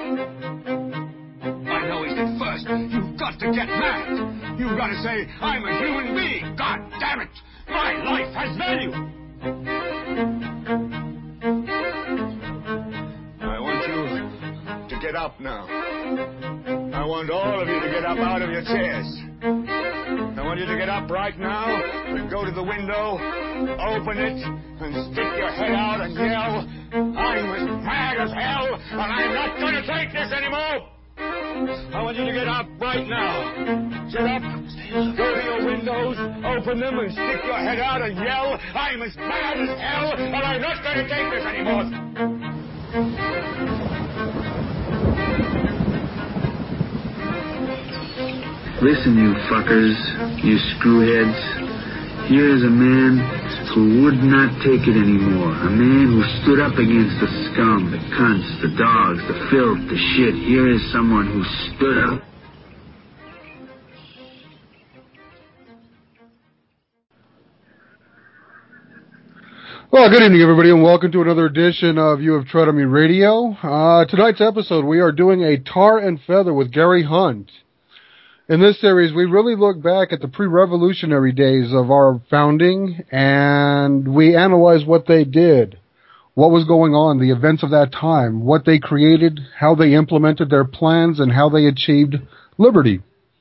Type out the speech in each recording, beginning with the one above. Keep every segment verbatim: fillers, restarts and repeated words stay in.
I know it's at first. You've got to get mad. You've got to say, I'm a human being. God damn it. My life has value. I want you to get up now. I want all of you to get up out of your chairs. I want you to get up right now and go to the window, open it, and stick your head out and yell, I'm as mad as hell, and I'm not going to take this anymore. I want you to get up right now. Get up, go to your windows, open them, and stick your head out and yell, I'm as mad as hell, and I'm not going to take this anymore. Listen, you fuckers, you screwheads. Here is a man who would not take it anymore. A man who stood up against the scum, the cunts, the dogs, the filth, the shit. Here is someone who stood up. Well, good evening, everybody, and welcome to another edition of You Have Tread on Me Radio. Uh, tonight's episode, we are doing a Tar and Feather with Gary Hunt. In this series, we really look back at the pre-revolutionary days of our founding, and we analyze what they did, what was going on, the events of that time, what they created, how they implemented their plans, and how they achieved liberty.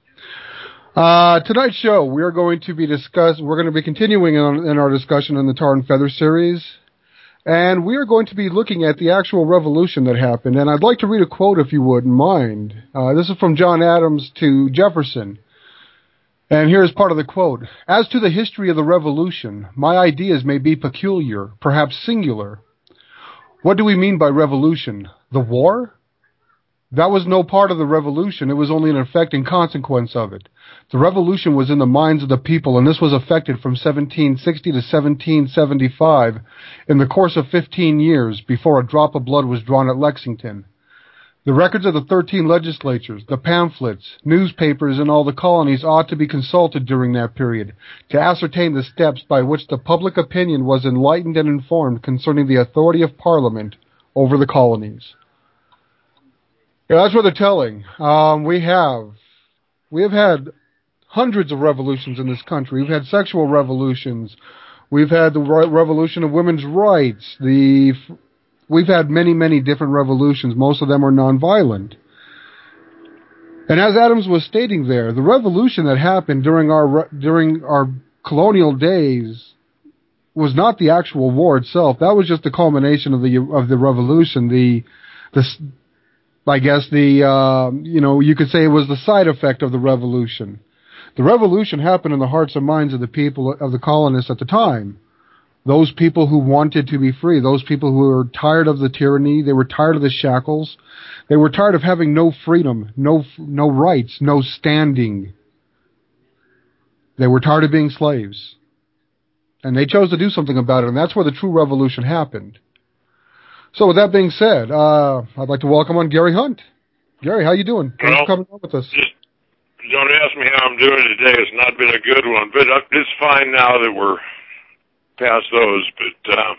Uh, tonight's show, we are going to be discuss. We're going to be continuing on, in our discussion in the Tar and Feather series, and we are going to be looking at the actual revolution that happened. And I'd like to read a quote, if you wouldn't mind. Uh, this is from John Adams to Jefferson. And here's part of the quote. As to the history of the revolution, my ideas may be peculiar, perhaps singular. What do we mean by revolution? The war? That was no part of the revolution. It was only an effect and consequence of it. The revolution was in the minds of the people, and this was effected from seventeen sixty to seventeen seventy-five in the course of fifteen years before a drop of blood was drawn at Lexington. The records of the thirteen legislatures, the pamphlets, newspapers in all the colonies ought to be consulted during that period to ascertain the steps by which the public opinion was enlightened and informed concerning the authority of Parliament over the colonies. Yeah, that's what they're telling. Um, we have, we have had hundreds of revolutions in this country. We've had sexual revolutions. We've had the re- revolution of women's rights. The, we've had many, many different revolutions. Most of them are nonviolent. And as Adams was stating there, the revolution that happened during our during our colonial days was not the actual war itself. That was just the culmination of the of the revolution. The the I guess the, uh, you know, you could say it was the side effect of the revolution. The revolution happened in the hearts and minds of the people, of the colonists at the time. Those people who wanted to be free, those people who were tired of the tyranny, they were tired of the shackles, they were tired of having no freedom, no, no rights, no standing. They were tired of being slaves. And they chose to do something about it, and that's where the true revolution happened. So with that being said, uh, I'd like to welcome on Gary Hunt. Gary, how you doing? Thanks for coming on with us. Just don't ask me how I'm doing today. It's not been a good one, but it's fine now that we're past those. But uh,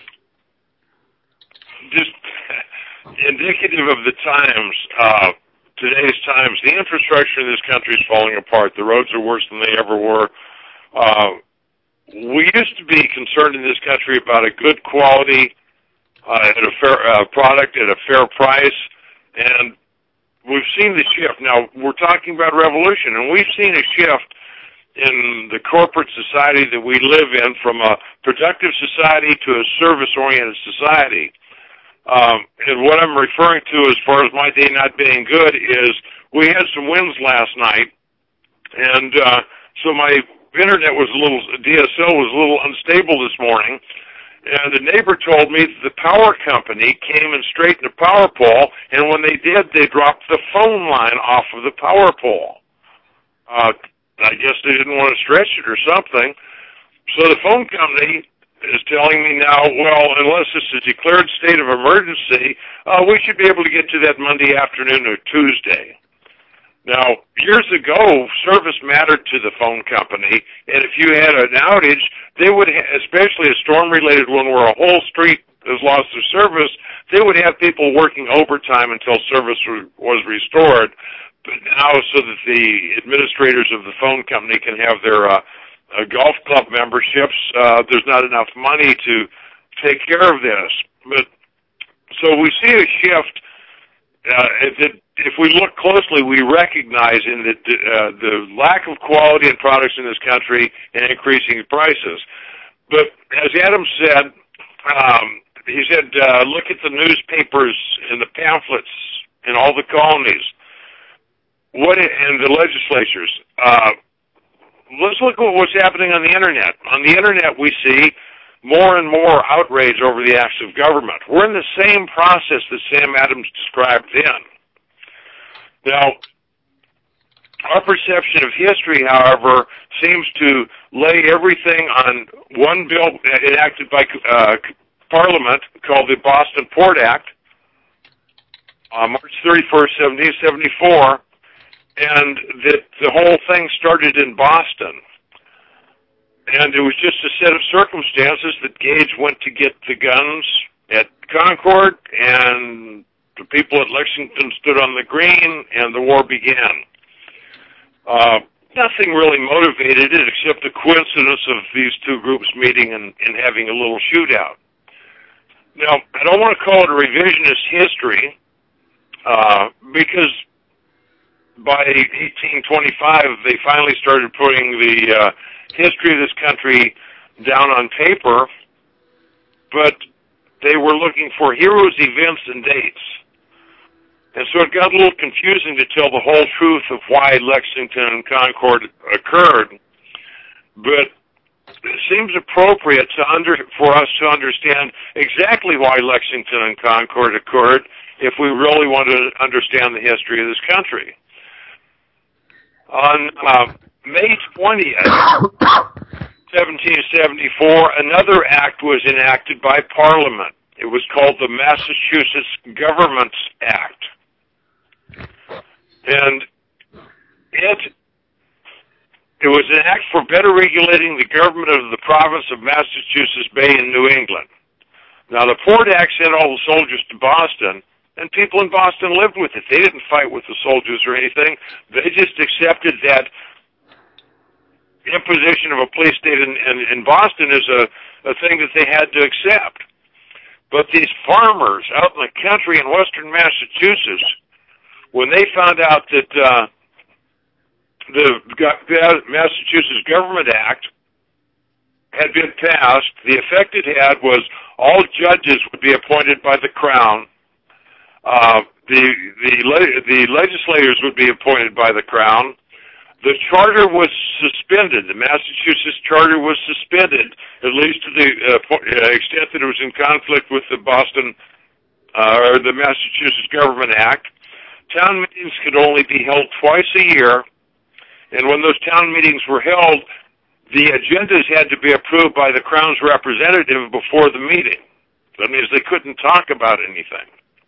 just indicative of the times, uh, today's times, the infrastructure in this country is falling apart. The roads are worse than they ever were. Uh, we used to be concerned in this country about a good quality Uh, at a fair uh, product at a fair price, and we've seen the shift. Now, we're talking about revolution, and we've seen a shift in the corporate society that we live in from a productive society to a service-oriented society. Um, and what I'm referring to as far as my day not being good is we had some winds last night, and uh, so my internet was a little, D S L was a little unstable this morning. And the neighbor told me that the power company came and straightened the power pole, and when they did, they dropped the phone line off of the power pole. Uh, I guess they didn't want to stretch it or something. So the phone company is telling me now, well, unless it's a declared state of emergency, uh, we should be able to get to that Monday afternoon or Tuesday. Now, years ago, service mattered to the phone company, and if you had an outage, they would, ha- especially a storm-related one where a whole street has lost their service, they would have people working overtime until service was restored. But now, so that the administrators of the phone company can have their uh, uh, golf club memberships, uh, there's not enough money to take care of this. But so we see a shift. Uh, that if we look closely, we recognize in that uh, the lack of quality in products in this country and increasing prices. But as Adam said, um, he said, uh, look at the newspapers and the pamphlets in all the colonies. What and the legislatures. Uh, let's look at what's happening on the Internet. On the Internet, we see more and more outrage over the acts of government. We're in the same process that Sam Adams described then. Now, our perception of history, however, seems to lay everything on one bill enacted by uh, Parliament called the Boston Port Act, uh, March thirty-first, seventeen seventy-four, and that the whole thing started in Boston. And it was just a set of circumstances that Gage went to get the guns at Concord, and the people at Lexington stood on the green, and the war began. Uh, nothing really motivated it except the coincidence of these two groups meeting and, and having a little shootout. Now, I don't want to call it a revisionist history, uh, because by eighteen twenty-five, they finally started putting the uh, history of this country down on paper, but they were looking for heroes, events, and dates. And so it got a little confusing to tell the whole truth of why Lexington and Concord occurred, but it seems appropriate to under, for us to understand exactly why Lexington and Concord occurred if we really want to understand the history of this country. On uh, May twentieth, seventeen seventy-four, another act was enacted by Parliament. It was called the Massachusetts Governments Act. And it, it was an act for better regulating the government of the province of Massachusetts Bay in New England. Now, the Port Act sent all the soldiers to Boston, and people in Boston lived with it. They didn't fight with the soldiers or anything. They just accepted that imposition of a police state in, in, in Boston is a, a thing that they had to accept. But these farmers out in the country in western Massachusetts, when they found out that uh, the Massachusetts Government Act had been passed, the effect it had was all judges would be appointed by the Crown. Uh, the the the legislators would be appointed by the Crown. The charter was suspended. The Massachusetts charter was suspended, at least to the uh, extent that it was in conflict with the Boston uh, or the Massachusetts Government Act. Town meetings could only be held twice a year, and when those town meetings were held, the agendas had to be approved by the Crown's representative before the meeting. That means they couldn't talk about anything.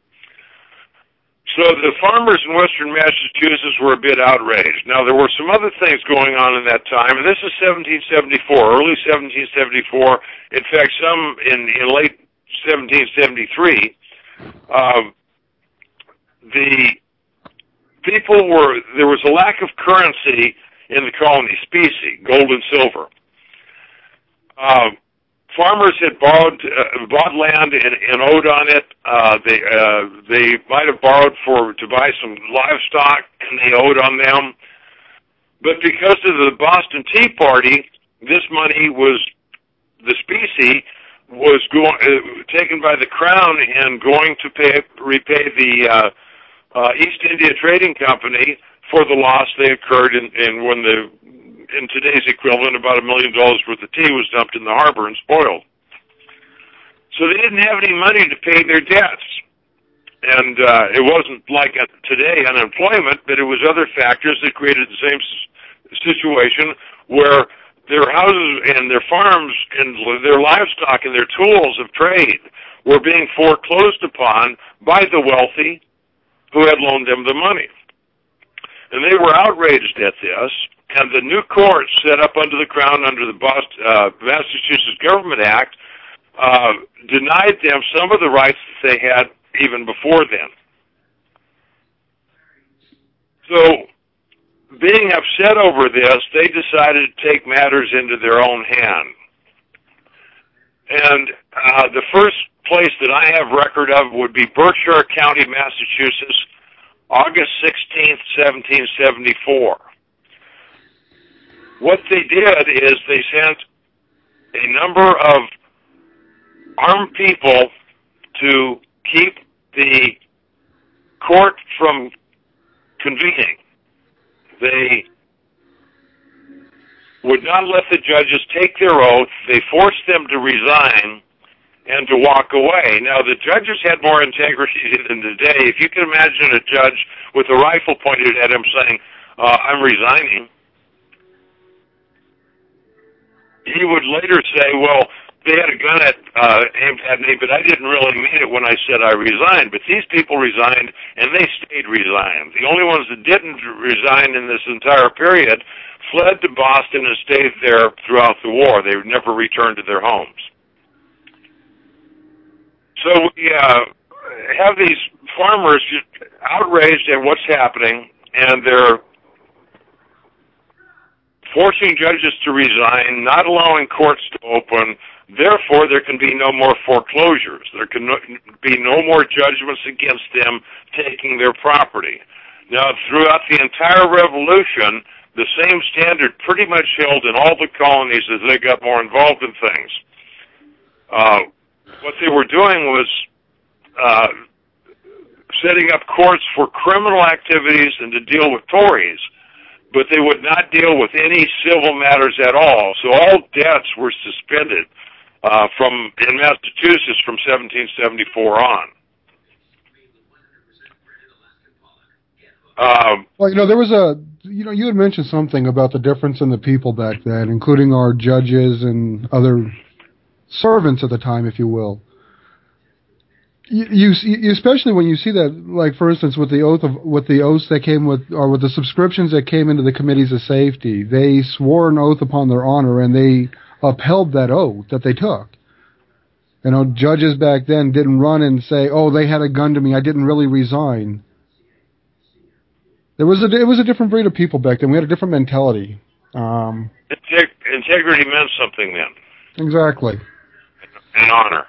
So the farmers in western Massachusetts were a bit outraged. Now, there were some other things going on in that time, and this is seventeen seventy-four, early seventeen seventy-four. In fact, some in, in late seventeen seventy-three. Um, the people were, there was a lack of currency in the colony, specie, gold and silver. Um, Farmers had borrowed, uh, bought land and, and owed on it. Uh, they uh, they might have borrowed for to buy some livestock, and they owed on them. But because of the Boston Tea Party, this money was the specie was going uh, taken by the Crown and going to pay repay the uh, uh, East India Trading Company for the loss they incurred in, in when the in today's equivalent, about a million dollars worth of tea was dumped in the harbor and spoiled. So they didn't have any money to pay their debts. And uh, it wasn't like today unemployment, but it was other factors that created the same situation where their houses and their farms and their livestock and their tools of trade were being foreclosed upon by the wealthy who had loaned them the money. And they were outraged at this. And the new court set up under the Crown, under the Boston, uh, Massachusetts Government Act, uh, denied them some of the rights that they had even before then. So, being upset over this, they decided to take matters into their own hand. And uh, the first place that I have record of would be Berkshire County, Massachusetts, August sixteenth, seventeen seventy-four. What they did is they sent a number of armed people to keep the court from convening. They would not let the judges take their oath. They forced them to resign and to walk away. Now, the judges had more integrity than today. If you can imagine a judge with a rifle pointed at him saying, uh, I'm resigning, he would later say, well, they had a gun at, uh, aimed at me, but I didn't really mean it when I said I resigned. But these people resigned, and they stayed resigned. The only ones that didn't resign in this entire period fled to Boston and stayed there throughout the war. They never returned to their homes. So we uh, have these farmers just outraged at what's happening, and they're forcing judges to resign, not allowing courts to open. Therefore, there can be no more foreclosures. There can no, be no more judgments against them taking their property. Now, throughout the entire Revolution, the same standard pretty much held in all the colonies as they got more involved in things. Uh, what they were doing was uh, setting up courts for criminal activities and to deal with Tories, but they would not deal with any civil matters at all. So all debts were suspended uh, from in Massachusetts from seventeen seventy-four on. Um, well, you know, there was a, you know, you had mentioned something about the difference in the people back then, including our judges and other servants at the time, if you will. You, you, you especially when you see that, like for instance, with the oath of with the oaths that came with, or with the subscriptions that came into the committees of safety, they swore an oath upon their honor and they upheld that oath that they took. You know, judges back then didn't run and say, "Oh, they had a gun to me. I didn't really resign." There was a it was a different breed of people back then. We had a different mentality. Um, Integrity meant something then. Exactly. And honor.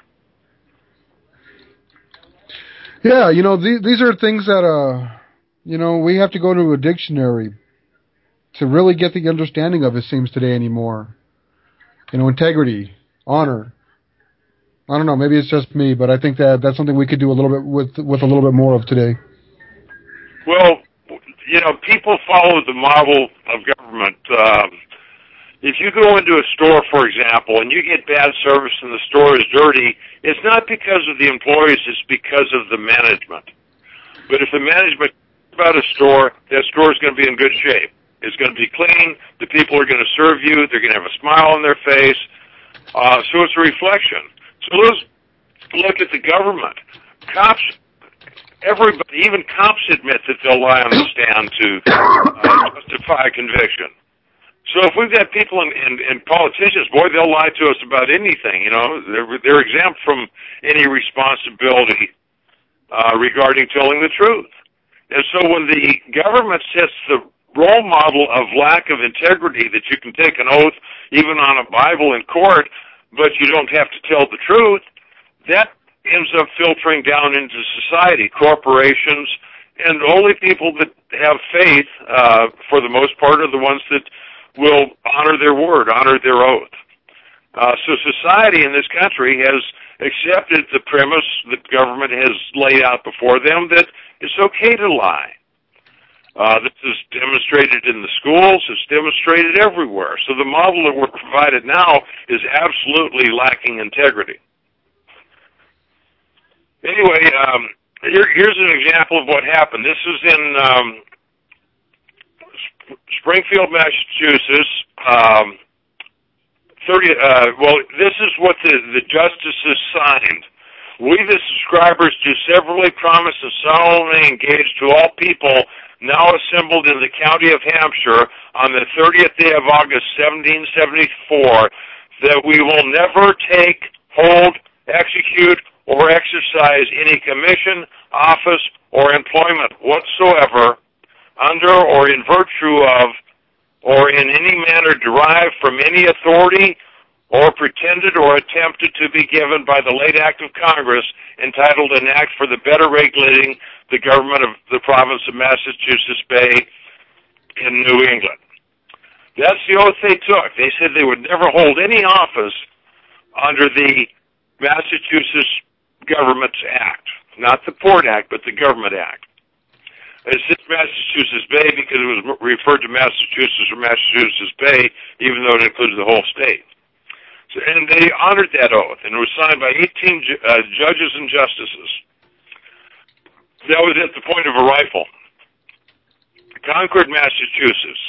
Yeah, you know, these, these are things that, uh, you know, we have to go to a dictionary to really get the understanding of, it seems, today anymore. You know, integrity, honor. I don't know, maybe it's just me, but I think that that's something we could do a little bit with, with a little bit more of today. Well, you know, people follow the model of government. Um, if you go into a store, for example, and you get bad service and the store is dirty, it's not because of the employees, it's because of the management. But if the management about a store, that store is going to be in good shape. It's going to be clean. The people are going to serve you. They're going to have a smile on their face. Uh, so it's a reflection. So let's look at the government. Cops, everybody, even cops admit that they'll lie on the stand to uh, justify a conviction. So if we've got people and, and, and politicians, boy, they'll lie to us about anything. You know, they're, they're exempt from any responsibility uh, regarding telling the truth. And so when the government sets the role model of lack of integrity, that you can take an oath even on a Bible in court, but you don't have to tell the truth, that ends up filtering down into society, corporations, and only people that have faith, uh, for the most part, are the ones that will honor their word, honor their oath. Uh, so society in this country has accepted the premise that government has laid out before them that it's okay to lie. Uh, this is demonstrated in the schools, it's demonstrated everywhere. So the model that we're provided now is absolutely lacking integrity. Anyway, um, here, here's an example of what happened. This is in um, Springfield, Massachusetts. Um, thirty. Uh, well, this is what the, the justices signed. We, the subscribers, do severally promise and solemnly engage to all people now assembled in the county of Hampshire on the thirtieth day of August, seventeen seventy-four, that we will never take, hold, execute, or exercise any commission, office, or employment whatsoever under or in virtue of or in any manner derived from any authority or pretended or attempted to be given by the late act of Congress entitled An Act for the Better Regulating the Government of the Province of Massachusetts Bay in New England. That's the oath they took. They said they would never hold any office under the Massachusetts Government's Act. Not the Port Act, but the Government Act. It's just Massachusetts Bay because it was referred to Massachusetts or Massachusetts Bay, even though it included the whole state. So, and they honored that oath, and it was signed by eighteen ju- uh, judges and justices. That was at the point of a rifle. Concord, Massachusetts.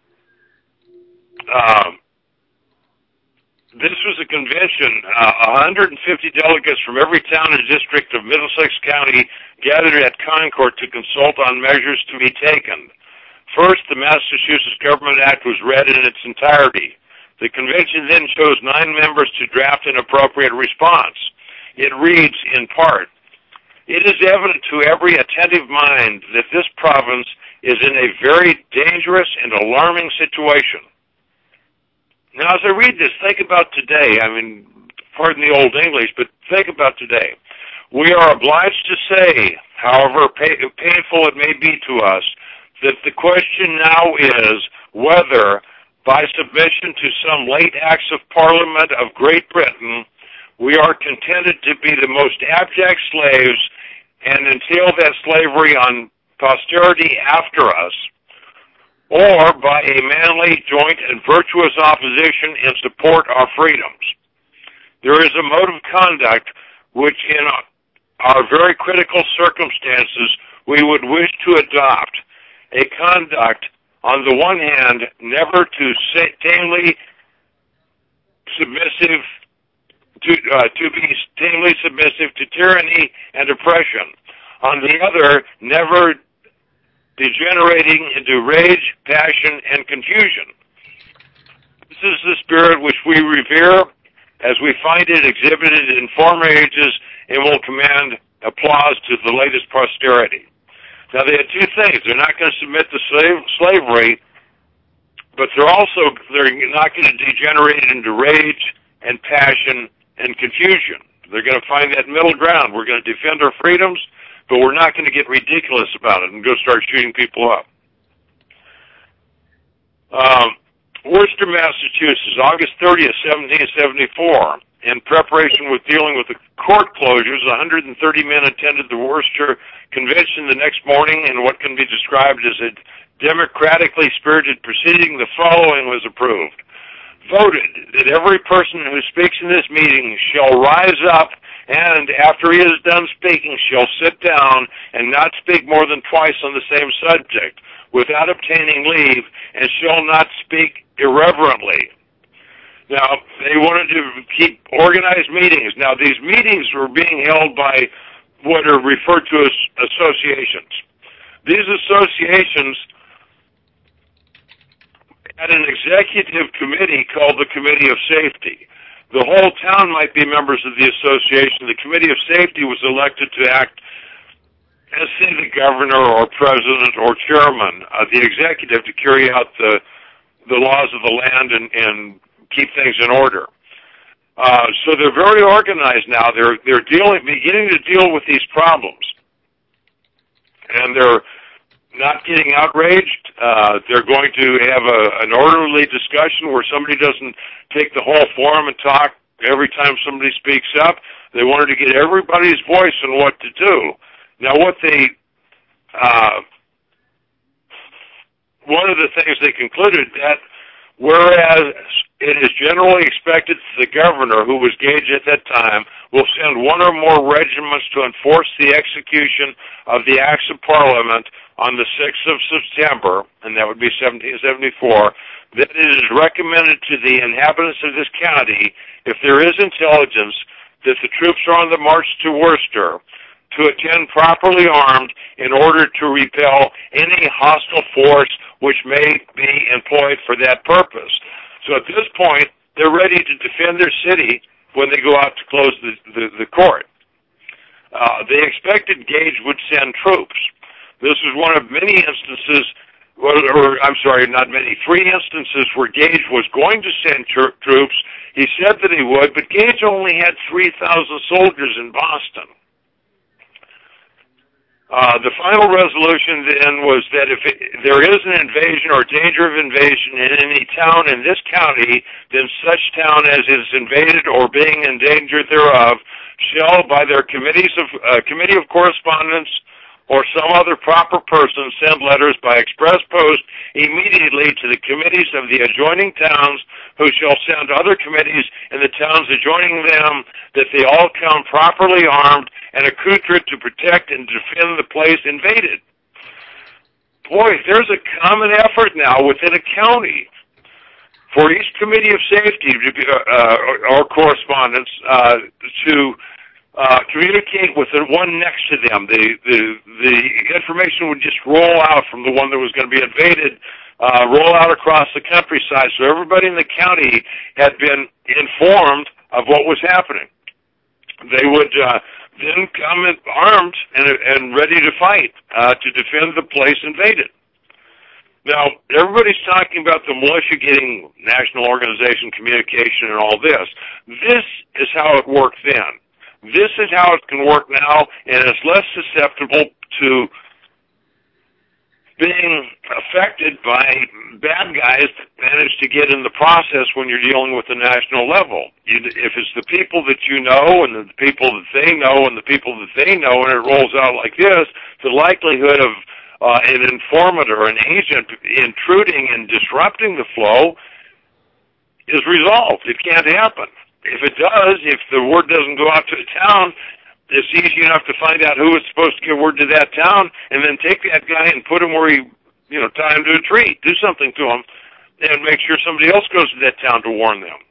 Um, this was a convention. Uh, one hundred fifty delegates from every town and district of Middlesex County gathered at Concord to consult on measures to be taken. First, the Massachusetts Government Act was read in its entirety. The convention then chose nine members to draft an appropriate response. It reads, in part, "It is evident to every attentive mind that this province is in a very dangerous and alarming situation." Now, as I read this, think about today. I mean, pardon the old English, but think about today. We are obliged to say, however pay, painful it may be to us, that the question now is whether, by submission to some late acts of Parliament of Great Britain, we are contented to be the most abject slaves and entail that slavery on posterity after us, or by a manly, joint, and virtuous opposition in support of freedoms. There is a mode of conduct which, in our very critical circumstances, we would wish to adopt, a conduct, on the one hand, never to tamely submissive, to, uh, to be tamely submissive to tyranny and oppression. On the other, never degenerating into rage, passion, and confusion. This is the spirit which we revere as we find it exhibited in former ages and will command applause to the latest posterity. Now, they had two things. They're not going to submit to slave, slavery, but they're also they're not going to degenerate into rage and passion and confusion. They're going to find that middle ground. We're going to defend our freedoms, but we're not going to get ridiculous about it and go start shooting people up. Um, Worcester, Massachusetts, August thirtieth, seventeen seventy-four. In preparation with dealing with the court closures, one hundred thirty men attended the Worcester Convention the next morning, and what can be described as a democratically spirited proceeding, the following was approved. Voted that every person who speaks in this meeting shall rise up and, after he is done speaking, shall sit down and not speak more than twice on the same subject, without obtaining leave, and shall not speak irreverently. Now, they wanted to keep organized meetings. Now, these meetings were being held by what are referred to as associations. These associations had an executive committee called the Committee of Safety. The whole town might be members of the association. The Committee of Safety was elected to act as, say, the governor or president or chairman of the executive to carry out the the laws of the land and, and keep things in order. Uh, so they're very organized now. They're they're dealing, beginning to deal with these problems, and they're not getting outraged. Uh, they're going to have a, an orderly discussion where somebody doesn't take the whole forum and talk every time somebody speaks up. They wanted to get everybody's voice on what to do. Now, what they, uh, one of the things they concluded that whereas it is generally expected that the governor, who was Gage at that time, will send one or more regiments to enforce the execution of the Acts of Parliament on the sixth of September, and that would be seventeen seventy-four, that it is recommended to the inhabitants of this county, if there is intelligence that the troops are on the march to Worcester, to attend properly armed in order to repel any hostile force which may be employed for that purpose. So at this point, they're ready to defend their city when they go out to close the, the, the court. Uh, they expected Gage would send troops. This was one of many instances, or, or I'm sorry, not many, three instances where Gage was going to send tr- troops. He said that he would, but Gage only had three thousand soldiers in Boston. Uh, the final resolution then was that if it, there is an invasion or danger of invasion in any town in this county, then such town as is invaded or being in danger thereof shall, by their committees of uh, committee of correspondence or some other proper person, send letters by express post immediately to the committees of the adjoining towns, who shall send other committees in the towns adjoining them, that they all come properly armed and accoutred to protect and defend the place invaded. Boy, there's a common effort now within a county for each committee of safety uh, or correspondence uh, to uh, communicate with the one next to them. The, the, the information would just roll out from the one that was going to be invaded, uh, roll out across the countryside, so everybody in the county had been informed of what was happening. They would uh, then come armed and, and ready to fight uh, to defend the place invaded. Now, everybody's talking about the militia getting national organization communication and all this. This is how it worked then. This is how it can work now, and it's less susceptible to being affected by bad guys that manage to get in the process when you're dealing with the national level. You, if it's the people that you know and the people that they know and the people that they know, and it rolls out like this, the likelihood of uh, an informant or an agent intruding and disrupting the flow is resolved. It can't happen. If it does, if the word doesn't go out to the town, it's easy enough to find out who is supposed to give word to that town, and then take that guy and put him where he, you know, tie him to a tree, do something to him, and make sure somebody else goes to that town to warn them.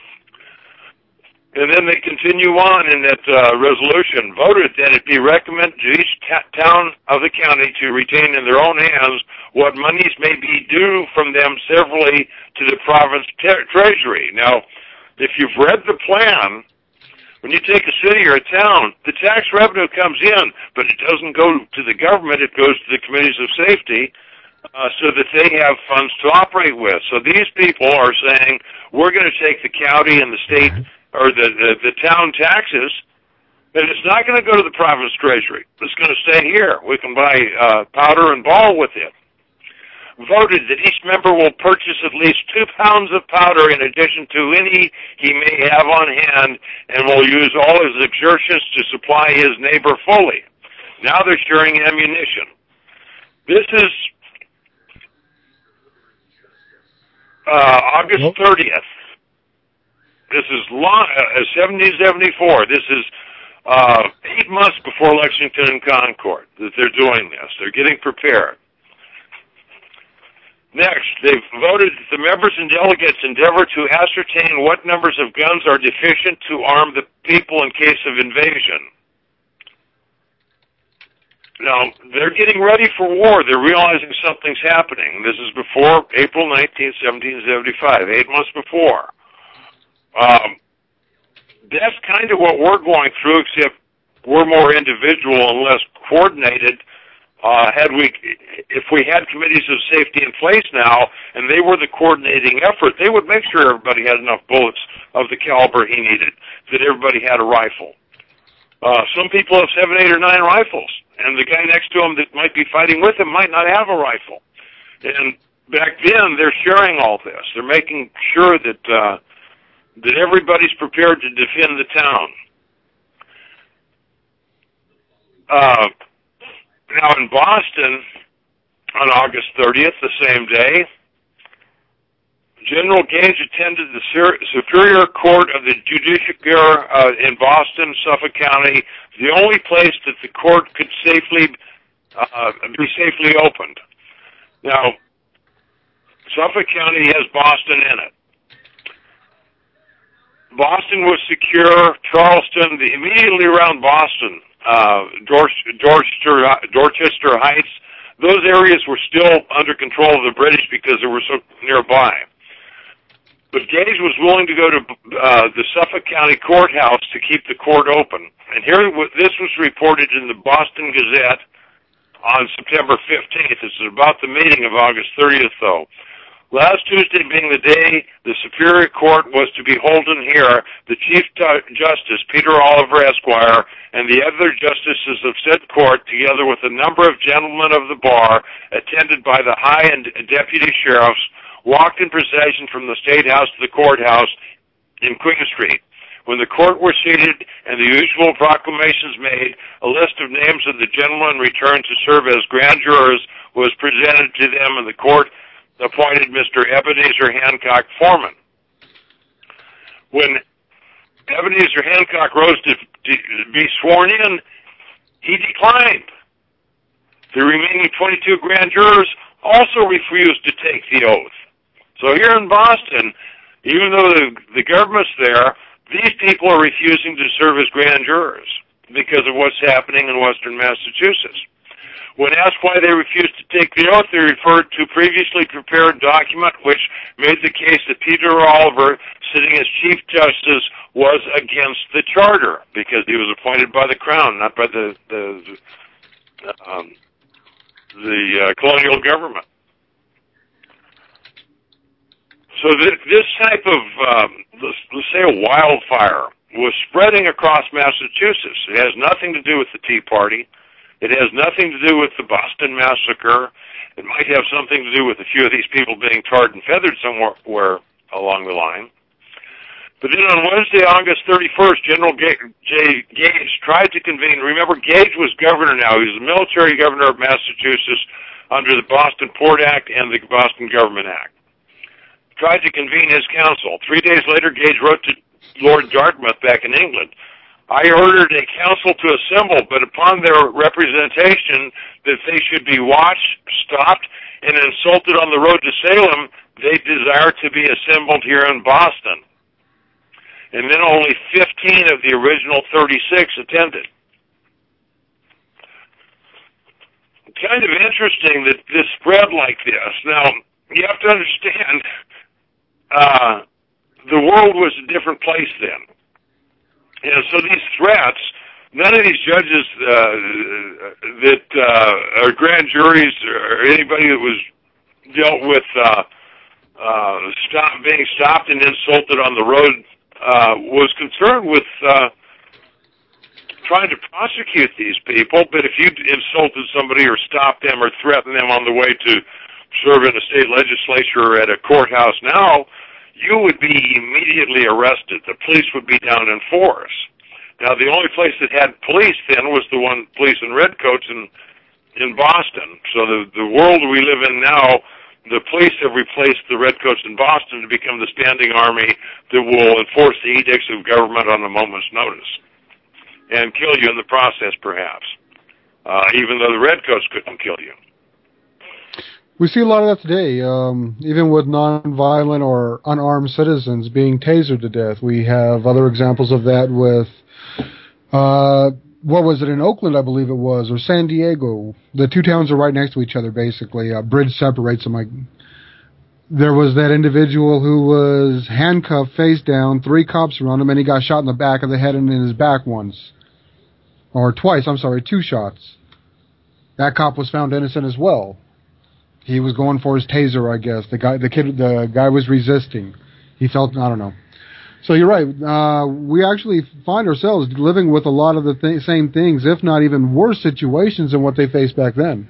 And then they continue on in that uh, resolution, voted that it be recommended to each ta- town of the county to retain in their own hands what monies may be due from them severally to the province te- treasury. Now, if you've read the plan, when you take a city or a town, the tax revenue comes in, but it doesn't go to the government. It goes to the committees of safety uh, so that they have funds to operate with. So these people are saying, we're going to take the county and the state or the, the, the town taxes, and it's not going to go to the province treasury. It's going to stay here. We can buy uh, powder and ball with it. Voted that each member will purchase at least two pounds of powder in addition to any he may have on hand, and will use all his exertions to supply his neighbor fully. Now they're sharing ammunition. This is uh, August thirtieth. This is long, uh, seventeen seventy-four. This is uh, eight months before Lexington and Concord that they're doing this. They're getting prepared. Next, they've voted that the members and delegates endeavor to ascertain what numbers of guns are deficient to arm the people in case of invasion. Now, they're getting ready for war. They're realizing something's happening. This is before April nineteenth, seventeen seventy-five, eight months before. Um, that's kind of what we're going through, except we're more individual and less coordinated. Uh, had we, if we had committees of safety in place now, and they were the coordinating effort, they would make sure everybody had enough bullets of the caliber he needed, that everybody had a rifle. Uh, some people have seven, eight, or nine rifles, and the guy next to him that might be fighting with him might not have a rifle. And back then, they're sharing all this. They're making sure that uh, that everybody's prepared to defend the town. Uh, Now, in Boston, on August thirtieth, the same day, General Gage attended the Superior Court of the Judiciary uh, in Boston, Suffolk County, the only place that the court could safely uh, be safely opened. Now, Suffolk County has Boston in it. Boston was secure. Charleston, the, immediately around Boston, uh, Dorchester, Dorchester Heights, those areas were still under control of the British because they were so nearby. But Gage was willing to go to uh, the Suffolk County Courthouse to keep the court open. And here, this was reported in the Boston Gazette on September fifteenth. This is about the meeting of August thirtieth, though. Last Tuesday being the day the Superior Court was to be holden here, the Chief Justice, Peter Oliver, Esquire, and the other justices of said court, together with a number of gentlemen of the bar, attended by the high and deputy sheriffs, walked in procession from the State House to the courthouse in Queen Street. When the court were seated and the usual proclamations made, a list of names of the gentlemen returned to serve as grand jurors was presented to them, and the court appointed Mister Ebenezer Hancock foreman. When Ebenezer Hancock rose to, to be sworn in, he declined. The remaining twenty-two grand jurors also refused to take the oath. So here in Boston, even though the, the government's there, these people are refusing to serve as grand jurors because of what's happening in Western Massachusetts. When asked why they refused to take the oath, they referred to a previously prepared document which made the case that Peter Oliver, sitting as Chief Justice, was against the charter because he was appointed by the Crown, not by the the, um, the uh, colonial government. So th- this type of, um, let's, let's say a wildfire, was spreading across Massachusetts. It has nothing to do with the Tea Party. It has nothing to do with the Boston Massacre. It might have something to do with a few of these people being tarred and feathered somewhere along the line. But then on Wednesday, August thirty-first, General J. Gage tried to convene. Remember, Gage was governor now. He was the military governor of Massachusetts under the Boston Port Act and the Boston Government Act. Tried to convene his council. Three days later, Gage wrote to Lord Dartmouth back in England. I ordered a council to assemble, but upon their representation that they should be watched, stopped, and insulted on the road to Salem, they desire to be assembled here in Boston. And then only fifteen of the original thirty-six attended. Kind of interesting that this spread like this. Now, you have to understand, uh, the world was a different place then. And so these threats, none of these judges uh, that uh, are grand juries or anybody that was dealt with uh, uh, stop, being stopped and insulted on the road uh, was concerned with uh, trying to prosecute these people. But if you insulted somebody or stopped them or threatened them on the way to serve in a state legislature or at a courthouse now, you would be immediately arrested. The police would be down in force. Now, the only place that had police then was the one police in redcoats in in Boston. So the the world we live in now, the police have replaced the redcoats in Boston to become the standing army that will enforce the edicts of government on a moment's notice and kill you in the process, perhaps, uh, even though the redcoats couldn't kill you. We see a lot of that today, um, even with nonviolent or unarmed citizens being tasered to death. We have other examples of that with, uh, what was it, in Oakland, I believe it was, or San Diego. The two towns are right next to each other, basically. A bridge separates them. Like, there was that individual who was handcuffed face down, three cops around him, and he got shot in the back of the head and in his back once. Or twice, I'm sorry, two shots. That cop was found innocent as well. He was going for his taser, I guess. The guy, the kid, the guy was resisting. He felt, I don't know. So you're right. Uh, we actually find ourselves living with a lot of the th- same things, if not even worse situations than what they faced back then.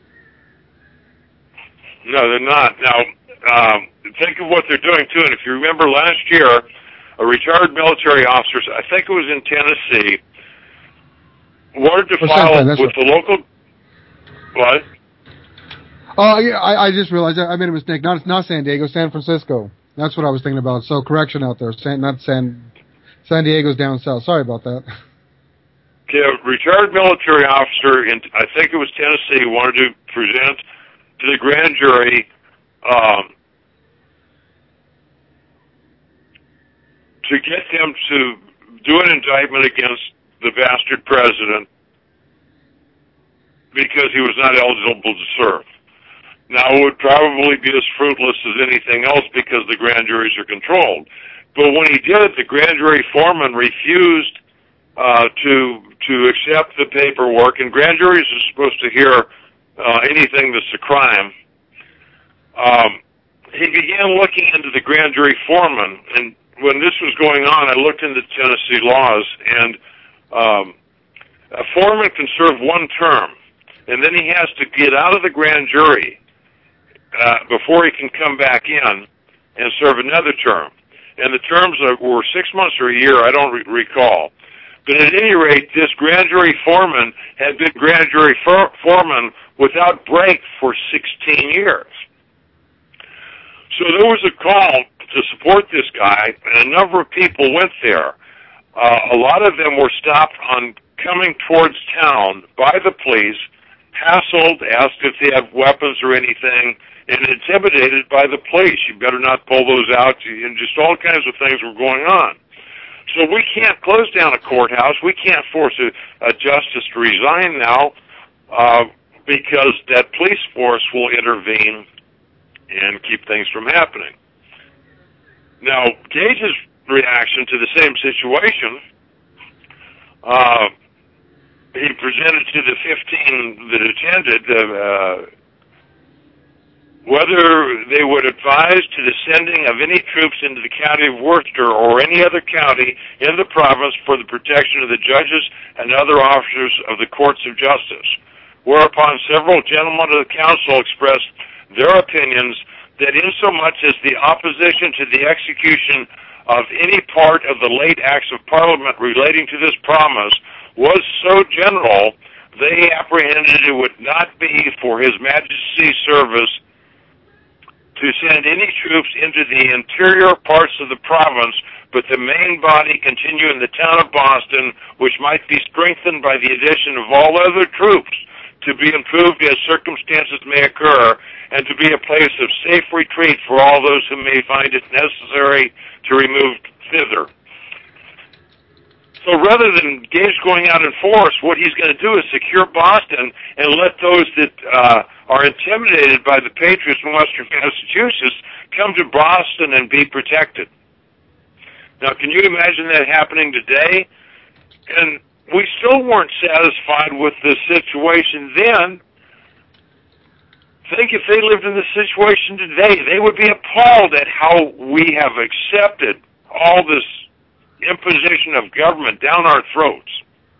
No, they're not. Now, um, think of what they're doing too. And if you remember last year, a retired military officer, I think it was in Tennessee, wanted to Or file San with right. the local. What? Oh, yeah, I, I just realized I made a mistake. Not not San Diego, San Francisco. That's what I was thinking about. So correction out there. San, not San. San Diego's down south. Sorry about that. Okay, a retired military officer in, I think it was Tennessee, wanted to present to the grand jury um, to get them to do an indictment against the bastard president because he was not eligible to serve. Now, it would probably be as fruitless as anything else because the grand juries are controlled. But when he did it, the grand jury foreman refused uh, to to accept the paperwork, and grand juries are supposed to hear uh, anything that's a crime. Um, he began looking into the grand jury foreman, and when this was going on, I looked into Tennessee laws, and um, a foreman can serve one term, and then he has to get out of the grand jury uh, before he can come back in and serve another term. And the terms are, were six months or a year, I don't re- recall. But at any rate, this grand jury foreman had been grand jury for- foreman without break for sixteen years. So there was a call to support this guy, and a number of people went there. Uh, a lot of them were stopped on coming towards town by the police, hassled, asked if they had weapons or anything, and intimidated by the police. You better not pull those out, and just all kinds of things were going on. So we can't close down a courthouse. We can't force a, a justice to resign now uh, because that police force will intervene and keep things from happening. Now, Gage's reaction to the same situation, uh, he presented to the fifteen that attended uh, whether they would advise to the sending of any troops into the county of Worcester or any other county in the province for the protection of the judges and other officers of the courts of justice. Whereupon several gentlemen of the council expressed their opinions that insomuch as the opposition to the execution of any part of the late acts of Parliament relating to this promise was so general, they apprehended it would not be for His Majesty's service to send any troops into the interior parts of the province, but the main body continue in the town of Boston, which might be strengthened by the addition of all other troops to be improved as circumstances may occur, and to be a place of safe retreat for all those who may find it necessary to remove thither. So rather than Gage going out in force, what he's going to do is secure Boston and let those that uh, are intimidated by the Patriots in Western Massachusetts come to Boston and be protected. Now, can you imagine that happening today? And we still weren't satisfied with the situation then. Think if they lived in this situation today, they would be appalled at how we have accepted all this imposition of government down our throats.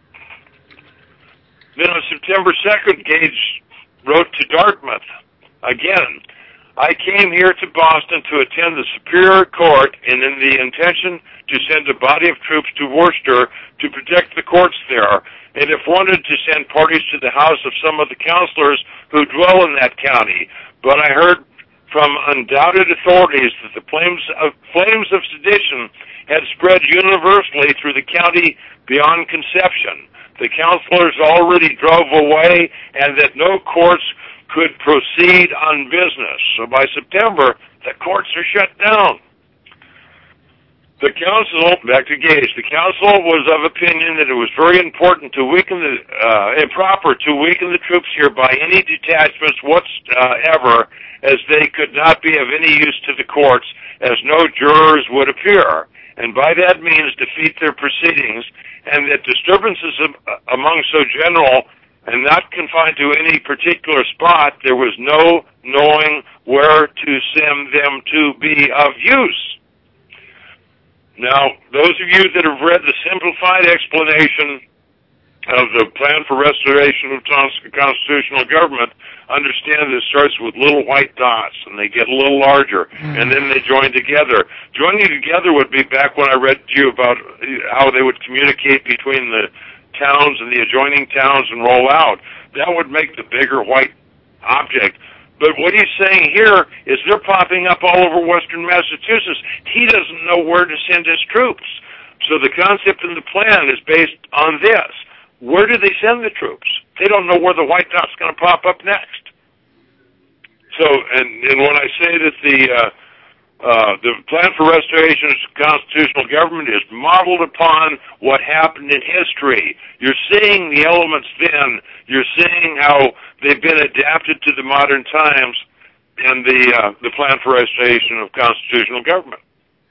Then on September second, Gage wrote to Dartmouth, again, I came here to Boston to attend the Superior Court and in the intention to send a body of troops to Worcester to protect the courts there, and if wanted to send parties to the house of some of the counselors who dwell in that county. But I heard from undoubted authorities that the flames of, flames of sedition had spread universally through the county beyond conception. The counselors already drove away, and that no courts could proceed on business. So by September, the courts are shut down. The council, back to Gage, the council was of opinion that it was very important to weaken the, uh, improper to weaken the troops here by any detachments whatsoever, as they could not be of any use to the courts, as no jurors would appear, and by that means defeat their proceedings, and that disturbances among so general and not confined to any particular spot, there was no knowing where to send them to be of use. Now, those of you that have read the simplified explanation of the Plan for Restoration of Constitutional Government understand that it starts with little white dots, and they get a little larger, and then they join together. Joining together would be back when I read to you about how they would communicate between the towns and the adjoining towns and roll out. That would make the bigger white object. But what he's saying here is they're popping up all over Western Massachusetts. He doesn't know where to send his troops. So the concept in the plan is based on this. Where do they send the troops? They don't know where the white dot's going to pop up next. So, and, and when I say that the uh, uh, the Plan for Restoration of Constitutional Government is modeled upon what happened in history, you're seeing the elements then. You're seeing how they've been adapted to the modern times, and the uh, the plan for restoration of constitutional government.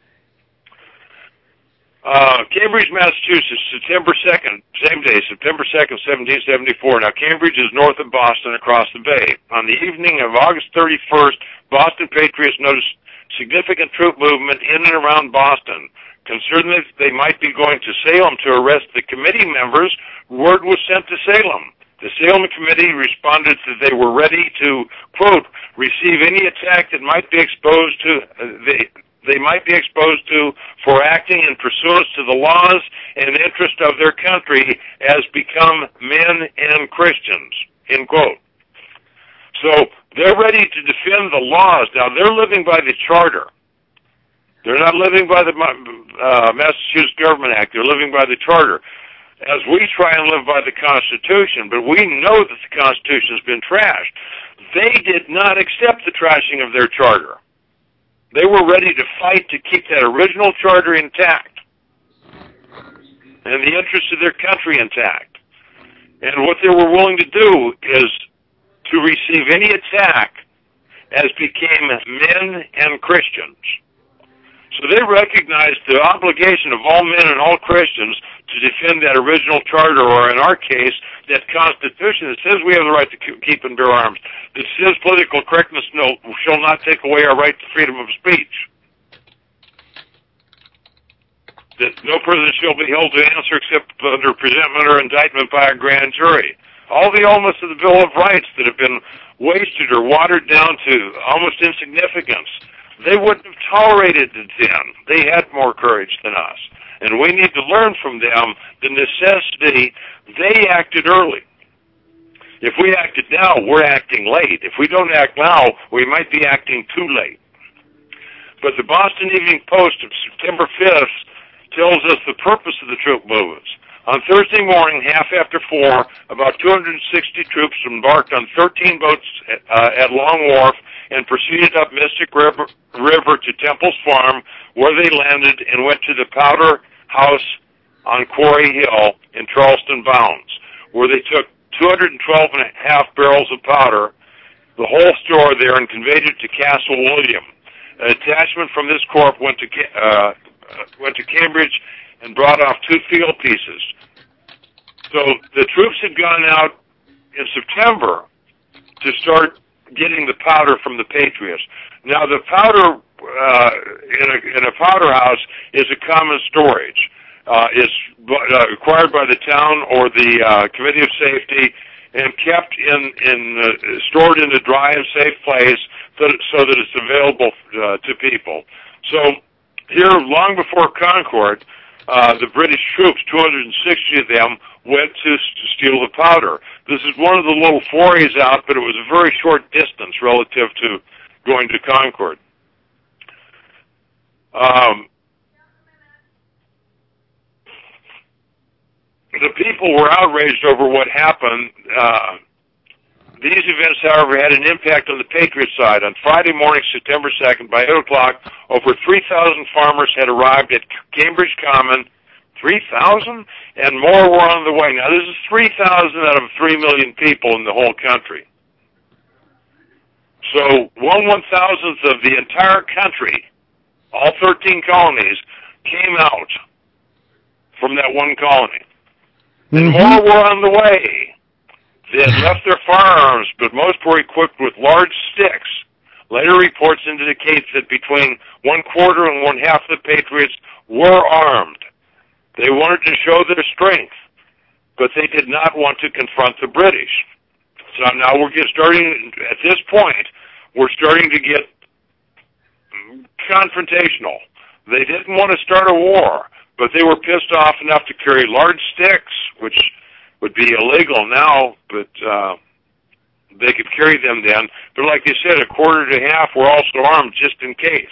Uh, Cambridge, Massachusetts, September second, same day, September second, seventeen seventy-four. Now, Cambridge is north of Boston across the bay. On the evening of August thirty-first, Boston patriots noticed significant troop movement in and around Boston. Concerned that they might be going to Salem to arrest the committee members, word was sent to Salem. The Salem Committee responded that they were ready to, quote, receive any attack that might be exposed to, uh, they, they might be exposed to for acting in pursuance to the laws and interest of their country as become men and Christians, end quote. So they're ready to defend the laws. Now, they're living by the charter. They're not living by the uh, Massachusetts Government Act. They're living by the charter. As we try and live by the Constitution, but we know that the Constitution has been trashed. They did not accept the trashing of their charter. They were ready to fight to keep that original charter intact and the interests of their country intact. And what they were willing to do is to receive any attack as became men and Christians. So they recognized the obligation of all men and all Christians to defend that original charter, or in our case, that Constitution that says we have the right to keep and bear arms, that says political correctness no, shall not take away our right to freedom of speech, that no person shall be held to answer except under presentment or indictment by a grand jury. All the elements of the Bill of Rights that have been wasted or watered down to almost insignificance, they wouldn't have tolerated it then. They had more courage than us. And we need to learn from them the necessity. They acted early. If we acted now, we're acting late. If we don't act now, we might be acting too late. But the Boston Evening Post of September fifth tells us the purpose of the troop movements. On Thursday morning, half after four, about two hundred sixty troops embarked on thirteen boats uh, at Long Wharf and proceeded up Mystic River, River to Temple's Farm, where they landed and went to the Powder House on Quarry Hill in Charleston Bounds, where they took two hundred twelve and a half barrels of powder, the whole store there, and conveyed it to Castle William. An attachment from this corps went to uh, went to Cambridge and brought off two field pieces. So the troops had gone out in September to start getting the powder from the Patriots. Now, the powder uh, in, a, in a powder house is a common storage. Uh, it's uh, acquired by the town or the uh, Committee of Safety and kept in, in uh, stored in a dry and safe place so that, so that it's available uh, to people. So here, long before Concord, uh, the British troops, two hundred sixty of them, went to, to steal the powder. This is one of the little forays out, but it was a very short distance relative to going to Concord. Um, the people were outraged over what happened. Uh, these events, however, had an impact on the Patriot side. On Friday morning, September second, by eight o'clock, over three thousand farmers had arrived at Cambridge Common. three thousand? And more were on the way. Now, this is three thousand out of three million people in the whole country. So, one one-thousandth of the entire country, all thirteen colonies, came out from that one colony. And mm-hmm. more were on the way. They had left their firearms, but most were equipped with large sticks. Later reports indicate that between one quarter and one half of the Patriots were armed. They wanted to show their strength, but they did not want to confront the British. So now we're get starting, at this point, we're starting to get confrontational. They didn't want to start a war, but they were pissed off enough to carry large sticks, which would be illegal now, but uh, they could carry them then. But like they said, a quarter to half were also armed just in case.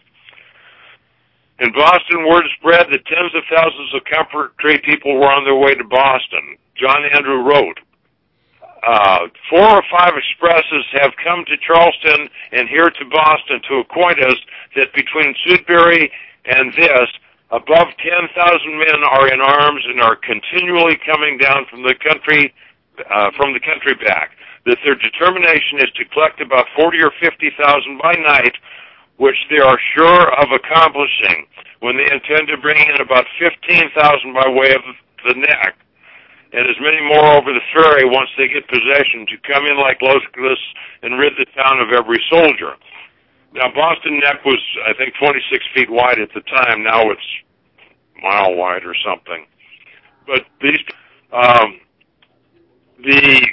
In Boston, word spread that tens of thousands of country people were on their way to Boston. John Andrew wrote, uh, four or five expresses have come to Charleston and here to Boston to acquaint us that between Sudbury and this, above ten thousand men are in arms and are continually coming down from the country, uh, from the country back. that their determination is to collect about forty or fifty thousand by night, which they are sure of accomplishing, when they intend to bring in about fifteen thousand by way of the neck, and as many more over the ferry once they get possession, to come in like locusts and rid the town of every soldier. Now, Boston Neck was, I think, twenty-six feet wide at the time. Now it's a mile wide or something. But these, um, the,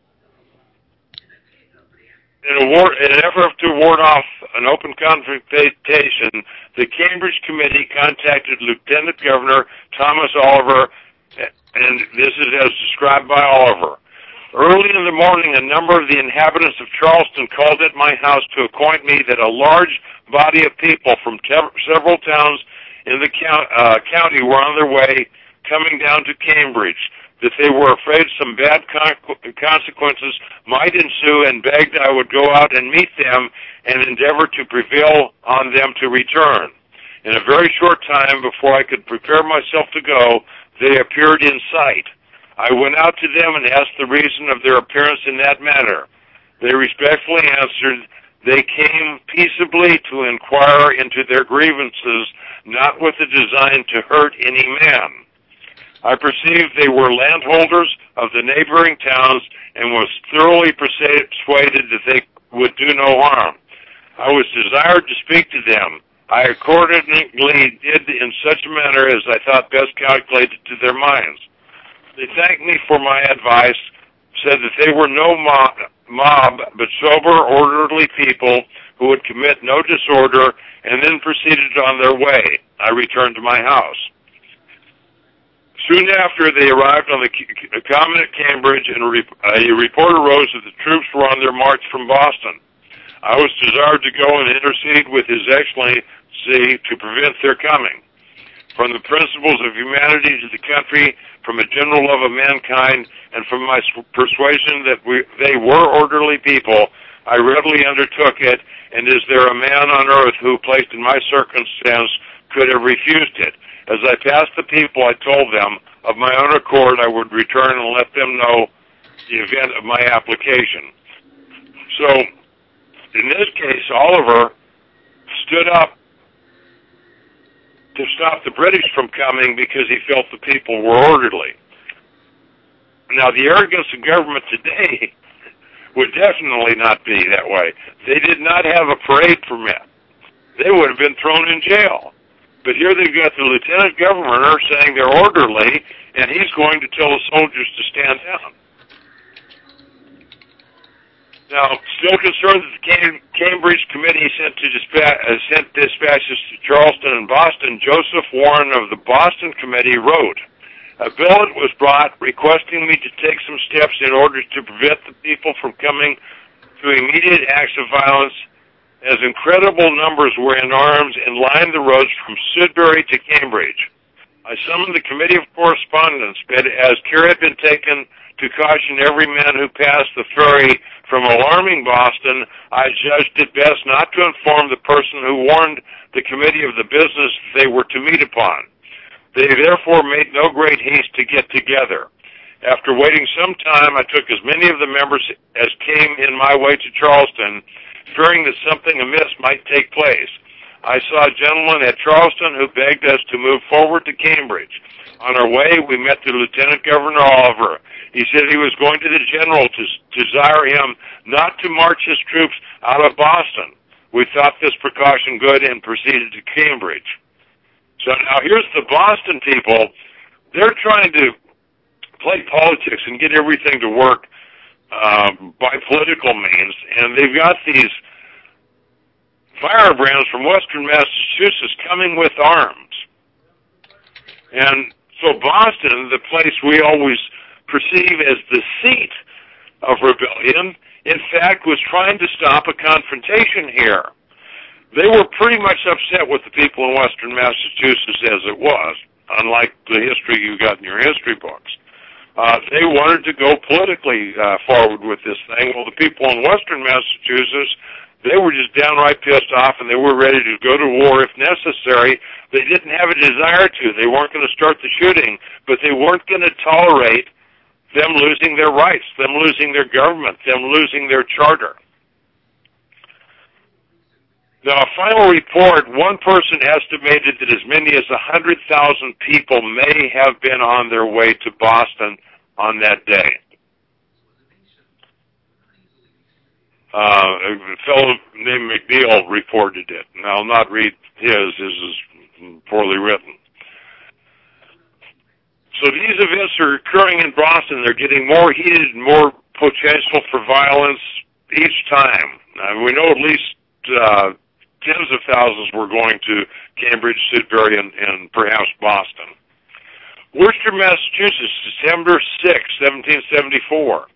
in, a war, in an effort to ward off an open confrontation, the Cambridge Committee contacted Lieutenant Governor Thomas Oliver, and this is as described by Oliver. Early in the morning, a number of the inhabitants of Charleston called at my house to acquaint me that a large body of people from te- several towns in the count, uh, county were on their way coming down to Cambridge, that they were afraid some bad con- consequences might ensue, and begged I would go out and meet them and endeavor to prevail on them to return. In a very short time, before I could prepare myself to go, they appeared in sight. I went out to them and asked the reason of their appearance in that manner. They respectfully answered, they came peaceably to inquire into their grievances, not with the design to hurt any man. I perceived they were landholders of the neighboring towns and was thoroughly persuaded that they would do no harm. I was desired to speak to them. I accordingly did in such a manner as I thought best calculated to their minds. They thanked me for my advice, said that they were no mob, mob, but sober, orderly people who would commit no disorder, and then proceeded on their way. I returned to my house. Soon after, they arrived on the common at Cambridge, and a report arose that the troops were on their march from Boston. I was desired to go and intercede with His Excellency to prevent their coming. From the principles of humanity to the country, from a general love of mankind, and from my persuasion that we, they were orderly people, I readily undertook it, and is there a man on earth who, placed in my circumstance, could have refused it? As I passed the people, I told them, of my own accord, I would return and let them know the event of my application. So, in this case, Oliver stood up to stop the British from coming because he felt the people were orderly. Now, the arrogance of government today would definitely not be that way. They did not have a parade permit. They would have been thrown in jail. But here they've got the lieutenant governor saying they're orderly, and he's going to tell the soldiers to stand down. Now, still concerned that the Cambridge Committee sent, to dispatch, uh, sent dispatches to Charleston and Boston, Joseph Warren of the Boston Committee wrote, a billet was brought requesting me to take some steps in order to prevent the people from coming to immediate acts of violence, as incredible numbers were in arms and lined the roads from Sudbury to Cambridge. I summoned the Committee of Correspondence, but as care had been taken to caution every man who passed the ferry from alarming Boston, I judged it best not to inform the person who warned the committee of the business they were to meet upon. They therefore made no great haste to get together. After waiting some time, I took as many of the members as came in my way to Charleston, fearing that something amiss might take place. I saw a gentleman at Charleston who begged us to move forward to Cambridge. On our way, we met the Lieutenant Governor Oliver. He said he was going to the general to desire him not to march his troops out of Boston. We thought this precaution good and proceeded to Cambridge. So now here's the Boston people. They're trying to play politics and get everything to work um, by political means, and they've got these firebrands from western Massachusetts coming with arms. And so Boston, the place we always perceive as the seat of rebellion, in fact, was trying to stop a confrontation here. They were pretty much upset with the people in western Massachusetts as it was, unlike the history you got in your history books. Uh, they wanted to go politically uh, forward with this thing. Well, the people in western Massachusetts, they were just downright pissed off, and they were ready to go to war if necessary. They didn't have a desire to. They weren't going to start the shooting, but they weren't going to tolerate them losing their rights, them losing their government, them losing their charter. Now, a final report, one person estimated that as many as one hundred thousand people may have been on their way to Boston on that day. Uh, a fellow named McNeil reported it, and I'll not read his. His is poorly written. So these events are occurring in Boston. They're getting more heated and more potential for violence each time. Uh, we know at least uh, tens of thousands were going to Cambridge, Sudbury, and, and perhaps Boston. Worcester, Massachusetts, December sixth, seventeen seventy-four.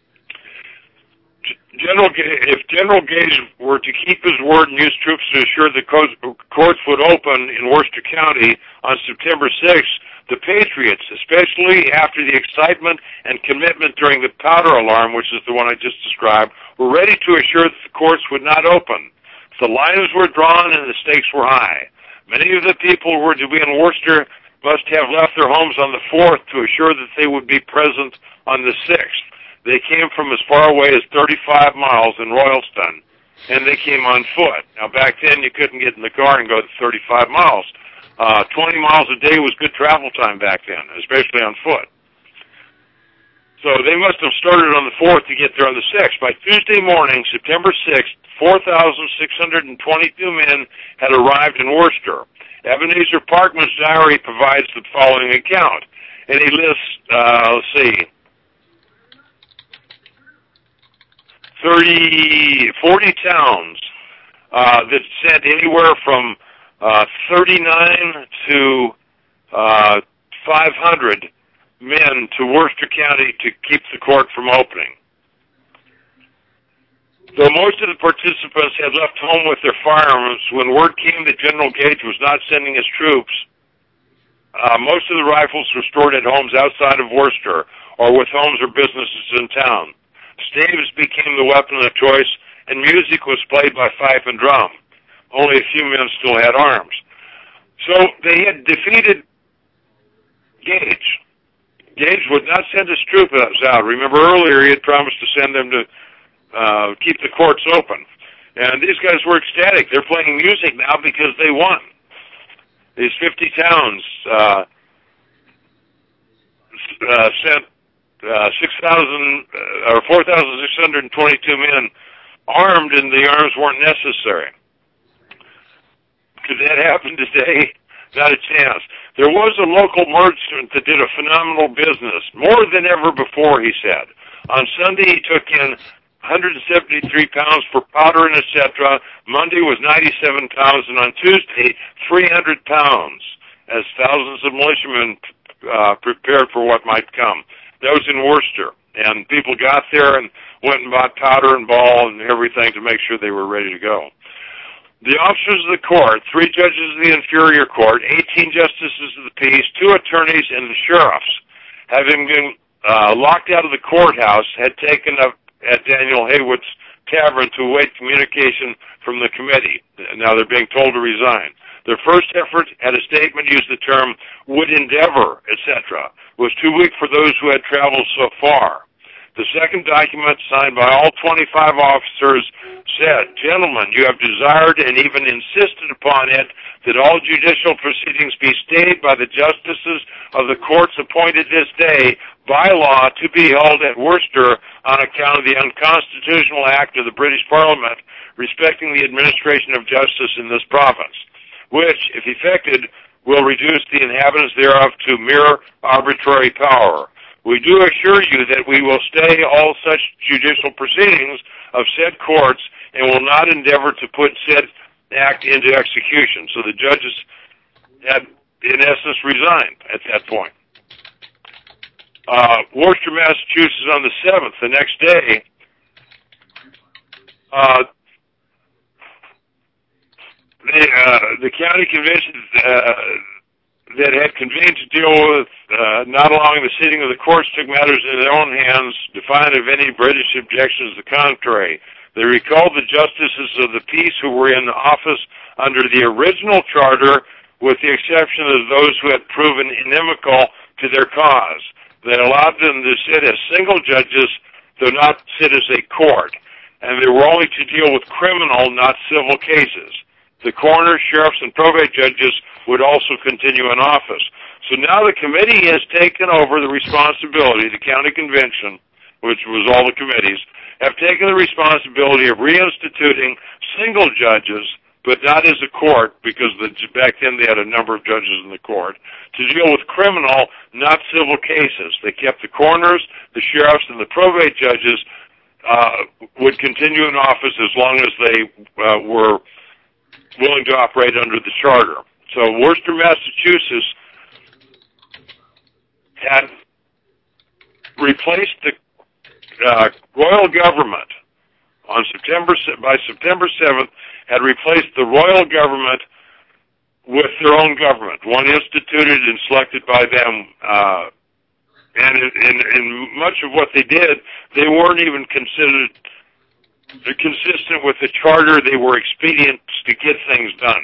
General, if General Gage were to keep his word and use troops to assure the courts would open in Worcester County on September sixth, the Patriots, especially after the excitement and commitment during the powder alarm, which is the one I just described, were ready to assure that the courts would not open. The lines were drawn and the stakes were high. Many of the people who were to be in Worcester must have left their homes on the fourth to assure that they would be present on the sixth. They came from as far away as thirty-five miles in Royalston, and they came on foot. Now, back then, you couldn't get in the car and go thirty-five miles. Uh, twenty miles a day was good travel time back then, especially on foot. So they must have started on the fourth to get there on the sixth. By Tuesday morning, September sixth, four thousand six hundred twenty-two men had arrived in Worcester. Ebenezer Parkman's diary provides the following account, and he lists, uh, let's see, thirty, forty towns uh, that sent anywhere from uh, thirty-nine to uh, five hundred men to Worcester County to keep the court from opening. Though most of the participants had left home with their firearms, when word came that General Gage was not sending his troops, uh, most of the rifles were stored at homes outside of Worcester or with homes or businesses in town. Staves became the weapon of choice, and music was played by fife and drum. Only a few men still had arms. So they had defeated Gage. Gage would not send his troops out. Remember earlier he had promised to send them to uh, keep the courts open. And these guys were ecstatic. They're playing music now because they won. These fifty towns uh, uh, sent Uh, six thousand uh, or four thousand six hundred twenty-two men armed, and the arms weren't necessary. Could that happen today? Not a chance. There was a local merchant that did a phenomenal business, more than ever before, he said. On Sunday, he took in one hundred seventy-three pounds for powder and et cetera. Monday was ninety-seven pounds, and on Tuesday, three hundred pounds, as thousands of militiamen uh, prepared for what might come. That was in Worcester, and people got there and went and bought powder and ball and everything to make sure they were ready to go. The officers of the court, three judges of the inferior court, eighteen justices of the peace, two attorneys, and the sheriffs, having been uh, locked out of the courthouse, had taken up at Daniel Haywood's tavern to await communication from the committee. Now they're being told to resign. Their first effort at a statement used the term would endeavor, et cetera, was too weak for those who had traveled so far. The second document, signed by all twenty-five officers, said, "Gentlemen, you have desired and even insisted upon it that all judicial proceedings be stayed by the justices of the courts appointed this day by law to be held at Worcester on account of the unconstitutional act of the British Parliament respecting the administration of justice in this province, which, if effected, will reduce the inhabitants thereof to mere arbitrary power. We do assure you that we will stay all such judicial proceedings of said courts and will not endeavor to put said act into execution." So the judges had, in essence, resigned at that point. Uh, Worcester, Massachusetts, on the seventh, the next day, uh, the, uh, the county convention uh, that had convened to deal with uh, not allowing the sitting of the courts took matters in their own hands, defiant of any British objections to the contrary. They recalled the justices of the peace who were in office under the original charter, with the exception of those who had proven inimical to their cause. They allowed them to sit as single judges, though not sit as a court. And they were only to deal with criminal, not civil cases. The coroner, sheriffs, and probate judges would also continue in office. So now the committee has taken over the responsibility, the county convention, which was all the committees, have taken the responsibility of reinstituting single judges, but not as a court, because the, back then they had a number of judges in the court, to deal with criminal, not civil cases. They kept the coroners, the sheriffs, and the probate judges uh, would continue in office as long as they uh, were willing to operate under the charter. So Worcester, Massachusetts had replaced the uh, royal government on September by September seventh, had replaced the royal government with their own government, one instituted and selected by them. Uh, and in, in, in much of what they did, they weren't even considered consistent with the charter. They were expedients to get things done.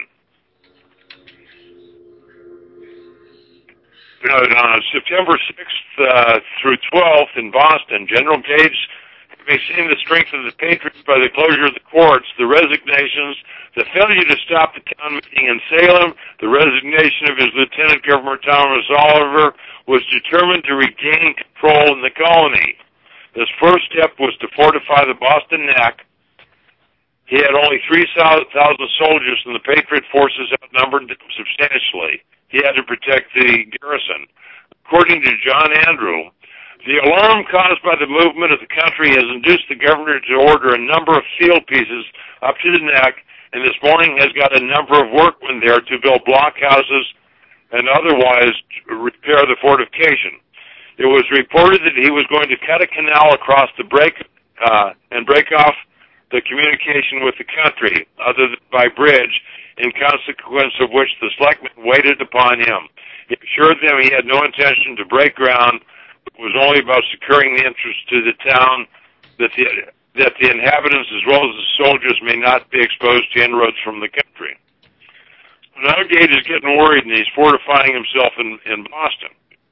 You know, on September sixth uh, through twelfth in Boston, General Gage, having seen the strength of the Patriots by the closure of the courts, the resignations, the failure to stop the town meeting in Salem, the resignation of his Lieutenant Governor Thomas Oliver, was determined to regain control in the colony. His first step was to fortify the Boston Neck. He had only three thousand soldiers, and the Patriot forces outnumbered them substantially. He had to protect the garrison. According to John Andrew, the alarm caused by the movement of the country has induced the governor to order a number of field pieces up to the neck, and this morning has got a number of workmen there to build blockhouses and otherwise repair the fortification. It was reported that he was going to cut a canal across the break uh, and break off the communication with the country, other than by bridge, in consequence of which the selectmen waited upon him. He assured them he had no intention to break ground, but was only about securing the interest to the town, that the, that the inhabitants as well as the soldiers may not be exposed to inroads from the country. Now Gage is getting worried, and he's fortifying himself in, in Boston.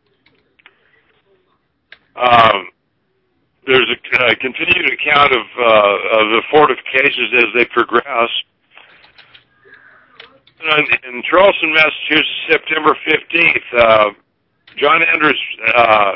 Um, there's a uh, continued account of, uh, of the fortifications as they progress. In Charleston, Massachusetts, September fifteenth, uh, John Andrews uh,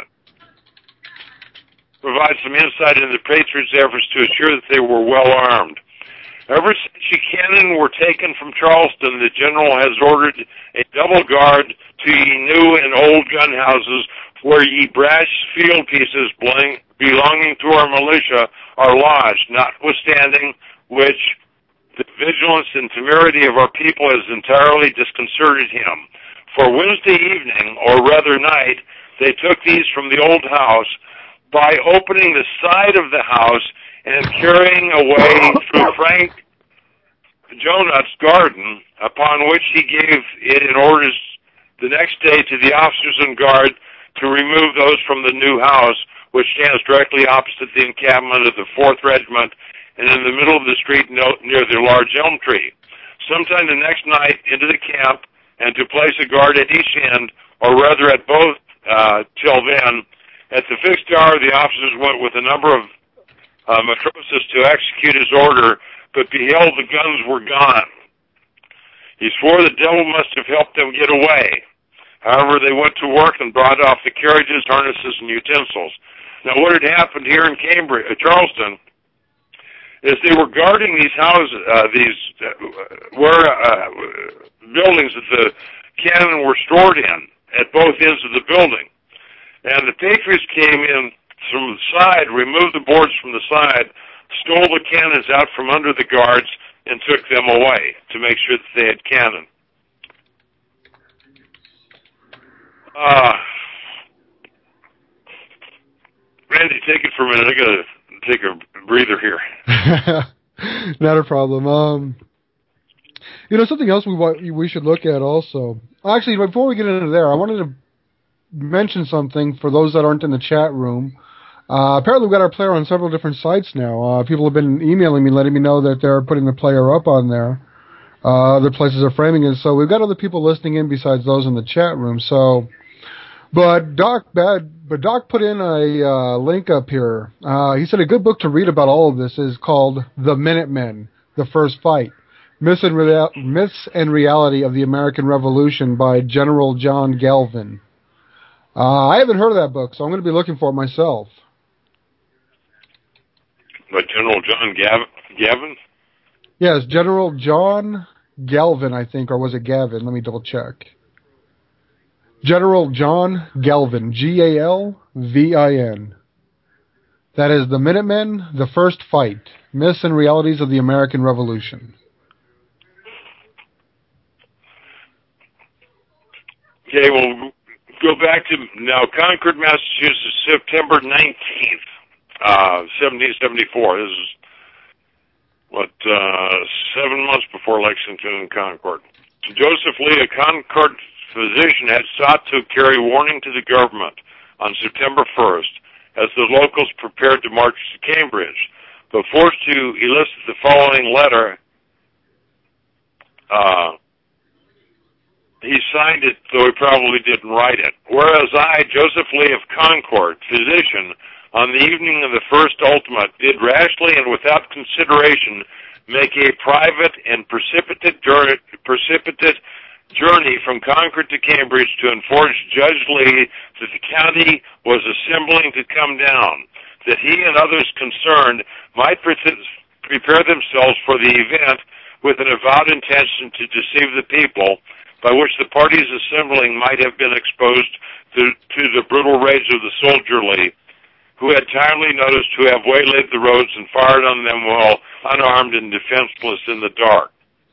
provides some insight into the Patriots' efforts to assure that they were well armed. Ever since ye cannon were taken from Charleston, the general has ordered a double guard to ye new and old gun houses, where ye brass field pieces belonging to our militia are lodged, notwithstanding which the vigilance and temerity of our people has entirely disconcerted him. For Wednesday evening, or rather night, they took these from the old house by opening the side of the house and carrying away through Frank Jonut's garden, upon which he gave it in orders the next day to the officers and guard to remove those from the new house, which stands directly opposite the encampment of the fourth Regiment and in the middle of the street near the large elm tree. Sometime the next night into the camp, and to place a guard at each end, or rather at both uh, till then. At the fixed hour, the officers went with a number of uh, matrosis to execute his order, but beheld the guns were gone. He swore the devil must have helped them get away. However, they went to work and brought off the carriages, harnesses, and utensils. Now, what had happened here in Cambridge, uh, Charleston, is they were guarding these houses, uh, these uh, were uh, buildings that the cannon were stored in at both ends of the building. And the Patriots came in from the side, removed the boards from the side, stole the cannons out from under the guards, and took them away to make sure that they had cannon. Uh, Randy, take it for a minute. I gotta take a breather here. Not a problem. Um, you know, something else we we should look at also. Actually, before we get into there, I wanted to mention something for those that aren't in the chat room. Uh, apparently, we've got our player on several different sites now. Uh, people have been emailing me, letting me know that they're putting the player up on there. Uh, other places are framing it. So we've got other people listening in besides those in the chat room. So But Doc, but Doc put in a uh, link up here. Uh, he said a good book to read about all of this is called The Minutemen, The First Fight, Myths and, Real- Myths and Reality of the American Revolution by General John Galvin. Uh, I haven't heard of that book, so I'm going to be looking for it myself. By General John Gav- Gavin? Yes, General John Galvin, I think, or was it Gavin? Let me double check. General John Galvin, G A L V I N. That is The Minutemen, The First Fight, Myths and Realities of the American Revolution. Okay, we'll go back to now Concord, Massachusetts, September nineteenth, uh, seventeen seventy-four. This is, what, uh, seven months before Lexington and Concord. Joseph Lee, a Concord physician, had sought to carry warning to the government on September first as the locals prepared to march to Cambridge, but forced to elicit the following letter. Uh, he signed it, though he probably didn't write it. Whereas I, Joseph Lee of Concord, physician, on the evening of the first ultimate, did rashly and without consideration make a private and precipitate journey, precipitate journey from Concord to Cambridge to enforce Judge Lee that the county was assembling to come down, that he and others concerned might pre- prepare themselves for the event with an avowed intention to deceive the people, by which the parties assembling might have been exposed to, to the brutal rage of the soldiery, who had timely notice to have waylaid the roads and fired on them while unarmed and defenseless in the dark.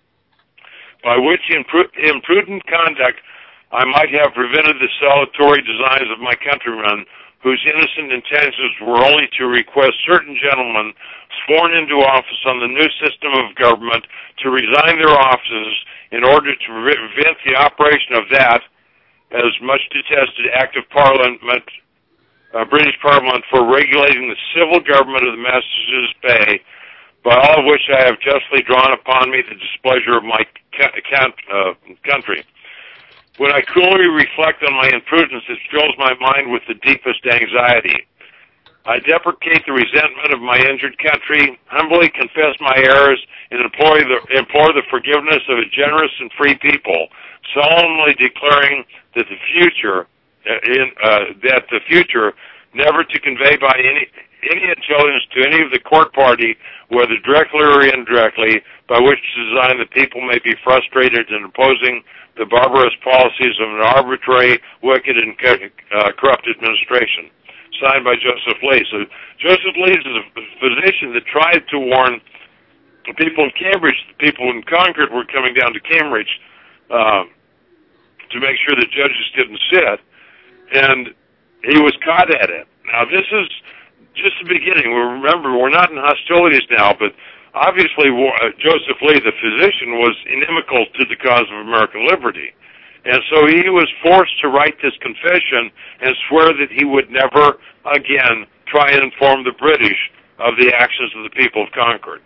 By which imprudent conduct I might have prevented the salutary designs of my countrymen, whose innocent intentions were only to request certain gentlemen sworn into office on the new system of government to resign their offices in order to prevent the operation of that, as much detested Act of Parliament, uh, British Parliament, for regulating the civil government of the Massachusetts Bay, by all of which I have justly drawn upon me the displeasure of my uh, country. When I coolly reflect on my imprudence, it fills my mind with the deepest anxiety. I deprecate the resentment of my injured country, humbly confess my errors, and implore the, implore the forgiveness of a generous and free people, solemnly declaring that the future, uh, in, uh, that the future, never to convey by any any intelligence to any of the court party, whether directly or indirectly, by which design the people may be frustrated in opposing the barbarous policies of an arbitrary, wicked, and uh, corrupt administration. Signed by Joseph Lee. So Joseph Lee is a physician that tried to warn the people in Cambridge, the people in Concord were coming down to Cambridge uh, to make sure the judges didn't sit, and he was caught at it. Now, this is just the beginning. Remember, we're not in hostilities now, but obviously uh, Joseph Lee, the physician, was inimical to the cause of American liberty. And so he was forced to write this confession and swear that he would never again try and inform the British of the actions of the people of Concord.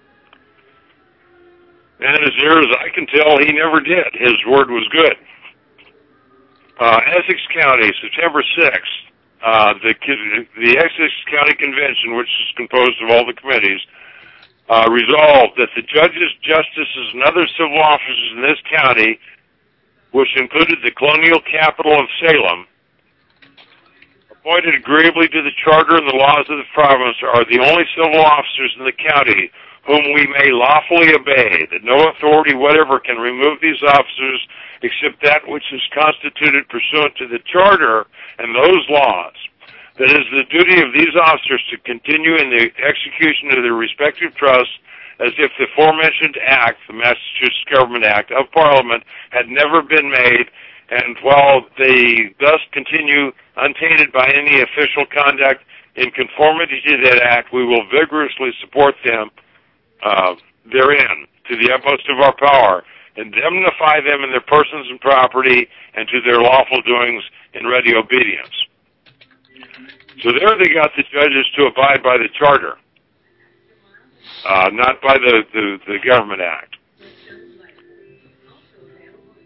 And as near as I can tell, he never did. His word was good. Uh, Essex County, September sixth, uh, the, the Essex County Convention, which is composed of all the committees, uh, resolved that the judges, justices, and other civil officers in this county, which included the colonial capital of Salem, appointed agreeably to the charter and the laws of the province, are the only civil officers in the county whom we may lawfully obey, that no authority whatever can remove these officers except that which is constituted pursuant to the charter and those laws. That it is the duty of these officers to continue in the execution of their respective trusts as if the aforementioned act, the Massachusetts Government Act of Parliament, had never been made, and while they thus continue untainted by any official conduct in conformity to that act, we will vigorously support them uh, therein to the utmost of our power, indemnify them in their persons and property, and to their lawful doings in ready obedience. So there they got the judges to abide by the charter. Uh, not by the, the, the Government Act.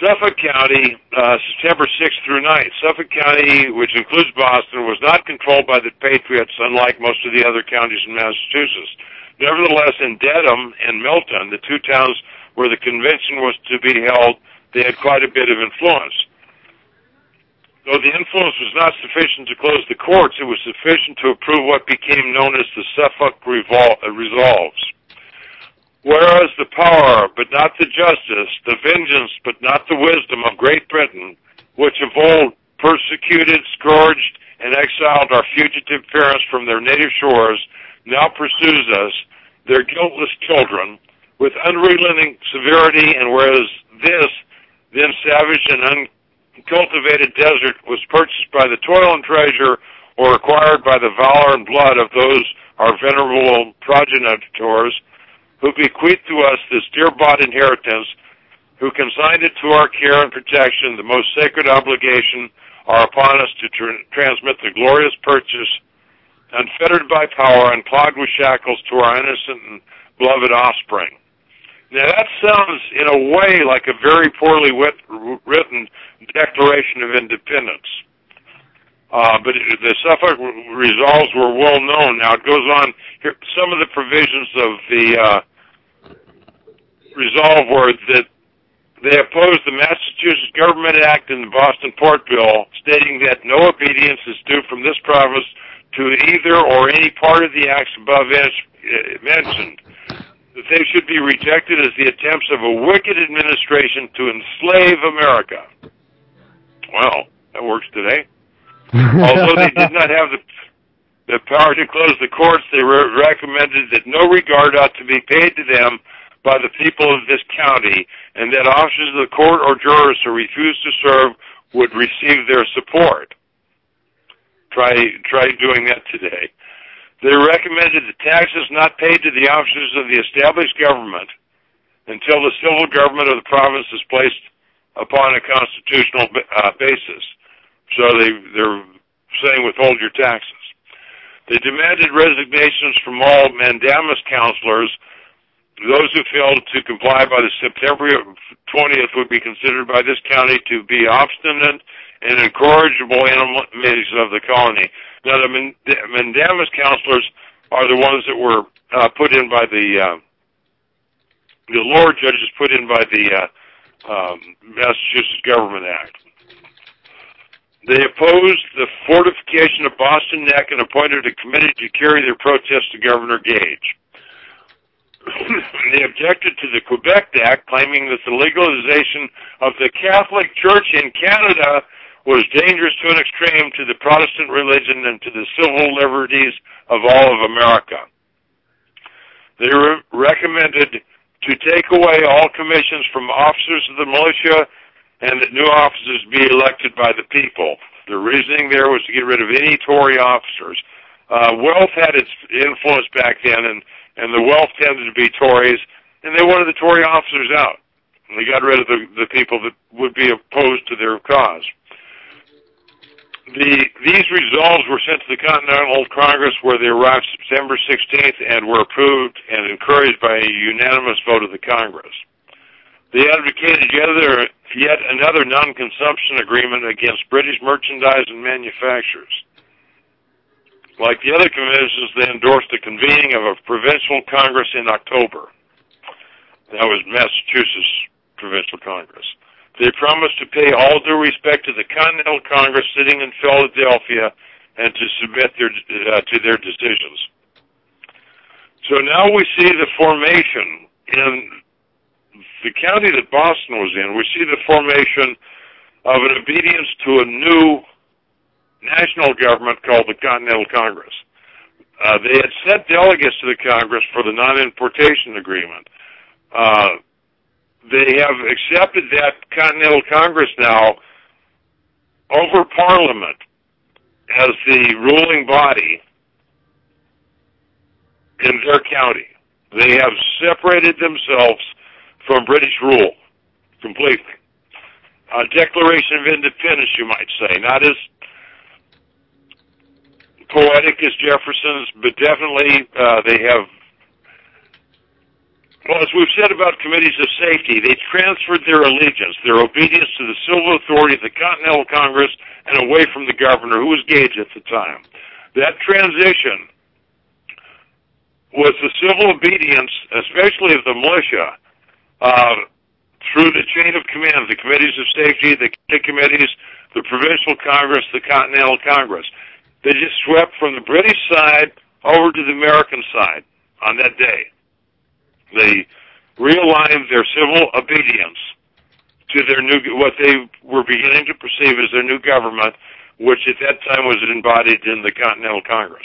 Suffolk County, uh, September sixth through ninth. Suffolk County, which includes Boston, was not controlled by the Patriots, unlike most of the other counties in Massachusetts. Nevertheless, in Dedham and Milton, the two towns where the convention was to be held, they had quite a bit of influence. Though the influence was not sufficient to close the courts, it was sufficient to approve what became known as the Suffolk Revol- uh, Resolves. Whereas the power, but not the justice, the vengeance, but not the wisdom of Great Britain, which of old persecuted, scourged, and exiled our fugitive parents from their native shores, now pursues us, their guiltless children, with unrelenting severity, and whereas this, then savage and uncultivated desert, was purchased by the toil and treasure, or acquired by the valor and blood of those our venerable progenitors, who bequeathed to us this dear-bought inheritance, who consigned it to our care and protection, the most sacred obligation are upon us to tr- transmit the glorious purchase, unfettered by power and clogged with shackles, to our innocent and beloved offspring. Now that sounds, in a way, like a very poorly wit- written Declaration of Independence. Uh, but it, the Suffolk Resolves were well known. Now it goes on, here, some of the provisions of the uh, resolve were that they opposed the Massachusetts Government Act and the Boston Port Bill, stating that no obedience is due from this province to either or any part of the acts above mentioned, that they should be rejected as the attempts of a wicked administration to enslave America. Well, that works today. Although they did not have the the power to close the courts, they re- recommended that no regard ought to be paid to them by the people of this county, and that officers of the court or jurors who refused to serve would receive their support. Try try doing that today. They recommended the taxes not paid to the officers of the established government until the civil government of the province is placed upon a constitutional uh, basis. So they, they're saying withhold your taxes. They demanded resignations from all mandamus counselors. Those who failed to comply by the September twentieth would be considered by this county to be obstinate and incorrigible enemies of the colony. Now, the mandamus counselors are the ones that were uh, put in by the uh, the lower judges put in by the uh, um, Massachusetts Government Act. They opposed the fortification of Boston Neck and appointed a committee to carry their protest to Governor Gage. They objected to the Quebec Act, claiming that the legalization of the Catholic Church in Canada was dangerous to an extreme to the Protestant religion and to the civil liberties of all of America. They re- recommended to take away all commissions from officers of the militia and that new officers be elected by the people. The reasoning there was to get rid of any Tory officers. Uh, wealth had its influence back then, and and the wealth tended to be Tories, and they wanted the Tory officers out. And they got rid of the, the people that would be opposed to their cause. The, these resolves were sent to the Continental Congress, where they arrived September sixteenth and were approved and encouraged by a unanimous vote of the Congress. They advocated yet another, yet another non-consumption agreement against British merchandise and manufacturers. Like the other conventions, they endorsed the convening of a provincial Congress in October. That was Massachusetts Provincial Congress. They promised to pay all due respect to the Continental Congress sitting in Philadelphia and to submit their, uh, to their decisions. So now we see the formation in the county that Boston was in. We see the formation of an obedience to a new national government called the Continental Congress. Uh, they had sent delegates to the Congress for the non-importation agreement. Uh, they have accepted that Continental Congress now over Parliament as the ruling body in their county. They have separated themselves from British rule completely. A Declaration of Independence, you might say, not as poetic as Jefferson's, but definitely uh, they have Well, as we've said about committees of safety, they transferred their allegiance, their obedience to the civil authority of the Continental Congress and away from the governor, who was Gage at the time. That transition was the civil obedience, especially of the militia, uh, through the chain of command, the committees of safety, the county committees, the provincial Congress, the Continental Congress. They just swept from the British side over to the American side on that day. They realigned their civil obedience to their new, what they were beginning to perceive as their new government, which at that time was embodied in the Continental Congress.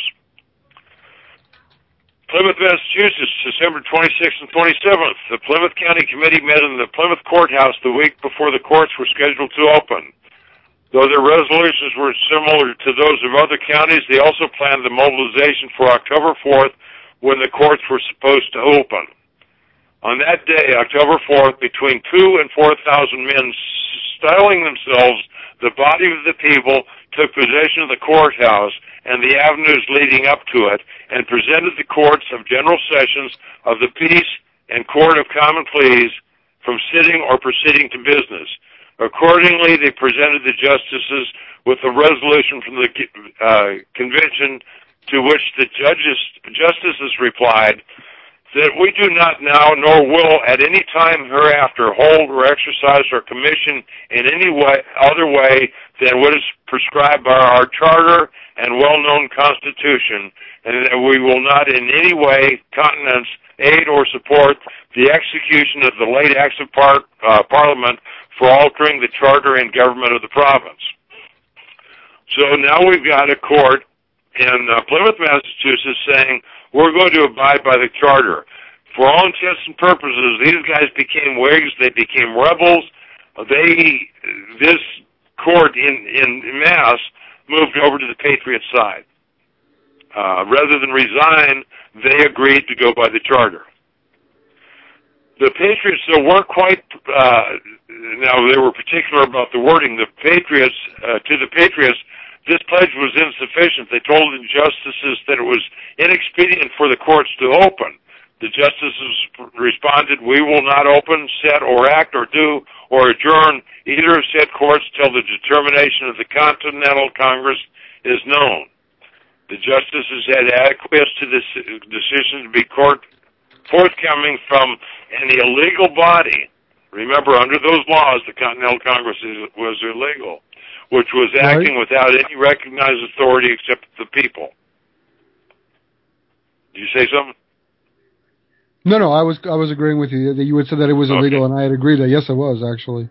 Plymouth, Massachusetts, December twenty-sixth and twenty-seventh. The Plymouth County Committee met in the Plymouth Courthouse the week before the courts were scheduled to open. Though their resolutions were similar to those of other counties, they also planned the mobilization for October fourth, when the courts were supposed to open. On that day, October fourth, between two and four thousand men, styling themselves the body of the people, took possession of the courthouse and the avenues leading up to it, and presented the courts of General Sessions of the Peace and Court of Common Pleas from sitting or proceeding to business. Accordingly, they presented the justices with a resolution from the uh, convention, to which the judges, justices replied that we do not now nor will at any time hereafter hold or exercise or commission in any way, other way than what is prescribed by our charter and well-known Constitution, and that we will not in any way countenance, aid, or support the execution of the late acts of par- uh, Parliament for altering the charter and government of the province. So now we've got a court in uh, Plymouth, Massachusetts, saying we're going to abide by the charter. For all intents and purposes, these guys became Whigs. They became rebels. They, this court in, in Mass moved over to the Patriot side. Uh, rather than resign, they agreed to go by the charter. The Patriots, though, weren't quite, uh, now they were particular about the wording. The Patriots, uh, to the Patriots, this pledge was insufficient. They told the justices that it was inexpedient for the courts to open. The justices responded, we will not open, set, or act, or do, or adjourn either of said courts till the determination of the Continental Congress is known. The justices had acquiesced to this decision to be court forthcoming from an illegal body. Remember, under those laws, the Continental Congress is, was illegal, which was acting right without any recognized authority except the people. Did you say something? No, no, I was I was agreeing with you that you had said that it was illegal, okay. And I had agreed that yes, it was actually.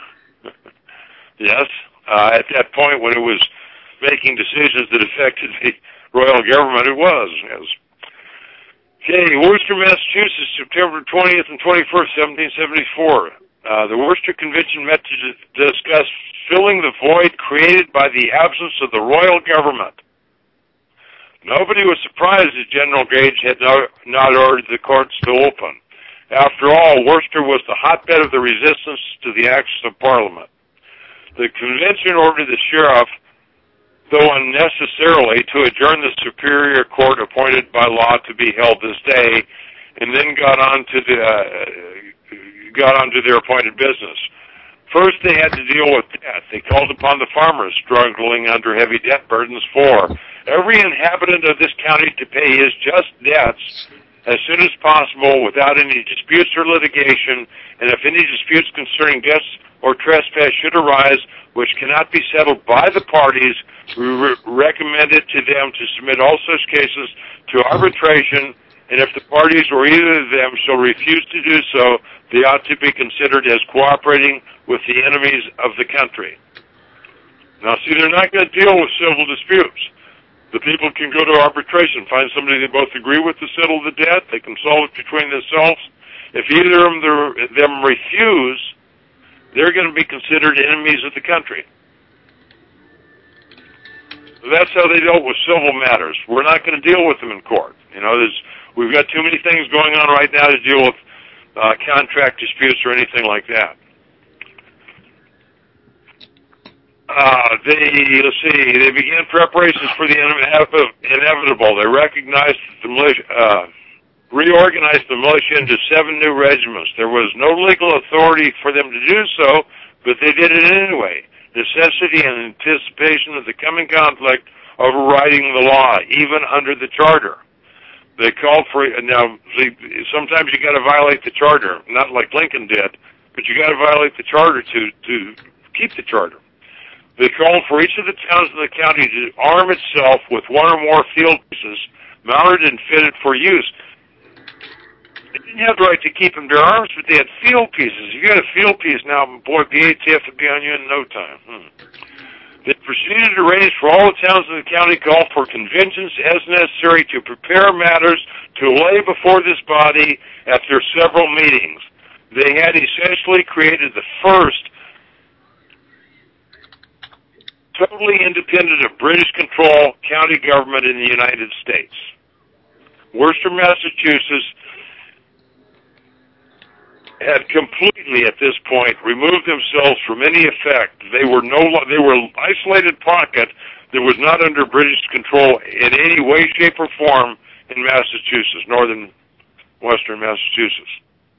Yes, uh, at that point when it was making decisions that affected the royal government, it was. Yes. Okay, Worcester, Massachusetts, September twentieth and twenty-first, seventeen seventy-four. Uh, the Worcester Convention met to d- discuss filling the void created by the absence of the royal government. Nobody was surprised that General Gage had no, not ordered the courts to open. After all, Worcester was the hotbed of the resistance to the acts of Parliament. The convention ordered the sheriff, though unnecessarily, to adjourn the Superior Court appointed by law to be held this day, and then got on to the uh, got on to their appointed business. First, they had to deal with debt. They called upon the farmers struggling under heavy debt burdens for every inhabitant of this county to pay his just debts as soon as possible without any disputes or litigation, and if any disputes concerning debts or trespass should arise which cannot be settled by the parties, we re- recommended to them to submit all such cases to arbitration, and if the parties or either of them shall refuse to do so, they ought to be considered as cooperating with the enemies of the country. Now, see, they're not going to deal with civil disputes. The people can go to arbitration, find somebody they both agree with to settle the debt. They can solve it between themselves. If either of them refuse, they're going to be considered enemies of the country. That's how they dealt with civil matters. We're not going to deal with them in court. You know, there's, we've got too many things going on right now to deal with uh, contract disputes or anything like that. Uh, they, let's see, they began preparations for the inevitable. They recognized that the militia, uh, reorganized the militia into seven new regiments. There was no legal authority for them to do so, but they did it anyway. Necessity and anticipation of the coming conflict overriding the law, even under the charter. They called for, now, see, sometimes you got to violate the charter, not like Lincoln did, but you got to violate the charter to, to keep the charter. They called for each of the towns in the county to arm itself with one or more field pieces mounted and fitted for use. They didn't have the right to keep them their arms, but they had field pieces. You got a field piece now, boy, the A T F would be on you in no time. Hmm. They proceeded to arrange for all the towns in the county, called for conventions as necessary to prepare matters to lay before this body at their several meetings. They had essentially created the first totally independent of British control county government in the United States. Worcester, Massachusetts had completely, at this point, removed themselves from any effect. They were no, they were an isolated pocket that was not under British control in any way, shape, or form in Massachusetts, northern, western Massachusetts.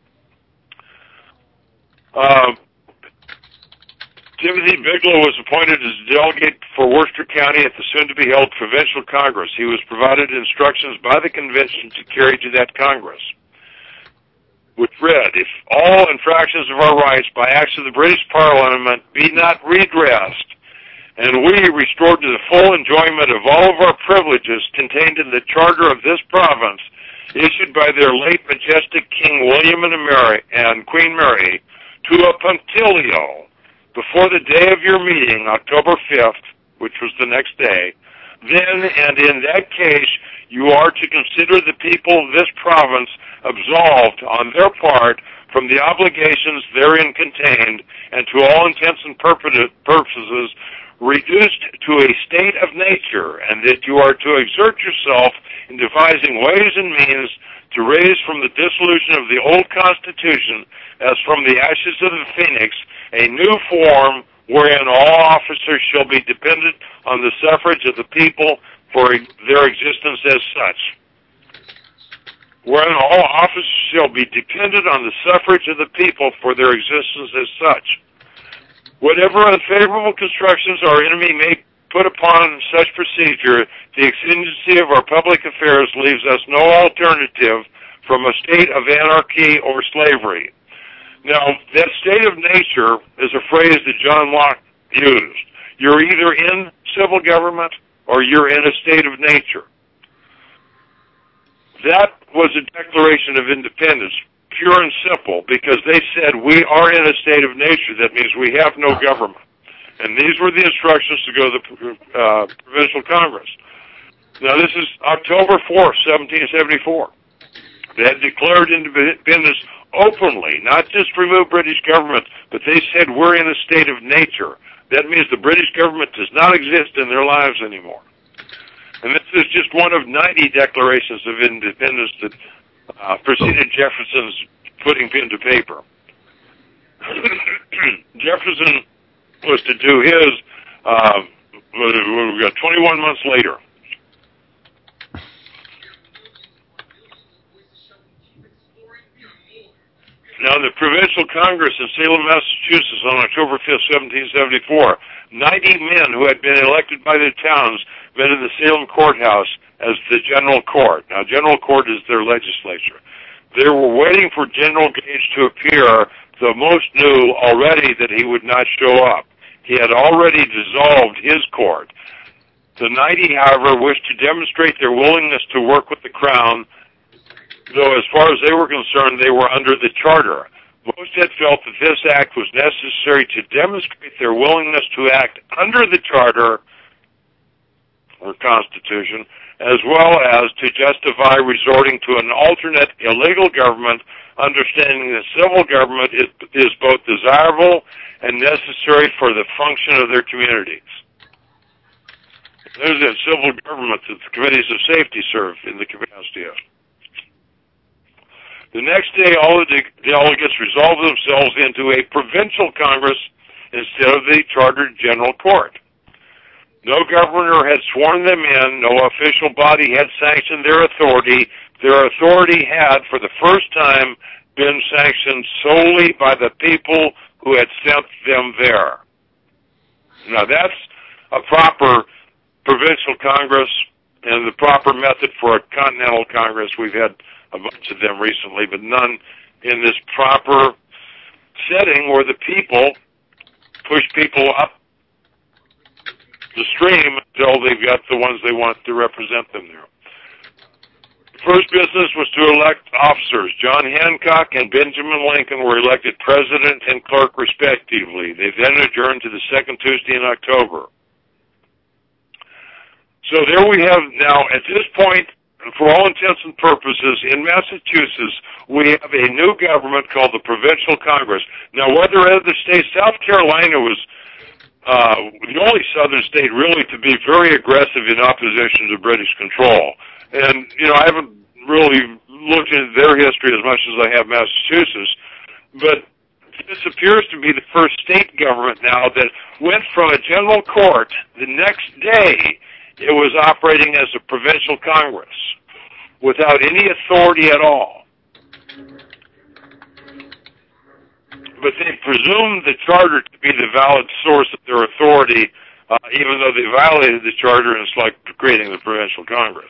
Uh, Timothy Bigelow was appointed as delegate for Worcester County at the soon-to-be-held Provincial Congress. He was provided instructions by the convention to carry to that Congress, which read, if all infractions of our rights by acts of the British Parliament be not redressed, and we restored to the full enjoyment of all of our privileges contained in the charter of this province, issued by their late majestic King William and, Mary, and Queen Mary, to a punctilio, before the day of your meeting, October fifth, which was the next day, then and in that case you are to consider the people of this province absolved on their part from the obligations therein contained, and to all intents and purposes reduced to a state of nature, and that you are to exert yourself in devising ways and means to raise from the dissolution of the old Constitution, as from the ashes of the phoenix, a new form wherein all officers shall be dependent on the suffrage of the people for their existence as such. Wherein all officers shall be dependent on the suffrage of the people for their existence as such. Whatever unfavorable constructions our enemy may put upon such procedure, the exigency of our public affairs leaves us no alternative from a state of anarchy or slavery. Now, that state of nature is a phrase that John Locke used. You're either in civil government or you're in a state of nature. That was a declaration of independence, pure and simple, because they said we are in a state of nature. That means we have no government. And these were the instructions to go to the uh, Provincial Congress. Now, this is October fourth, seventeen seventy-four. They had declared independence openly, not just remove British government, but they said we're in a state of nature. That means the British government does not exist in their lives anymore. And this is just one of ninety declarations of independence that uh, preceded Jefferson's putting pen to paper. Jefferson was to do his uh, twenty-one months later. Now, the Provincial Congress in Salem, Massachusetts, on October fifth, seventeen seventy-four, ninety men who had been elected by the towns met in the Salem courthouse as the General Court. Now, General Court is their legislature. They were waiting for General Gage to appear. The most knew already that he would not show up. He had already dissolved his court. The ninety, however, wished to demonstrate their willingness to work with the Crown, though as far as they were concerned, they were under the Charter. Most had felt that this act was necessary to demonstrate their willingness to act under the Charter or Constitution, as well as to justify resorting to an alternate illegal government, understanding that civil government is, is both desirable and necessary for the function of their communities. There's that civil government that the committees of safety serve in the capacity of. The next day, all the de- delegates resolved themselves into a provincial congress instead of the chartered general court. No governor had sworn them in, no official body had sanctioned their authority, their authority had, for the first time, been sanctioned solely by the people who had sent them there. Now, that's a proper provincial Congress and the proper method for a continental Congress. We've had a bunch of them recently, but none in this proper setting where the people push people up the stream until they've got the ones they want to represent them there. First business was to elect officers. John Hancock and Benjamin Lincoln were elected president and clerk respectively. They then adjourned to the second Tuesday in October. So there we have now, at this point, for all intents and purposes, in Massachusetts, we have a new government called the Provincial Congress. Now, whether other states, South Carolina was uh, the only southern state really to be very aggressive in opposition to British control. And, you know, I haven't really looked into their history as much as I have Massachusetts, but this appears to be the first state government now that went from a general court the next day. It was operating as a provincial Congress without any authority at all. But they presumed the charter to be the valid source of their authority, uh, even though they violated the charter, and it's like creating the provincial Congress.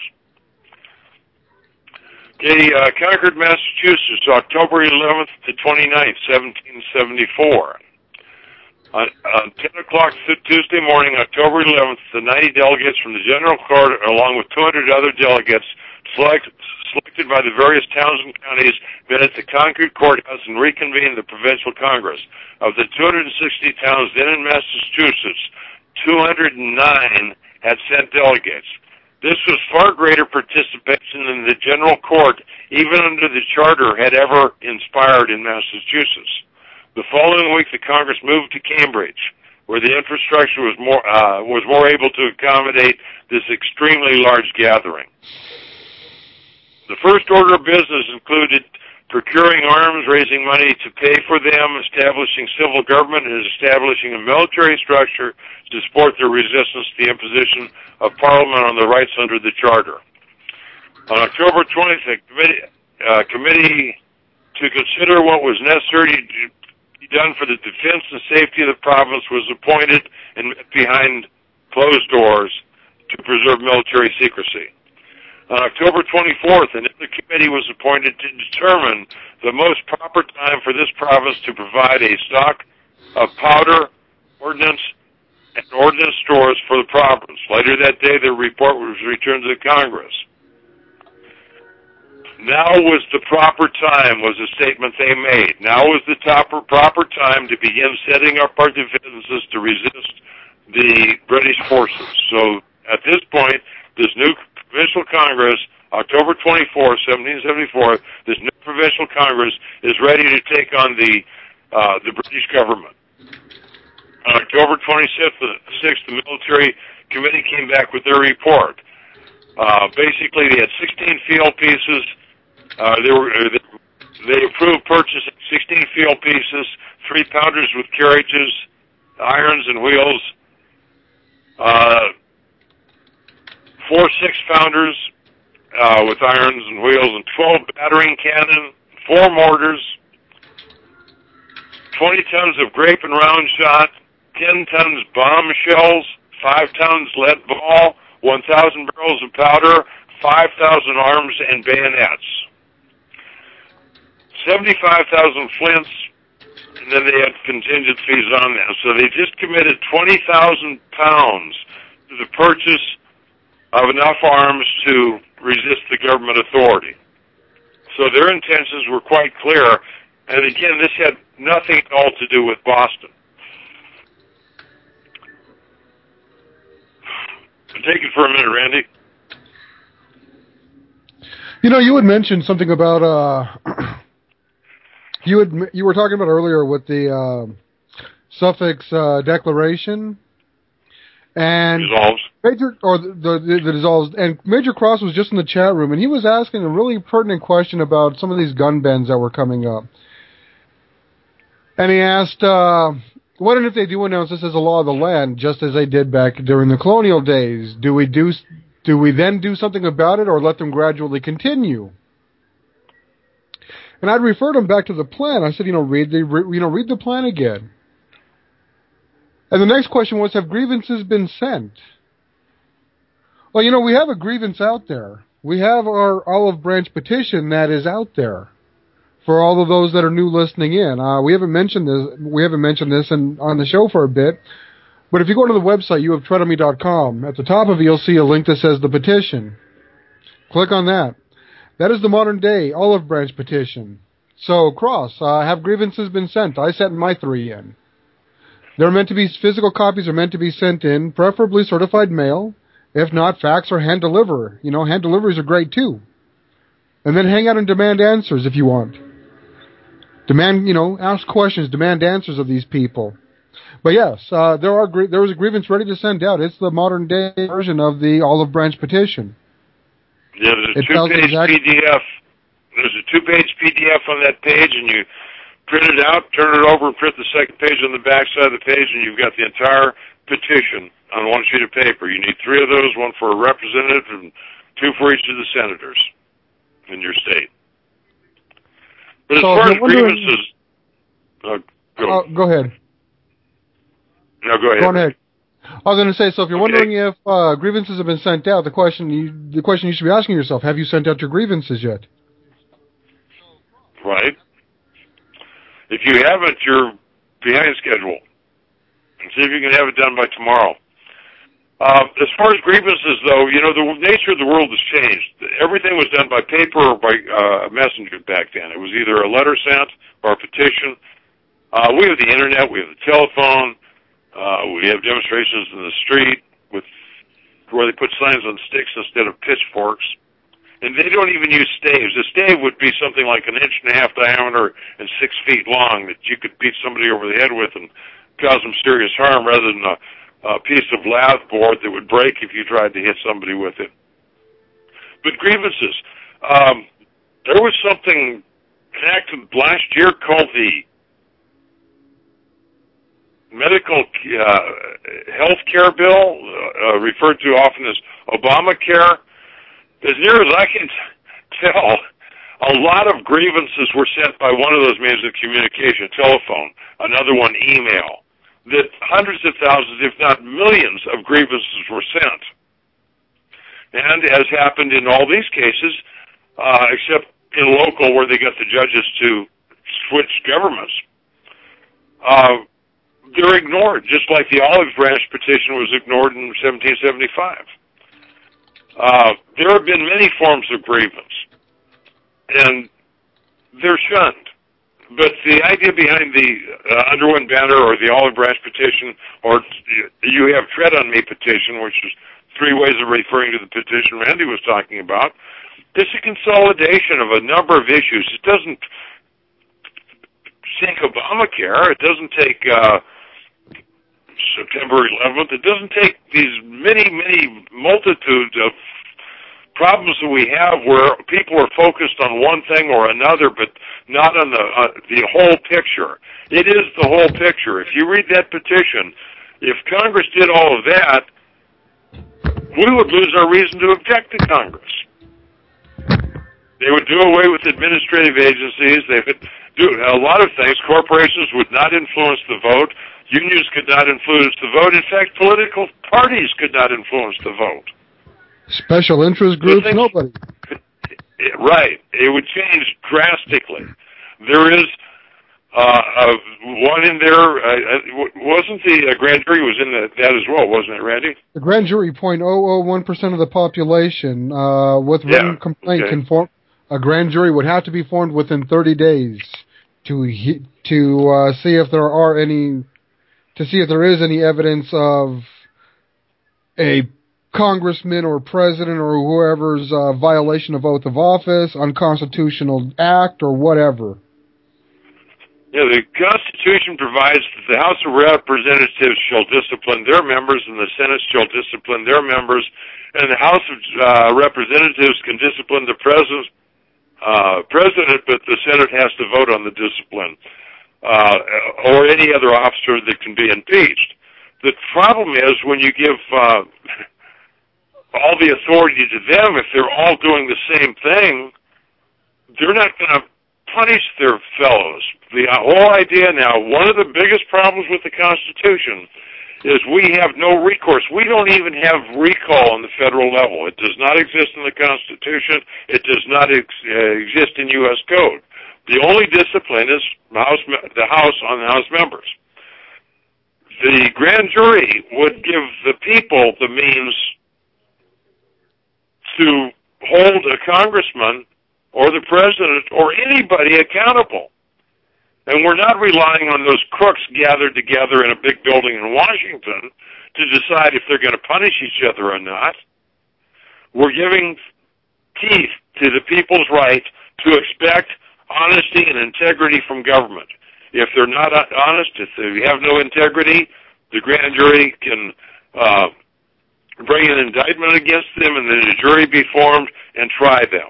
They uh, conquered Massachusetts October eleventh to twenty-ninth, seventeen seventy-four. On, on ten o'clock Tuesday morning, October eleventh, the ninety delegates from the General Court, along with two hundred other delegates, select, selected by the various towns and counties, met at the Concord Courthouse and reconvened the Provincial Congress. Of the two hundred sixty towns then in Massachusetts, two hundred nine had sent delegates. This was far greater participation than the General Court, even under the Charter, had ever inspired in Massachusetts. The following week, the Congress moved to Cambridge, where the infrastructure was more uh, was more able to accommodate this extremely large gathering. The first order of business included procuring arms, raising money to pay for them, establishing civil government, and establishing a military structure to support their resistance to the imposition of Parliament on the rights under the Charter. On October twentieth, a committee, uh, committee to consider what was necessary to be done for the defense and safety of the province was appointed and met behind closed doors to preserve military secrecy. On October twenty-fourth, another committee was appointed to determine the most proper time for this province to provide a stock of powder, ordnance, and ordnance stores for the province. Later that day, the report was returned to the Congress. Now was the proper time, was the statement they made. Now was the proper, proper time to begin setting up our defenses to resist the British forces. So at this point, this new Provincial Congress, October twenty-fourth, seventeen seventy-four, this new Provincial Congress is ready to take on the uh, the British government. On October twenty-sixth, the military committee came back with their report. Uh, basically, they had sixteen field pieces. Uh, they were they, they approved purchasing sixteen field pieces, three pounders with carriages, irons and wheels. Uh, Four six-pounders uh, with irons and wheels, and twelve battering cannon, four mortars, twenty tons of grape and round shot, ten tons bomb shells, five tons lead ball, one thousand barrels of powder, five thousand arms and bayonets, seventy-five thousand flints, and then they had contingencies on them. So they just committed twenty thousand pounds to the purchase of enough arms to resist the government authority. So their intentions were quite clear, and again, this had nothing at all to do with Boston. Take it for a minute, Randy. You know, you had mentioned something about uh, you had you were talking about earlier with the uh, Suffolk's uh, Declaration. And dissolves. Major, or the, the, the dissolves, and Major Cross was just in the chat room, and he was asking a really pertinent question about some of these gun bans that were coming up. And he asked, uh, what if they do announce this as a law of the land, just as they did back during the colonial days? Do we do Do we then do something about it or let them gradually continue? And I'd referred them back to the plan. I said, you know, read the, you know, read the plan again. And the next question was, have grievances been sent? Well, you know, we have a grievance out there. We have our olive branch petition that is out there for all of those that are new listening in. Uh, we haven't mentioned this. We haven't mentioned this in, on the show for a bit. But if you go to the website, you have tread on me dot com, at the top of it, you'll see a link that says the petition. Click on that. That is the modern day olive branch petition. So, Cross, uh, have grievances been sent? I sent my three in. They're meant to be, physical copies are meant to be sent in, preferably certified mail. If not, fax or hand deliver. You know, hand deliveries are great too. And then hang out and demand answers if you want. Demand, you know, ask questions, demand answers of these people. But yes, uh, there are there was a grievance ready to send out. It's the modern day version of the olive branch petition. Yeah, there's a two-page exactly- P D F. There's a two-page P D F on that page, and you print it out, turn it over, and print the second page on the back side of the page, and you've got the entire petition on one sheet of paper. You need three of those, one for a representative and two for each of the senators in your state. But as so far as grievances... Uh, go. Uh, go ahead. No, go ahead. Go ahead. I was going to say, so if you're okay. wondering if uh, grievances have been sent out, the question you, the question you should be asking yourself, have you sent out your grievances yet? Right. If you haven't, you're behind schedule. See if you can have it done by tomorrow. Uh, as far as grievances, though, you know, the nature of the world has changed. Everything was done by paper or by uh, messenger back then. It was either a letter sent or a petition. Uh, we have the internet, we have the telephone, uh, we have demonstrations in the street with where they put signs on sticks instead of pitchforks. And they don't even use staves. A stave would be something like an inch and a half diameter and six feet long that you could beat somebody over the head with and cause them serious harm rather than a, a piece of lath board that would break if you tried to hit somebody with it. But grievances. Um, there was something enacted last year called the Medical uh, Health Care Bill, uh, referred to often as Obamacare. As near as I can tell, a lot of grievances were sent by one of those means of communication, telephone, another one, email, that hundreds of thousands, if not millions, of grievances were sent. And as happened in all these cases, uh, except in local where they got the judges to switch governments, uh, they're ignored, just like the olive branch petition was ignored in seventeen seventy-five. Uh, there have been many forms of grievance, and they're shunned. But the idea behind the uh, Underwood banner or the olive branch petition, or you have tread on me petition, which is three ways of referring to the petition Randy was talking about, it's a consolidation of a number of issues. It doesn't take Obamacare. It doesn't take uh, September eleventh. It doesn't take these many, many multitudes of problems that we have where people are focused on one thing or another, but not on the uh, the whole picture. It is the whole picture. If you read that petition, if Congress did all of that, we would lose our reason to object to Congress. They would do away with administrative agencies. They would do a lot of things. Corporations would not influence the vote. Unions could not influence the vote. In fact, political parties could not influence the vote. Special interest groups, things, nobody. Right. It would change drastically. There is uh, uh, one in there. Uh, wasn't the uh, grand jury was in the, that as well, wasn't it, Randy? The grand jury, zero point zero zero one percent of the population uh, with written yeah, complaint okay. can form. A grand jury would have to be formed within thirty days to to uh, see if there are any to see if there is any evidence of a congressman or president or whoever's uh, violation of oath of office, unconstitutional act, or whatever. Yeah, the Constitution provides that the House of Representatives shall discipline their members and the Senate shall discipline their members, and the House of uh, Representatives can discipline the president, uh, president, but the Senate has to vote on the discipline, uh, or any other officer that can be impeached. The problem is when you give uh, all the authority to them, if they're all doing the same thing, they're not going to punish their fellows. The whole idea now, one of the biggest problems with the Constitution is we have no recourse. We don't even have recall on the federal level. It does not exist in the Constitution. It does not ex- uh, exist in U S Code. The only discipline is House, the House on the House members. The grand jury would give the people the means to hold a congressman or the president or anybody accountable. And we're not relying on those crooks gathered together in a big building in Washington to decide if they're going to punish each other or not. We're giving teeth to the people's right to expect honesty and integrity from government. If they're not honest, if they have no integrity, the grand jury can uh, bring an indictment against them and then a jury be formed and try them.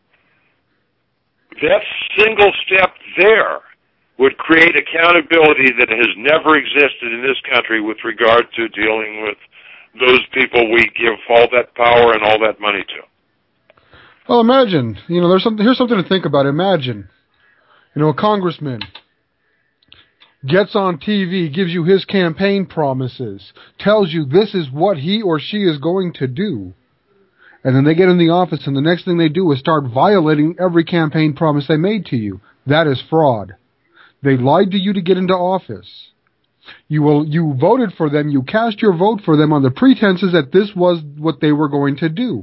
That single step there would create accountability that has never existed in this country with regard to dealing with those people we give all that power and all that money to. Well, imagine, you know, there's something, here's something to think about. Imagine, you know, a congressman gets on T V, gives you his campaign promises, tells you this is what he or she is going to do. And then they get in the office and the next thing they do is start violating every campaign promise they made to you. That is fraud. They lied to you to get into office. You will, you voted for them, you cast your vote for them on the pretenses that this was what they were going to do.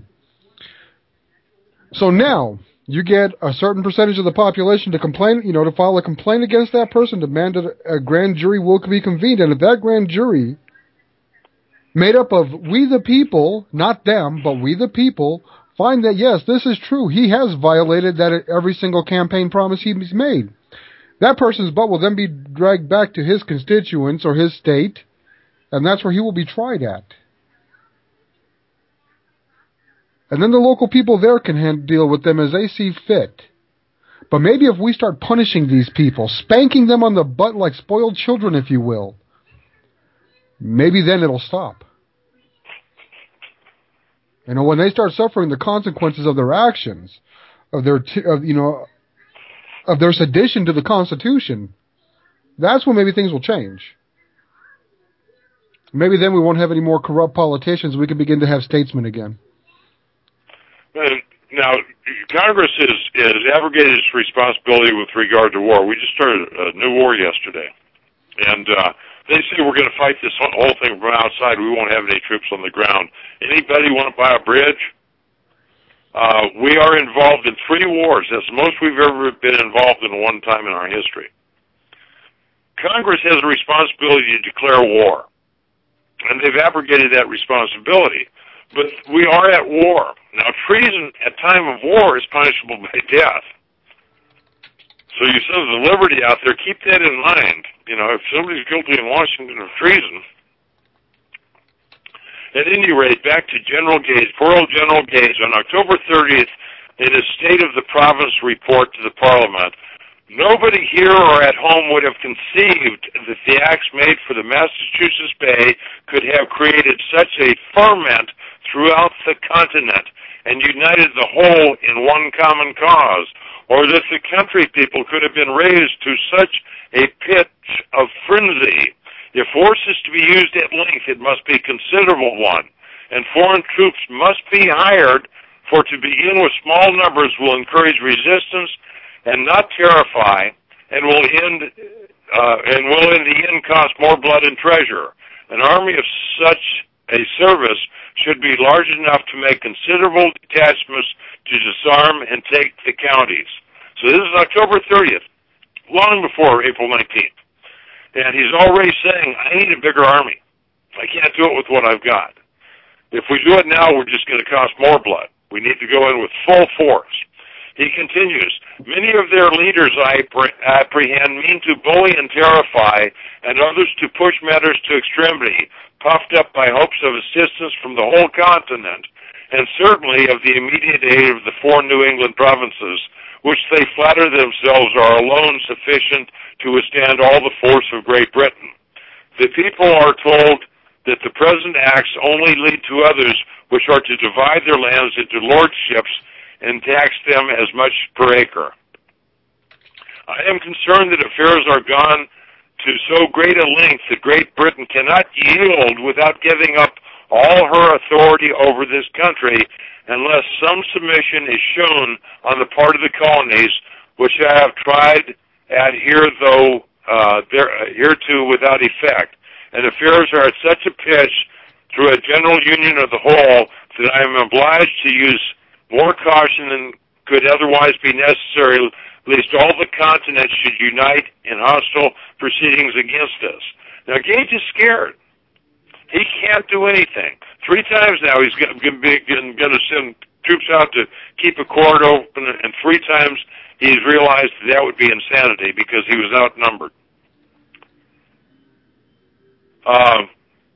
So now, you get a certain percentage of the population to complain, you know, to file a complaint against that person, demand that a grand jury will be convened, and if that grand jury, made up of we the people, not them, but we the people, find that yes, this is true, he has violated that every single campaign promise he's made. That person's butt will then be dragged back to his constituents or his state, and that's where he will be tried at. And then the local people there can hand, deal with them as they see fit. But maybe if we start punishing these people, spanking them on the butt like spoiled children, if you will, maybe then it'll stop. You know, when they start suffering the consequences of their actions, of their, t- of, you know, of their sedition to the Constitution, that's when maybe things will change. Maybe then we won't have any more corrupt politicians. We can begin to have statesmen again. Now, Congress is, is abrogated its responsibility with regard to war. We just started a new war yesterday. And uh, they say we're going to fight this whole thing from outside. We won't have any troops on the ground. Anybody want to buy a bridge? Uh, we are involved in three wars. That's the most we've ever been involved in one time in our history. Congress has a responsibility to declare war, and they've abrogated that responsibility. But we are at war. Now, treason at time of war is punishable by death. So you said the liberty out there, keep that in mind. You know, if somebody's guilty in Washington of treason, at any rate, back to General Gage, poor old General Gage, on October thirtieth, in his State of the Province report to the Parliament, nobody here or at home would have conceived that the acts made for the Massachusetts Bay could have created such a ferment throughout the continent and united the whole in one common cause, or that the country people could have been raised to such a pitch of frenzy. If force is to be used at length, it must be a considerable one, and foreign troops must be hired, for to begin with small numbers will encourage resistance and not terrify, and will end uh, and will in the end cost more blood and treasure. An army of such a service should be large enough to make considerable detachments to disarm and take the counties. So this is October thirtieth, long before April nineteenth. And he's already saying, I need a bigger army. I can't do it with what I've got. If we do it now, we're just going to cost more blood. We need to go in with full force. He continues, many of their leaders, I apprehend, mean to bully and terrify, and others to push matters to extremity, puffed up by hopes of assistance from the whole continent, and certainly of the immediate aid of the four New England provinces, which they flatter themselves are alone sufficient to withstand all the force of Great Britain. The people are told that the present acts only lead to others which are to divide their lands into lordships and tax them as much per acre. I am concerned that affairs are gone to so great a length that Great Britain cannot yield without giving up all her authority over this country unless some submission is shown on the part of the colonies, which I have tried at here, though uh, there, hereto without effect. And affairs are at such a pitch through a general union of the whole that I am obliged to use more caution than could otherwise be necessary, lest all the continent should unite in hostile proceedings against us. Now, Gage is scared. He can't do anything. Three times now he's going to send troops out to keep a court open, and three times he's realized that, that would be insanity because he was outnumbered. Um,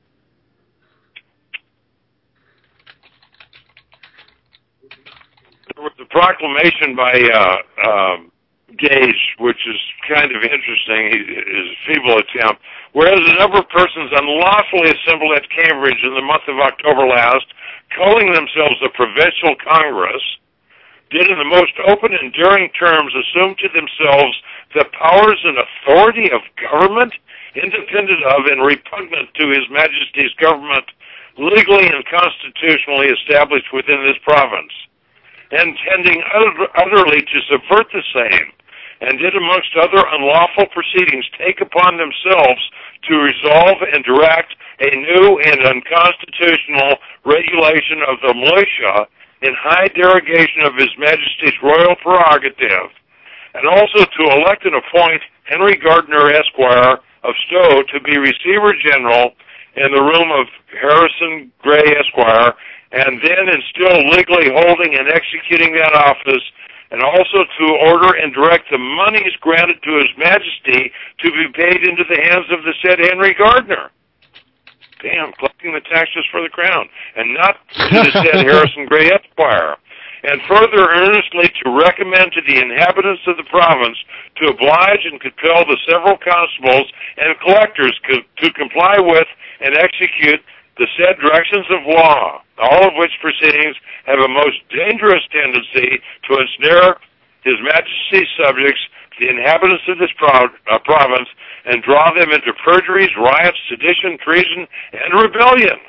there was a proclamation by uh, um, Gage, which is kind of interesting, his feeble attempt. Whereas a number of persons unlawfully assembled at Cambridge in the month of October last, calling themselves the Provincial Congress, did in the most open and enduring terms assume to themselves the powers and authority of government, independent of and repugnant to His Majesty's government, legally and constitutionally established within this province, intending utterly to subvert the same, and did amongst other unlawful proceedings take upon themselves to resolve and direct a new and unconstitutional regulation of the militia in high derogation of His Majesty's royal prerogative, and also to elect and appoint Henry Gardner, Esquire, of Stowe, to be Receiver General in the room of Harrison Gray, Esquire, and then and still legally holding and executing that office, and also to order and direct the monies granted to His Majesty to be paid into the hands of the said Henry Gardner. Damn, collecting the taxes for the crown, and not to the said Harrison Gray, Esquire. And further earnestly to recommend to the inhabitants of the province to oblige and compel the several constables and collectors co- to comply with and execute the said directions of law, all of which proceedings have a most dangerous tendency to ensnare His Majesty's subjects, the inhabitants of this pro- uh, province, and draw them into perjuries, riots, sedition, treason, and rebellion.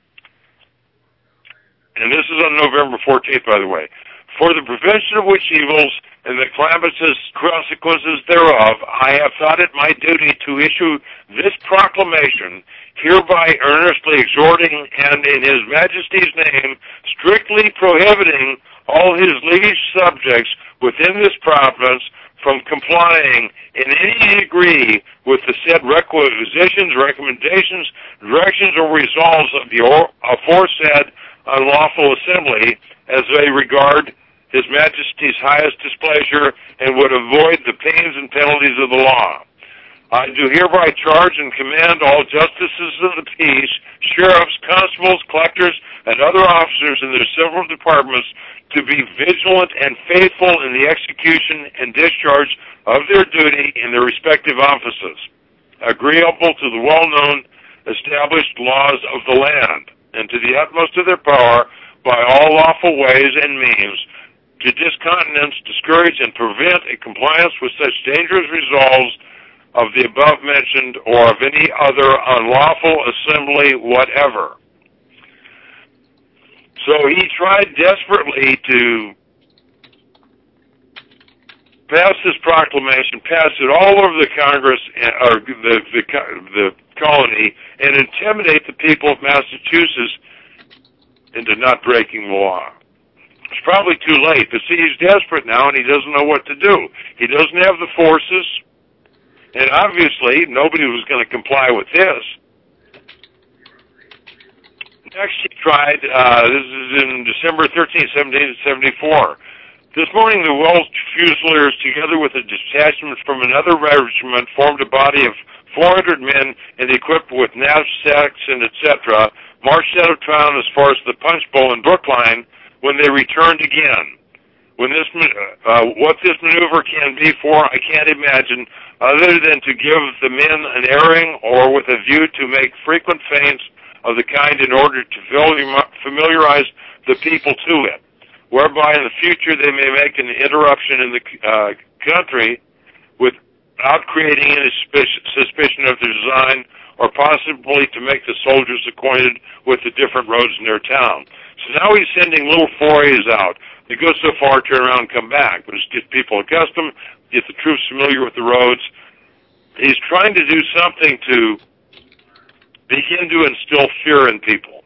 And this is on November fourteenth, by the way. For the prevention of which evils and the calamitous consequences thereof, I have thought it my duty to issue this proclamation, hereby earnestly exhorting and in His Majesty's name strictly prohibiting all His liege subjects within this province from complying in any degree with the said requisitions, recommendations, directions, or resolves of the aforesaid unlawful assembly as they regard His Majesty's highest displeasure and would avoid the pains and penalties of the law. I do hereby charge and command all justices of the peace, sheriffs, constables, collectors, and other officers in their several departments to be vigilant and faithful in the execution and discharge of their duty in their respective offices, agreeable to the well-known established laws of the land, and to the utmost of their power, by all lawful ways and means, to discountenance, discourage, and prevent a compliance with such dangerous resolves of the above mentioned or of any other unlawful assembly whatever. So he tried desperately to pass this proclamation, pass it all over the Congress, or the, the, the colony, and intimidate the people of Massachusetts into not breaking the law. It's probably too late, but see, he's desperate now and he doesn't know what to do. He doesn't have the forces, and obviously nobody was going to comply with this. Next he tried, uh, this is in December thirteenth, seventeen seventy-four. This morning the Welsh Fusiliers, together with a detachment from another regiment, formed a body of four hundred men and equipped with knapsacks and et cetera, marched out of town as far as the Punch Bowl in Brookline, when they returned again. When this, uh, what this maneuver can be for, I can't imagine, other than to give the men an airing or with a view to make frequent feints of the kind in order to familiarize the people to it, whereby in the future they may make an interruption in the uh, country without creating any suspicion of their design, or possibly to make the soldiers acquainted with the different roads in their town. So now he's sending little forays out. They go so far, turn around, and come back. But it's get people accustomed, get the troops familiar with the roads. He's trying to do something to begin to instill fear in people.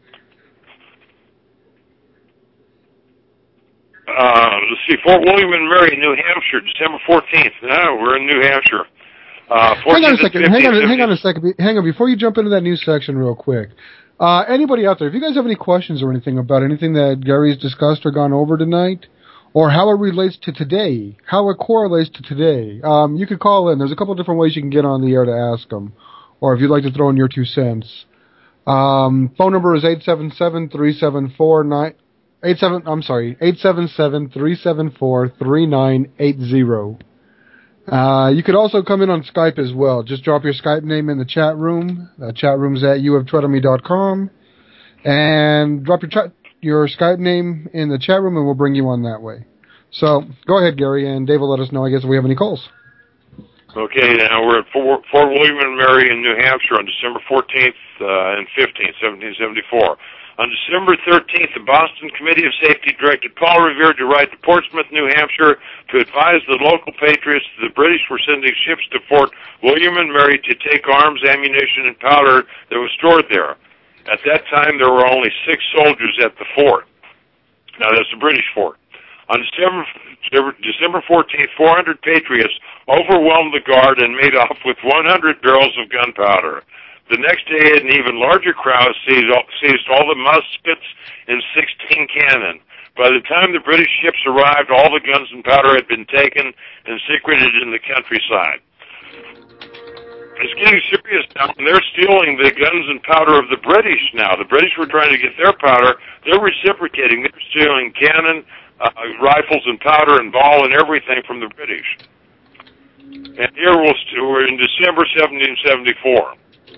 Uh, let's see, Fort William and Mary, New Hampshire, December fourteenth. No, we're in New Hampshire. Uh, hang on a second. Hang on. Hang on a second. Hang on. Before you jump into that news section, real quick. Uh, anybody out there, if you guys have any questions or anything about anything that Gary's discussed or gone over tonight, or how it relates to today, how it correlates to today, um, you could call in. There's a couple of different ways you can get on the air to ask them, or if you'd like to throw in your two cents. Um, phone number is eight seven seven, three seven four, nine eight seven. I'm sorry, eight seven seven, three seven four, three nine eight zero. Uh, you could also come in on Skype as well. Just drop your Skype name in the chat room. Uh, chat room's at you have tread on me dot com. And drop your chat, your Skype name in the chat room, and we'll bring you on that way. So, go ahead, Gary, and Dave will let us know, I guess, if we have any calls. Okay, now we're at Fort, Fort William and Mary in New Hampshire on December fourteenth uh, and fifteenth, seventeen seventy-four. On December thirteenth, the Boston Committee of Safety directed Paul Revere to write to Portsmouth, New Hampshire, to advise the local patriots that the British were sending ships to Fort William and Mary to take arms, ammunition, and powder that was stored there. At that time, there were only six soldiers at the fort. Now, that's the British fort. On December, December fourteenth, four hundred patriots overwhelmed the guard and made off with one hundred barrels of gunpowder. The next day, an even larger crowd seized all, seized all the muskets and sixteen cannon. By the time the British ships arrived, all the guns and powder had been taken and secreted in the countryside. It's getting serious now, and they're stealing the guns and powder of the British now. The British were trying to get their powder. They're reciprocating. They're stealing cannon, uh, rifles, and powder and ball and everything from the British. And here we'll st- we're in December seventeen seventy-four.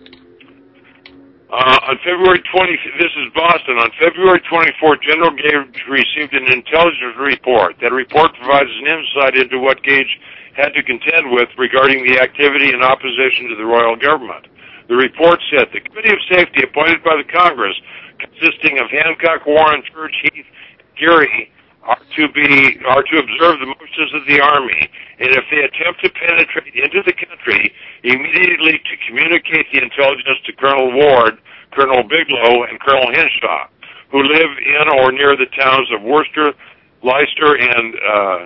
Uh, on February twentieth, this is Boston. On February twenty-fourth, General Gage received an intelligence report. That report provides an insight into what Gage had to contend with regarding the activity in opposition to the royal government. The report said the Committee of Safety appointed by the Congress, consisting of Hancock, Warren, Church, Heath, and Geary, are to be are to observe the motions of the Army, and if they attempt to penetrate into the country, immediately to communicate the intelligence to Colonel Ward, Colonel Bigelow, and Colonel Henshaw, who live in or near the towns of Worcester, Leicester, and uh,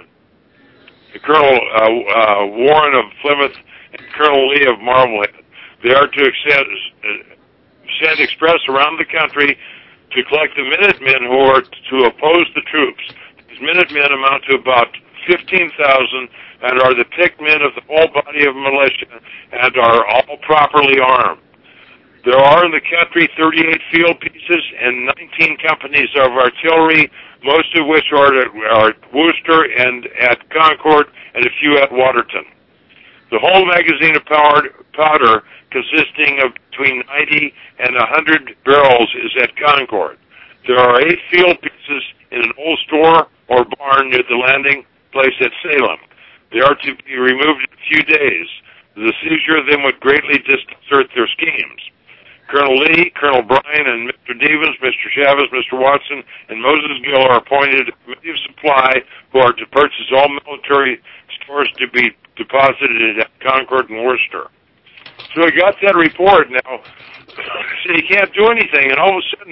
Colonel uh, uh, Warren of Plymouth and Colonel Lee of Marblehead. They are to extend, uh, send express around the country to collect the Minutemen who are to oppose the troops. These Minutemen amount to about fifteen thousand and are the picked men of the whole body of militia and are all properly armed. There are in the country thirty-eight field pieces and nineteen companies of artillery, most of which are at, are at Worcester and at Concord, and a few at Waterton. The whole magazine of powder, powder consisting of between ninety and one hundred barrels is at Concord. There are eight field pieces in an old store or barn near the landing place at Salem. They are to be removed in a few days. The seizure of them would greatly disconcert their schemes. Colonel Lee, Colonel Bryan, and Mister Devens, Mister Chavez, Mister Watson, and Moses Gill are appointed to the Committee of Supply, who are to purchase all military stores to be deposited at Concord and Worcester. So he got that report now. So he can't do anything, and all of a sudden,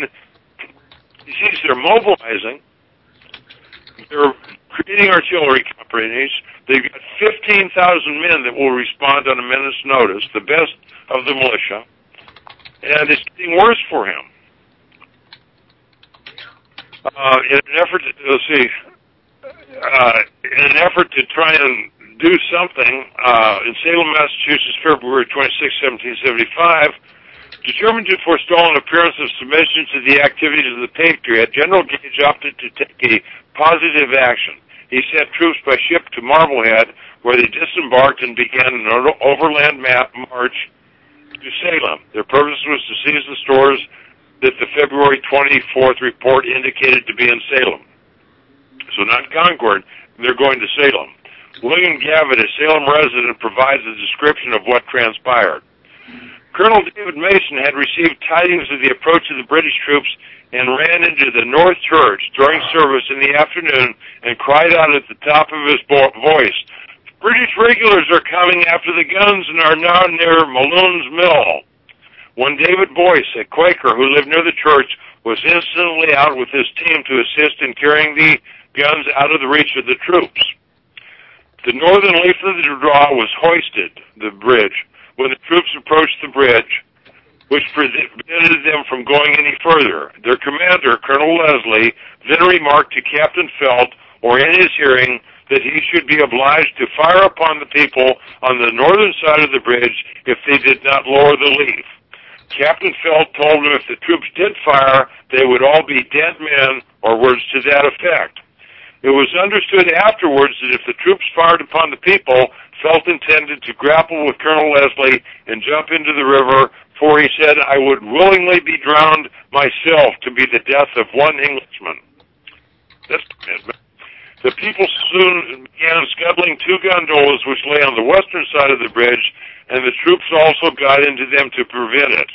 he sees they're mobilizing. They're creating artillery companies. They've got fifteen thousand men that will respond on a minute's notice, the best of the militia. And it's getting worse for him. Uh, in an effort to, let's see, uh, in an effort to try and do something, uh, in Salem, Massachusetts, February twenty-sixth, seventeen seventy-five, determined to forestall an appearance of submission to the activities of the Patriot, General Gage opted to take a positive action. He sent troops by ship to Marblehead, where they disembarked and began an overland march to Salem. Their purpose was to seize the stores that the February twenty-fourth report indicated to be in Salem. So not Concord, they're going to Salem. William Gavitt, a Salem resident, provides a description of what transpired. Colonel David Mason had received tidings of the approach of the British troops and ran into the North Church during service in the afternoon and cried out at the top of his voice, "British regulars are coming after the guns and are now near Malone's Mill." When David Boyce, a Quaker who lived near the church, was instantly out with his team to assist in carrying the guns out of the reach of the troops. The northern leaf of the draw was hoisted, the bridge, when the troops approached the bridge, which prevented them from going any further. Their commander, Colonel Leslie, then remarked to Captain Felt, or in his hearing, that he should be obliged to fire upon the people on the northern side of the bridge if they did not lower the leaf. Captain Felt told him if the troops did fire, they would all be dead men, or words to that effect. It was understood afterwards that if the troops fired upon the people, Felt intended to grapple with Colonel Leslie and jump into the river, for he said, "I would willingly be drowned myself to be the death of one Englishman." That's The people soon began scuttling two gondolas which lay on the western side of the bridge, and the troops also got into them to prevent it.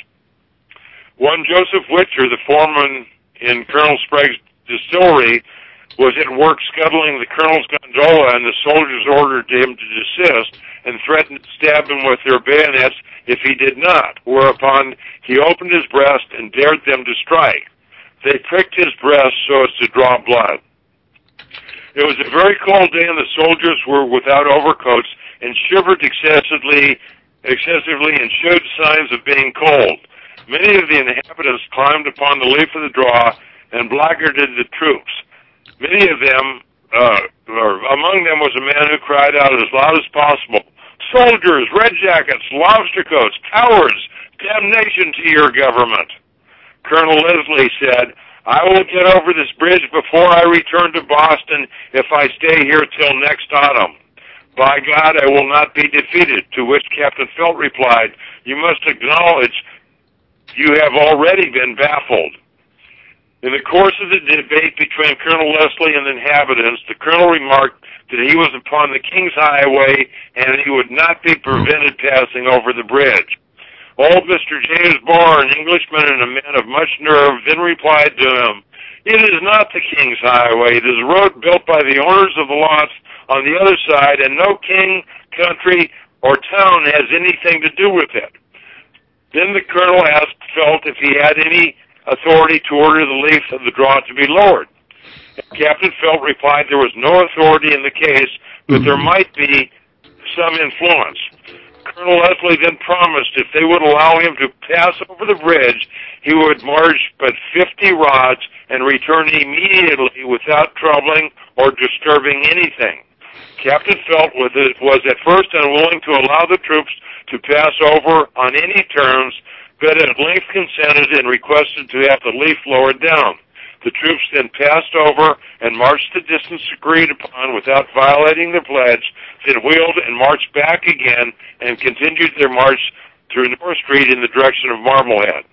One Joseph Witcher, the foreman in Colonel Sprague's distillery, was at work scuttling the colonel's gondola, and the soldiers ordered him to desist and threatened to stab him with their bayonets if he did not, whereupon he opened his breast and dared them to strike. They pricked his breast so as to draw blood. It was a very cold day, and the soldiers were without overcoats and shivered excessively, excessively and showed signs of being cold. Many of the inhabitants climbed upon the leaf of the draw and blackguarded the troops. Many of them, uh, or among them was a man who cried out as loud as possible, "Soldiers, red jackets, lobster coats, cowards, damnation to your government." Colonel Leslie said, "I will get over this bridge before I return to Boston if I stay here till next autumn. By God, I will not be defeated," to which Captain Felt replied, "You must acknowledge you have already been baffled." In the course of the debate between Colonel Leslie and the inhabitants, the colonel remarked that he was upon the King's Highway and he would not be prevented passing over the bridge. Old Mister James Barr, an Englishman and a man of much nerve, then replied to him, "It is not the King's Highway. It is a road built by the owners of the lots on the other side, and no king, country, or town has anything to do with it." Then the colonel asked Felt if he had any authority to order the leaf of the draw to be lowered. And Captain Felt replied there was no authority in the case, but there might be some influence. Colonel Leslie then promised if they would allow him to pass over the bridge, he would march but fifty rods and return immediately without troubling or disturbing anything. Captain Felt was at first unwilling to allow the troops to pass over on any terms, but at length consented and requested to have the leaf lowered down. The troops then passed over and marched the distance agreed upon without violating the pledge, then wheeled and marched back again and continued their march through North Street in the direction of Marblehead.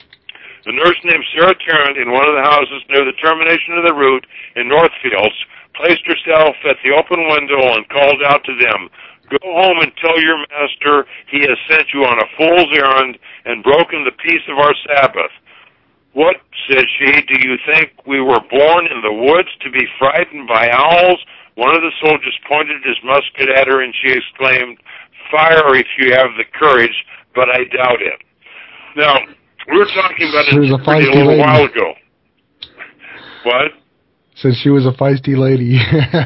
A nurse named Sarah Tarrant in one of the houses near the termination of the route in Northfields placed herself at the open window and called out to them, "Go home and tell your master he has sent you on a fool's errand and broken the peace of our Sabbath." "What," said she, "do you think we were born in the woods to be frightened by owls?" One of the soldiers pointed his musket at her and she exclaimed, "Fire if you have the courage, but I doubt it." Now, we were talking about it a, a little lady. while ago. What? Said she was a feisty lady.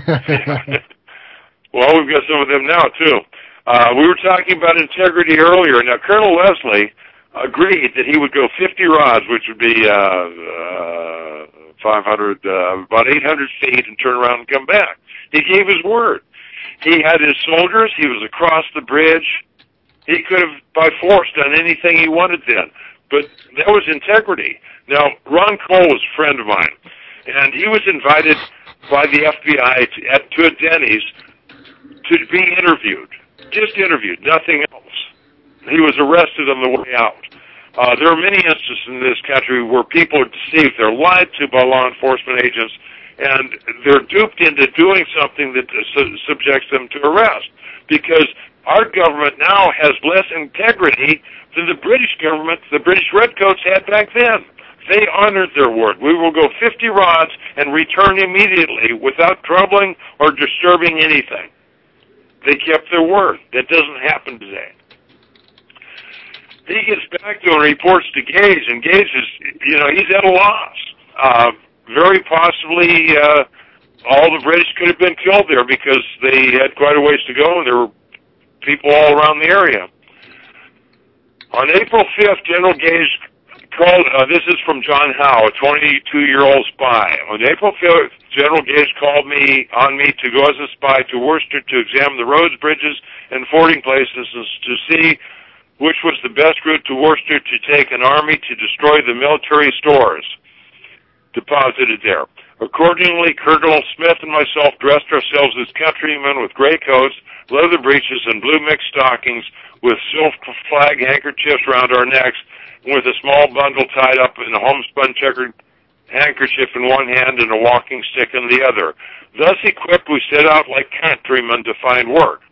Well, we've got some of them now, too. Uh, we were talking about integrity earlier. Now, Colonel Leslie agreed that he would go fifty rods, which would be uh, uh, five hundred, uh, about eight hundred feet, and turn around and come back. He gave his word. He had his soldiers. He was across the bridge. He could have, by force, done anything he wanted then. But that was integrity. Now, Ron Cole was a friend of mine, and he was invited by the F B I to, at, to a Denny's to be interviewed. Just interviewed, nothing else. he was arrested on the way out. Uh, there are many instances in this country where people are deceived. They're lied to by law enforcement agents, and they're duped into doing something that su- subjects them to arrest. Because our government now has less integrity than the British government, the British Redcoats had back then. They honored their word. We will go fifty rods and return immediately without troubling or disturbing anything. They kept their word. That doesn't happen today. He gets back to and reports to Gage, and Gage is, you know, he's at a loss. Uh, very possibly uh, all the British could have been killed there because they had quite a ways to go, and there were people all around the area. On April fifth, General Gage called, uh, this is from John Howe, a twenty-two-year-old spy. On April fifth, General Gage called me on me to go as a spy to Worcester to examine the roads, bridges, and fording places to see which was the best route to Worcester to take an army to destroy the military stores deposited there. Accordingly, Colonel Smith and myself dressed ourselves as countrymen with gray coats, leather breeches, and blue mixed stockings with silk flag handkerchiefs around our necks, and with a small bundle tied up in a homespun checkered handkerchief in one hand and a walking stick in the other. Thus equipped, we set out like countrymen to find work.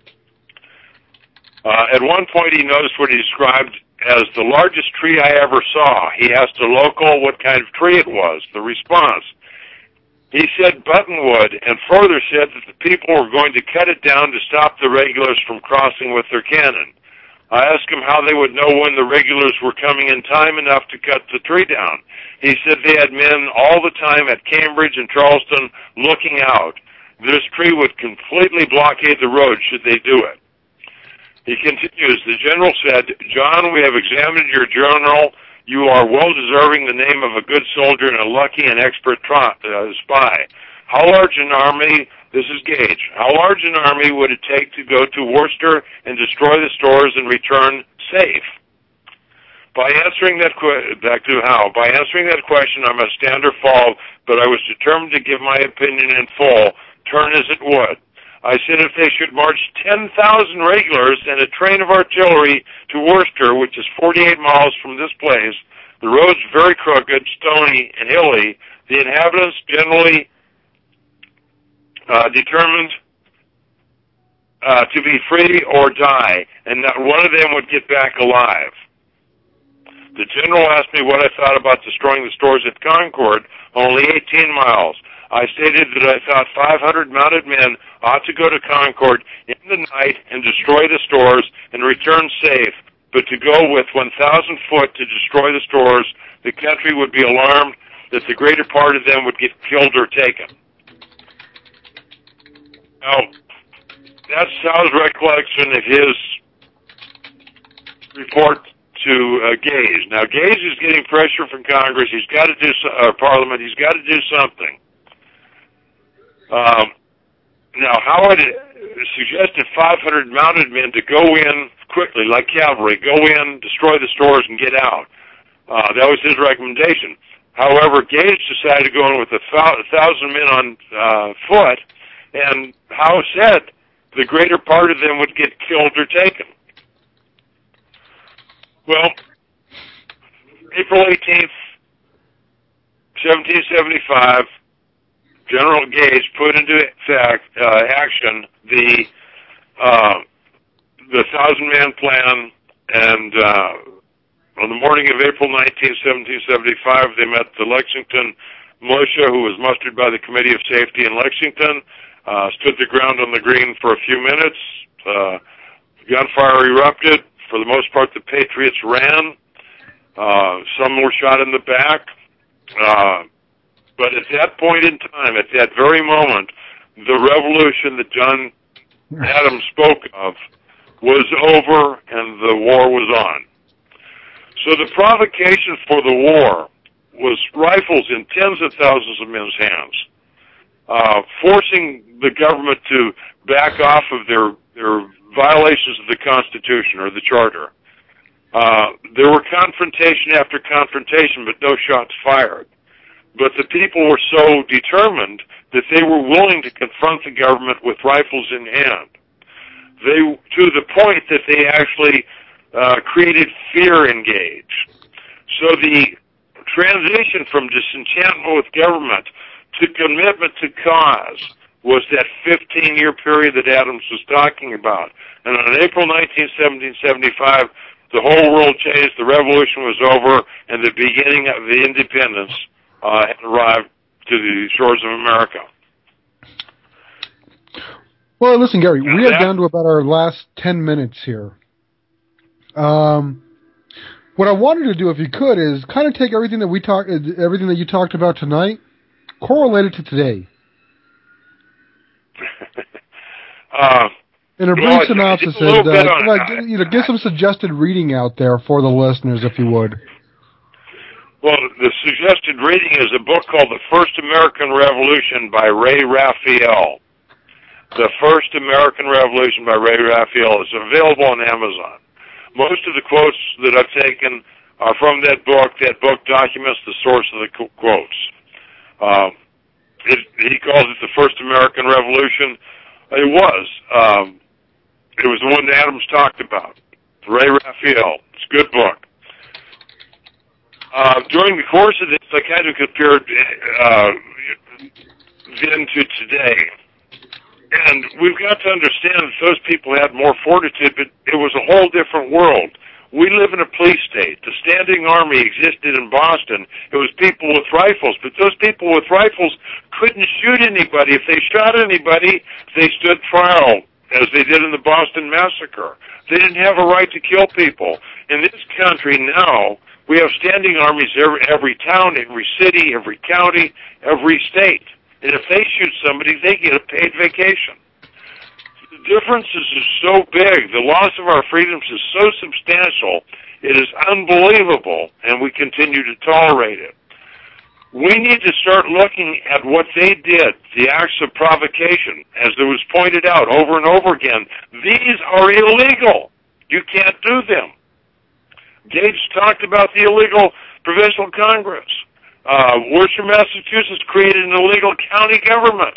Uh, at one point, he noticed what he described as the largest tree I ever saw. He asked a local what kind of tree it was. The response, he said buttonwood, and further said that the people were going to cut it down to stop the regulars from crossing with their cannon. I asked him how they would know when the regulars were coming in time enough to cut the tree down. He said they had men all the time at Cambridge and Charleston looking out. This tree would completely blockade the road should they do it. He continues, the general said, John, we have examined your journal. You are well deserving the name of a good soldier and a lucky and expert tro- uh, spy. How large an army, this is Gage, how large an army would it take to go to Worcester and destroy the stores and return safe? By answering that, que- back to how, by answering that question, I must stand or fall, but I was determined to give my opinion in full, turn as it would. I said if they should march ten thousand regulars and a train of artillery to Worcester, which is forty-eight miles from this place, the roads very crooked, stony, and hilly, the inhabitants generally uh, determined uh, to be free or die, and not one of them would get back alive. The general asked me what I thought about destroying the stores at Concord, only eighteen miles. I stated that I thought five hundred mounted men ought to go to Concord in the night and destroy the stores and return safe, but to go with one thousand foot to destroy the stores, the country would be alarmed that the greater part of them would get killed or taken. Now, that's Howe's recollection of his report to uh, Gage. Now, Gage is getting pressure from Congress. He's got to do uh, Parliament. He's got to do something. Um, now, Howard suggested five hundred mounted men to go in quickly, like cavalry, go in, destroy the stores, and get out. Uh, that was his recommendation. However, Gage decided to go in with a thousand men on uh, foot, and Howe said the greater part of them would get killed or taken. Well, April eighteenth, seventeen seventy-five, General Gage put into fact, uh, action the uh, the thousand-man plan, and uh, on the morning of April nineteenth, seventeen seventy-five, they met the Lexington militia, who was mustered by the Committee of Safety in Lexington, uh, stood the ground on the green for a few minutes. Uh, gunfire erupted. For the most part, the Patriots ran. Uh, some were shot in the back. Uh, But at that point in time, at that very moment, the revolution that John Adams spoke of was over and the war was on. So the provocation for the war was rifles in tens of thousands of men's hands, uh, forcing the government to back off of their, their violations of the Constitution or the Charter. Uh, there were confrontation after confrontation, but no shots fired. But the people were so determined that they were willing to confront the government with rifles in hand. They, to the point that they actually uh, created fear engage. So the transition from disenchantment with government to commitment to cause was that fifteen-year period that Adams was talking about. And on April nineteenth, seventeen seventy-five, the whole world changed, the revolution was over, and the beginning of the independence uh, had arrived to the shores of America. Well, listen, Gary, Now we are that, down to about our last ten minutes here. Um, what I wanted to do, if you could, is kind of take everything that we talked, everything that you talked about tonight, correlate it to today. uh, In a brief well, synopsis, a and, uh, on, like, you know, get some suggested reading out there for the listeners, if you would. Well, the suggested reading is a book called The First American Revolution by Ray Raphael. The First American Revolution by Ray Raphael is available on Amazon. Most of the quotes that I've taken are from that book. That book documents the source of the qu- quotes. Um, it, he calls it the First American Revolution. It was. Um, it was the one that Adams talked about. Ray Raphael. It's a good book. Uh, during the course of this, I kind of compared uh, then to today. And we've got to understand that those people had more fortitude, but it was a whole different world. We live in a police state. The standing army existed in Boston. It was people with rifles, but those people with rifles couldn't shoot anybody. If they shot anybody, they stood trial, as they did in the Boston Massacre. They didn't have a right to kill people. In this country now, we have standing armies every, every town, every city, every county, every state. And if they shoot somebody, they get a paid vacation. The differences are so big. The loss of our freedoms is so substantial. It is unbelievable, and we continue to tolerate it. We need to start looking at what they did, the acts of provocation. As it was pointed out over and over again, these are illegal. You can't do them. Gates talked about the illegal provincial Congress. Uh, Worcester, Massachusetts created an illegal county government.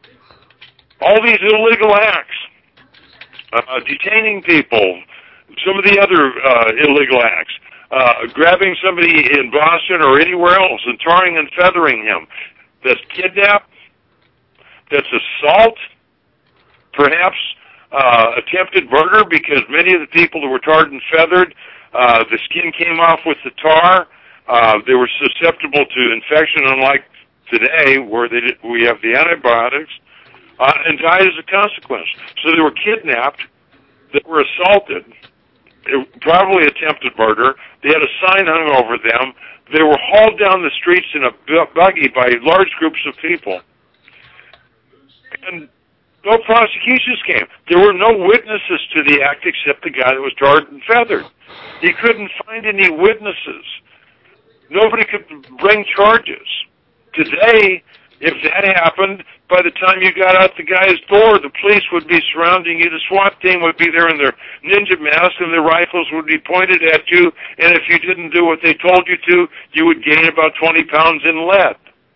All these illegal acts, uh, detaining people, some of the other uh, illegal acts, uh, grabbing somebody in Boston or anywhere else and tarring and feathering him. That's kidnap, that's assault, perhaps uh, attempted murder, because many of the people that were tarred and feathered, uh, the skin came off with the tar. Uh, they were susceptible to infection, unlike today, where they did, we have the antibiotics, uh, and died as a consequence. So they were kidnapped, they were assaulted, it, probably attempted murder. They had a sign hung over them. They were hauled down the streets in a buggy by large groups of people. And no prosecutions came. There were no witnesses to the act except the guy that was tarred and feathered. He couldn't find any witnesses. Nobody could bring charges. Today, if that happened, by the time you got out the guy's door, the police would be surrounding you, the SWAT team would be there in their ninja masks, and their rifles would be pointed at you, and if you didn't do what they told you to, you would gain about twenty pounds in lead.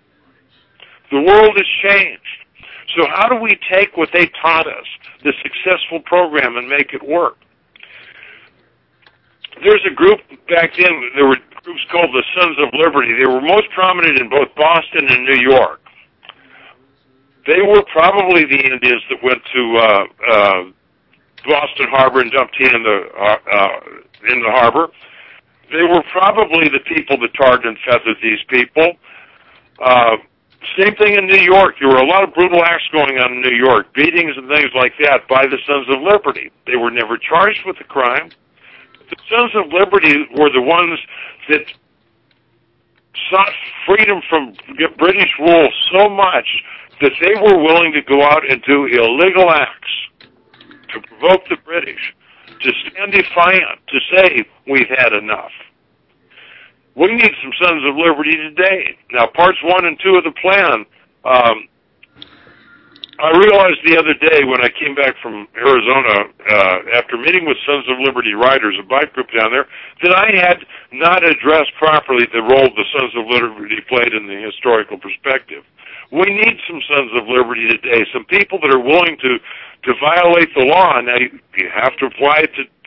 The world has changed. So how do we take what they taught us, the successful program, and make it work? There's a group back then, there were groups called the Sons of Liberty. They were most prominent in both Boston and New York. They were probably the Indians that went to uh, uh, Boston Harbor and dumped tea in the, uh, uh, in the harbor. They were probably the people that tarred and feathered these people. Uh, same thing in New York. There were a lot of brutal acts going on in New York, beatings and things like that by the Sons of Liberty. They were never charged with the crime. The Sons of Liberty were the ones that sought freedom from British rule so much that they were willing to go out and do illegal acts to provoke the British, to stand defiant, to say, we've had enough. We need some Sons of Liberty today. Now, parts one and two of the plan, um, I realized the other day when I came back from Arizona, uh, after meeting with Sons of Liberty riders, a bike group down there, that I had not addressed properly the role the Sons of Liberty played in the historical perspective. We need some Sons of Liberty today, some people that are willing to, to violate the law. Now, you, you have to apply it to, to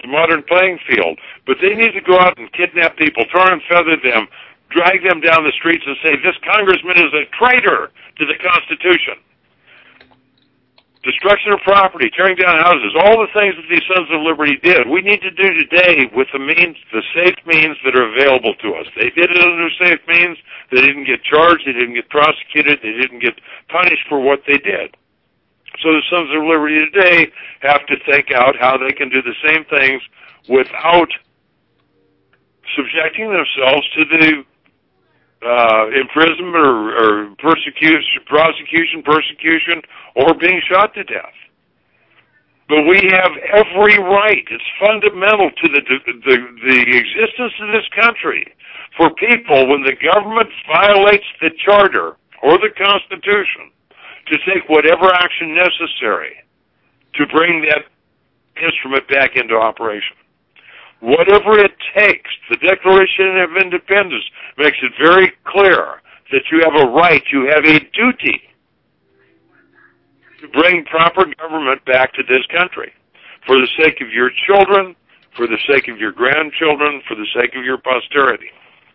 the modern playing field. But they need to go out and kidnap people, tar and feather them, drag them down the streets and say, this congressman is a traitor to the Constitution. Destruction of property, tearing down houses, all the things that these Sons of Liberty did, we need to do today with the means, the safe means that are available to us. They did it under safe means. They didn't get charged. They didn't get prosecuted. They didn't get punished for what they did. So the Sons of Liberty today have to think out how they can do the same things without subjecting themselves to the uh, imprisonment or, or persecution, prosecution, persecution, or being shot to death. But we have every right. It's fundamental to the, the, the existence of this country for people, when the government violates the Charter or the Constitution, to take whatever action necessary to bring that instrument back into operation. Whatever it takes, the Declaration of Independence makes it very clear that you have a right, you have a duty to bring proper government back to this country for the sake of your children, for the sake of your grandchildren, for the sake of your posterity.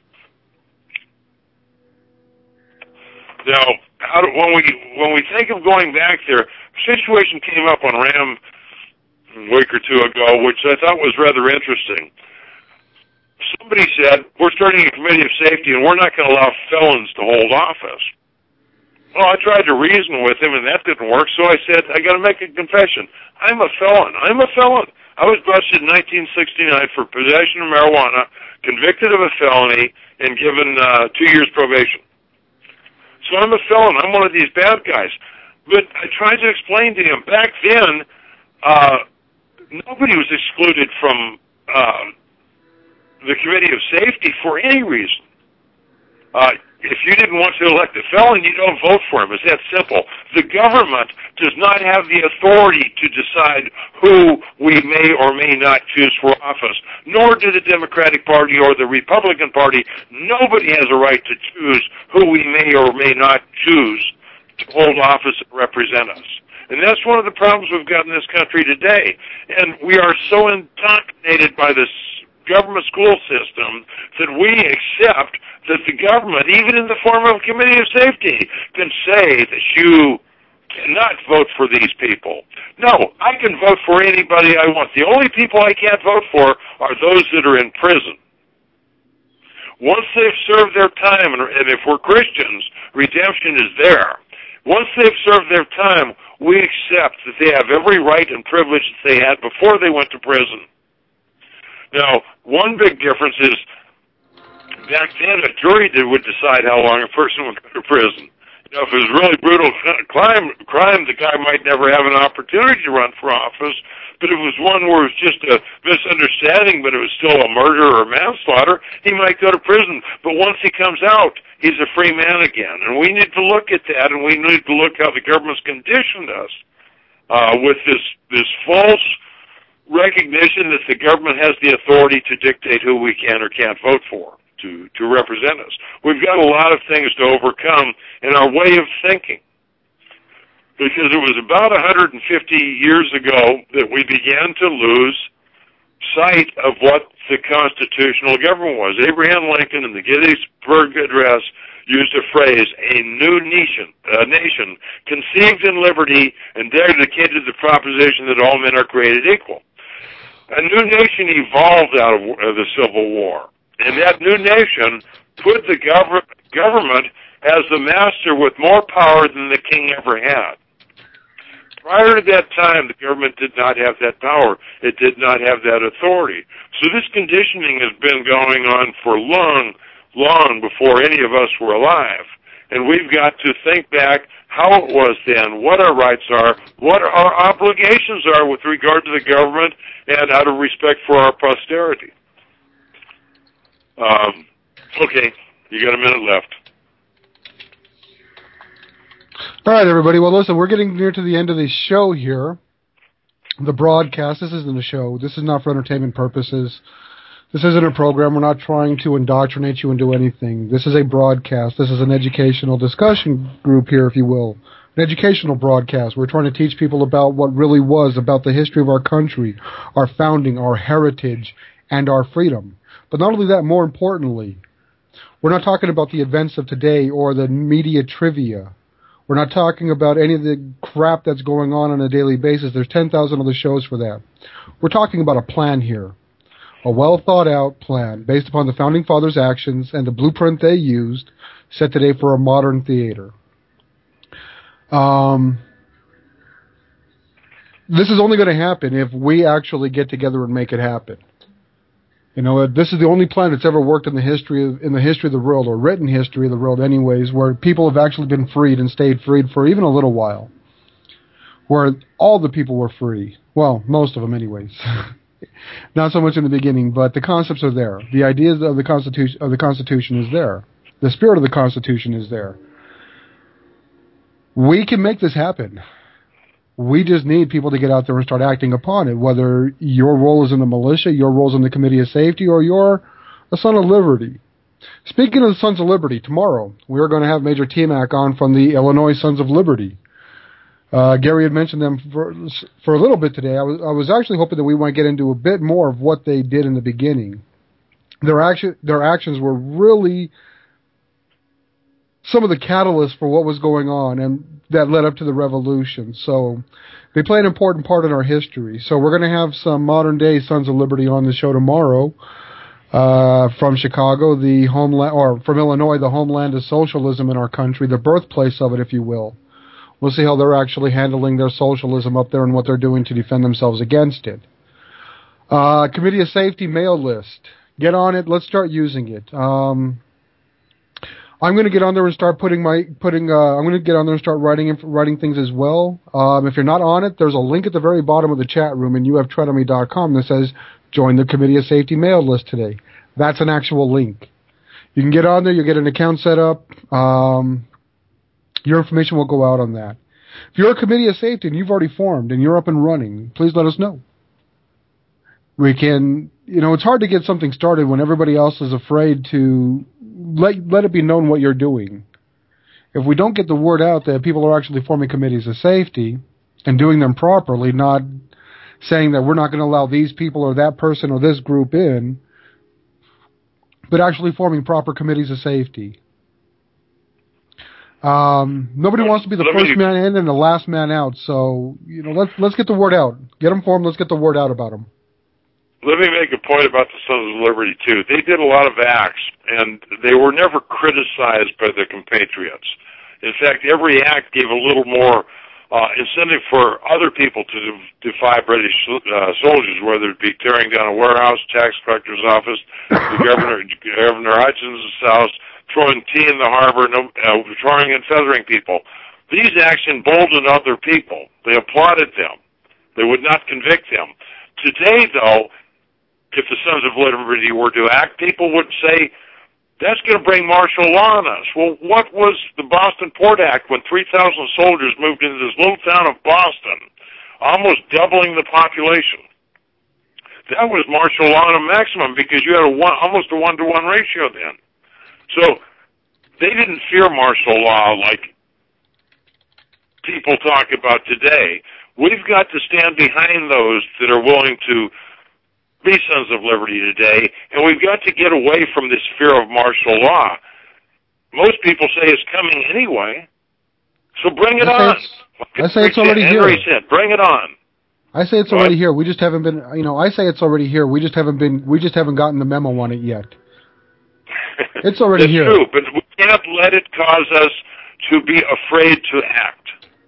Now, how do, when we when we think of going back there, a situation came up on RAM a week or two ago, which I thought was rather interesting. Somebody said, we're starting a committee of safety and we're not going to allow felons to hold office. Well, I tried to reason with him and that didn't work, so I said, I got to make a confession. I'm a felon. I'm a felon. I was busted in nineteen sixty-nine for possession of marijuana, convicted of a felony, and given uh, two years probation. So I'm a felon. I'm one of these bad guys. But I tried to explain to him, back then, uh, nobody was excluded from uh, the Committee of Safety for any reason. Uh, if you didn't want to elect a felon, you don't vote for him. It's that simple. The government does not have the authority to decide who we may or may not choose for office, nor do the Democratic Party or the Republican Party. Nobody has a right to choose who we may or may not choose to hold office and represent us. And that's one of the problems we've got in this country today. And we are so indoctrinated by this government school system that we accept that the government, even in the form of a committee of safety, can say that you cannot vote for these people. No, I can vote for anybody I want. The only people I can't vote for are those that are in prison. Once they've served their time, and if we're Christians, redemption is there. Once they've served their time, we accept that they have every right and privilege that they had before they went to prison. Now, one big difference is, back then, a jury would decide how long a person would go to prison. You know, if it was really brutal crime, crime, the guy might never have an opportunity to run for office. But if it was one where it was just a misunderstanding, but it was still a murder or manslaughter, he might go to prison. But once he comes out, he's a free man again. And we need to look at that, and we need to look how the government's conditioned us uh, with this this false recognition that the government has the authority to dictate who we can or can't vote for, to, to represent us. We've got a lot of things to overcome in our way of thinking. Because it was about one hundred fifty years ago that we began to lose sight of what the constitutional government was. Abraham Lincoln in the Gettysburg Address used a phrase, a new nation, a nation conceived in liberty and dedicated to the proposition that all men are created equal. A new nation evolved out of the Civil War, and that new nation put the gov- government as the master with more power than the king ever had. Prior to that time, the government did not have that power. It did not have that authority. So this conditioning has been going on for long, long before any of us were alive. And we've got to think back how it was then, what our rights are, what our obligations are with regard to the government, and out of respect for our posterity. Um, okay, you got a minute left. All right, everybody. Well, listen, we're getting near to the end of the show here. The broadcast, this isn't a show. This is not for entertainment purposes. This isn't a program. We're not trying to indoctrinate you into anything. This is a broadcast. This is an educational discussion group here, if you will. an educational broadcast. We're trying to teach people about what really was, about the history of our country, our founding, our heritage, and our freedom. But not only that, more importantly, we're not talking about the events of today or the media trivia. We're not talking about any of the crap that's going on on a daily basis. There's ten thousand other shows for that. We're talking about a plan here, a well-thought-out plan based upon the Founding Fathers' actions and the blueprint they used, set today for a modern theater. Um, this is only going to happen if we actually get together and make it happen. You know, this is the only plan that's ever worked in the history of, in the history of the world, or written history of the world anyways, where people have actually been freed and stayed freed for even a little while. Where all the people were free. Well, most of them anyways. Not so much in the beginning, but the concepts are there. The ideas of the Constitution of the Constitution is there. The spirit of the Constitution is there. We can make this happen. We just need people to get out there and start acting upon it, whether your role is in the militia, your role is in the Committee of Safety, or you're a Son of Liberty. Speaking of the Sons of Liberty, tomorrow we are going to have Major T-Mac on from the Illinois Sons of Liberty. Uh, Gary had mentioned them for, for a little bit today. I was, I was actually hoping that we might get into a bit more of what they did in the beginning. Their action, their actions were really some of the catalysts for what was going on and that led up to the revolution. So they play an important part in our history. So we're going to have some modern-day Sons of Liberty on the show tomorrow uh, from Chicago, the homeland, or from Illinois, the homeland of socialism in our country, the birthplace of it, if you will. We'll see how they're actually handling their socialism up there and what they're doing to defend themselves against it. Uh, Committee of Safety mail list. Get on it. Let's start using it. Um, I'm going to get on there and start putting my putting. Uh, I'm going to get on there and start writing writing things as well. Um, if you're not on it, there's a link at the very bottom of the chat room in U F tread on me dot com that says join the Committee of Safety mail list today. That's an actual link. You can get on there. You'll get an account set up. Um, your information will go out on that. If you're a Committee of Safety and you've already formed and you're up and running, please let us know. We can, you know, it's hard to get something started when everybody else is afraid to let let it be known what you're doing. If we don't get the word out that people are actually forming committees of safety and doing them properly, not saying that we're not going to allow these people or that person or this group in, but actually forming proper committees of safety. Um, nobody wants to be the Let first me, man in and the last man out. So, you know, let's let's get the word out. Get them formed. Let's get the word out about them. Let me make a point about the Sons of Liberty, too. They did a lot of acts, and they were never criticized by their compatriots. In fact, every act gave a little more uh, incentive for other people to defy British uh, soldiers, whether it be tearing down a warehouse, tax collector's office, the governor, Governor Hutchinson's house, throwing tea in the harbor, no, uh, throwing and feathering people. These acts emboldened other people. They applauded them. They would not convict them. Today, though, if the Sons of Liberty were to act, people would say, that's going to bring martial law on us. Well, what was the Boston Port Act when three thousand soldiers moved into this little town of Boston, almost doubling the population? That was martial law on a maximum because you had a one, almost a one-to-one ratio then. So they didn't fear martial law like people talk about today. We've got to stand behind those that are willing to be Sons of Liberty today, and we've got to get away from this fear of martial law. Most people say it's coming anyway, so bring it I on. Say I say it's already Henry here. said, bring it on. I say it's What? already here. We just haven't been, you know, I say it's already here. We just haven't been, we just haven't gotten the memo on it yet. It's already It's here. true, but we can't let it cause us to be afraid to act.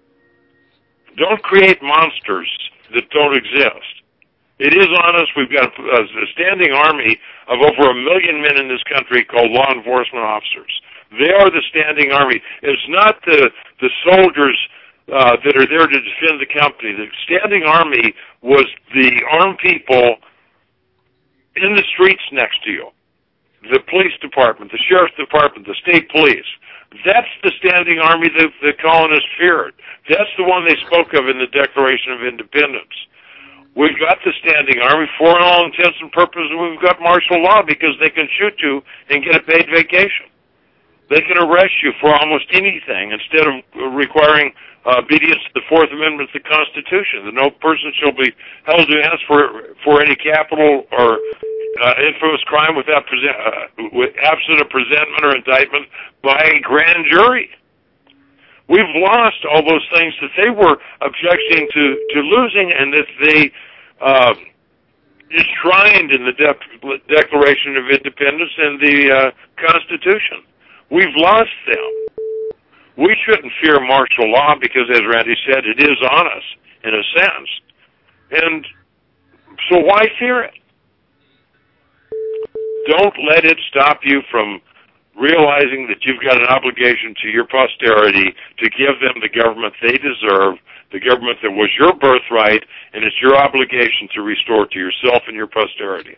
Don't create monsters that don't exist. It is on us. We've got a, a standing army of over a million men in this country called law enforcement officers. They are the standing army. It's not the the soldiers uh, that are there to defend the company. The standing army was the armed people in the streets next to you. The police department, the sheriff's department, the state police. That's the standing army that the colonists feared. That's the one they spoke of in the Declaration of Independence. We've got the standing army for all intents and purposes. We've got martial law because they can shoot you and get a paid vacation. They can arrest you for almost anything instead of requiring uh, obedience to the Fourth Amendment of the Constitution. That no person shall be held to answer for for any capital or uh, infamous crime without present, uh, with absent of presentment or indictment by a grand jury. We've lost all those things that they were objecting to, to losing, and that they uh, enshrined in the De- Declaration of Independence and the uh, Constitution. We've lost them. We shouldn't fear martial law because, as Randy said, it is on us, in a sense. And so why fear it? Don't let it stop you from realizing that you've got an obligation to your posterity to give them the government they deserve, the government that was your birthright, and it's your obligation to restore to yourself and your posterity.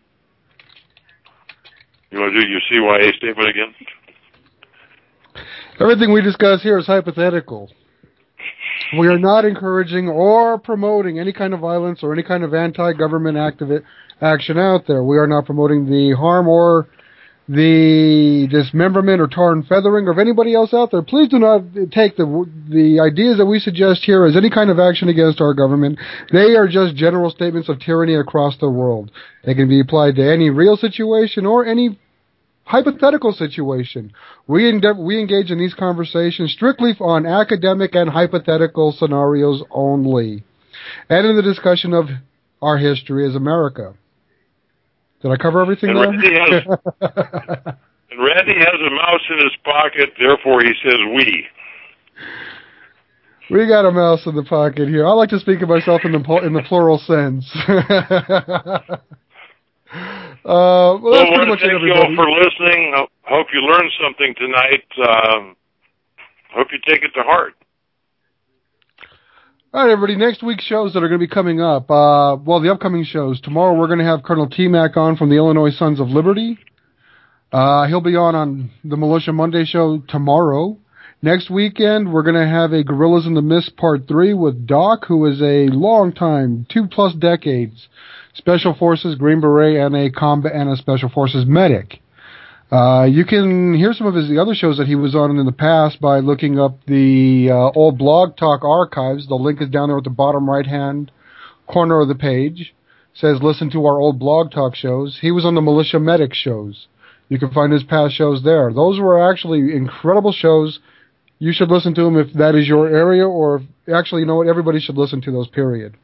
You want to do your C Y A statement again? Everything we discuss here is hypothetical. We are not encouraging or promoting any kind of violence or any kind of anti-government activi- action out there. We are not promoting the harm or the dismemberment or tar and feathering of anybody else out there. Please do not take the the ideas that we suggest here as any kind of action against our government. They are just general statements of tyranny across the world. They can be applied to any real situation or any hypothetical situation. We endeavor, we engage in these conversations strictly on academic and hypothetical scenarios only, and in the discussion of our history as America. Did I cover everything and there? Randy has, and Randy has a mouse in his pocket, therefore he says we. We got a mouse in the pocket here. I like to speak of myself in the in the plural sense. Uh, well, that's well, pretty much it, thank everybody. you all for listening. I hope you learned something tonight. Um, hope you take it to heart. All right, everybody. Next week's shows that are going to be coming up. Uh, well, the upcoming shows. Tomorrow we're going to have Colonel T-Mac on from the Illinois Sons of Liberty. Uh, he'll be on on the Militia Monday show tomorrow. Next weekend we're going to have a Gorillas in the Mist Part three with Doc, who is a long time, two plus decades, Special Forces Green Beret and a combat and a Special Forces medic. Uh, you can hear some of his the other shows that he was on in the past by looking up the uh, old Blog Talk archives. The link is down there at the bottom right-hand corner of the page. It says listen to our old Blog Talk shows. He was on the Militia Medic shows. You can find his past shows there. Those were actually incredible shows. You should listen to them if that is your area, or if, actually, you know what? Everybody should listen to those, period.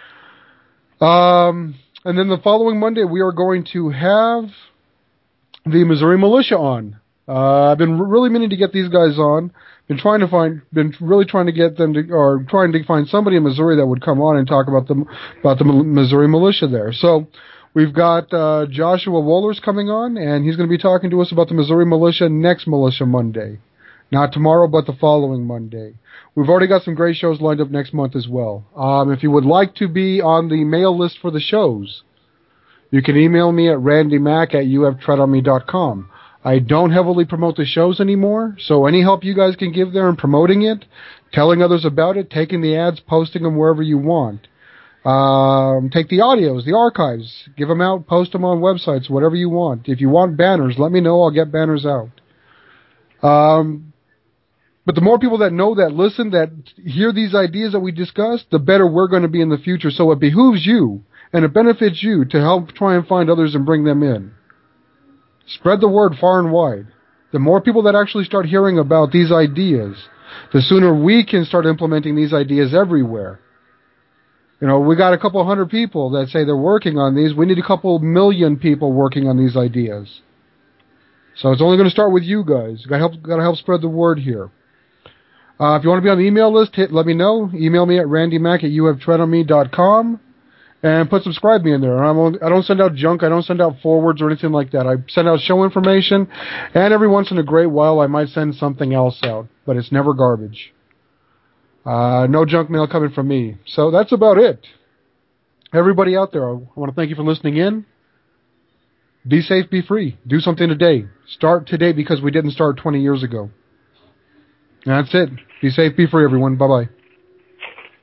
Um, and then the following Monday, we are going to have the Missouri Militia on. Uh, I've been really meaning to get these guys on. Been trying to find, been really trying to get them to, or trying to find somebody in Missouri that would come on and talk about the about the Missouri Militia there. So we've got uh, Joshua Wohlers coming on, and he's going to be talking to us about the Missouri Militia next Militia Monday. Not tomorrow, but the following Monday. We've already got some great shows lined up next month as well. Um, if you would like to be on the mail list for the shows, you can email me at randymac at u f tread on me dot com. I don't heavily promote the shows anymore, so any help you guys can give there in promoting it, telling others about it, taking the ads, posting them wherever you want. Um, take the audios, the archives, give them out, post them on websites, whatever you want. If you want banners, let me know. I'll get banners out. Um... But the more people that know, that listen, that hear these ideas that we discussed, the better we're going to be in the future. So it behooves you, and it benefits you to help try and find others and bring them in. Spread the word far and wide. The more people that actually start hearing about these ideas, the sooner we can start implementing these ideas everywhere. You know, we got a couple hundred people that say they're working on these. We need a couple million people working on these ideas. So it's only going to start with you guys. Got to help, got to help spread the word here. Uh, if you want to be on the email list, hit, let me know. Email me at randymac at u f tread on me dot com and put subscribe me in there. I'm on, I don't send out junk. I don't send out forwards or anything like that. I send out show information, and every once in a great while I might send something else out, but it's never garbage. Uh, no junk mail coming from me. So that's about it. Everybody out there, I want to thank you for listening in. Be safe, be free. Do something today. Start today because we didn't start twenty years ago. That's it. Be safe, be free, everyone. Bye-bye.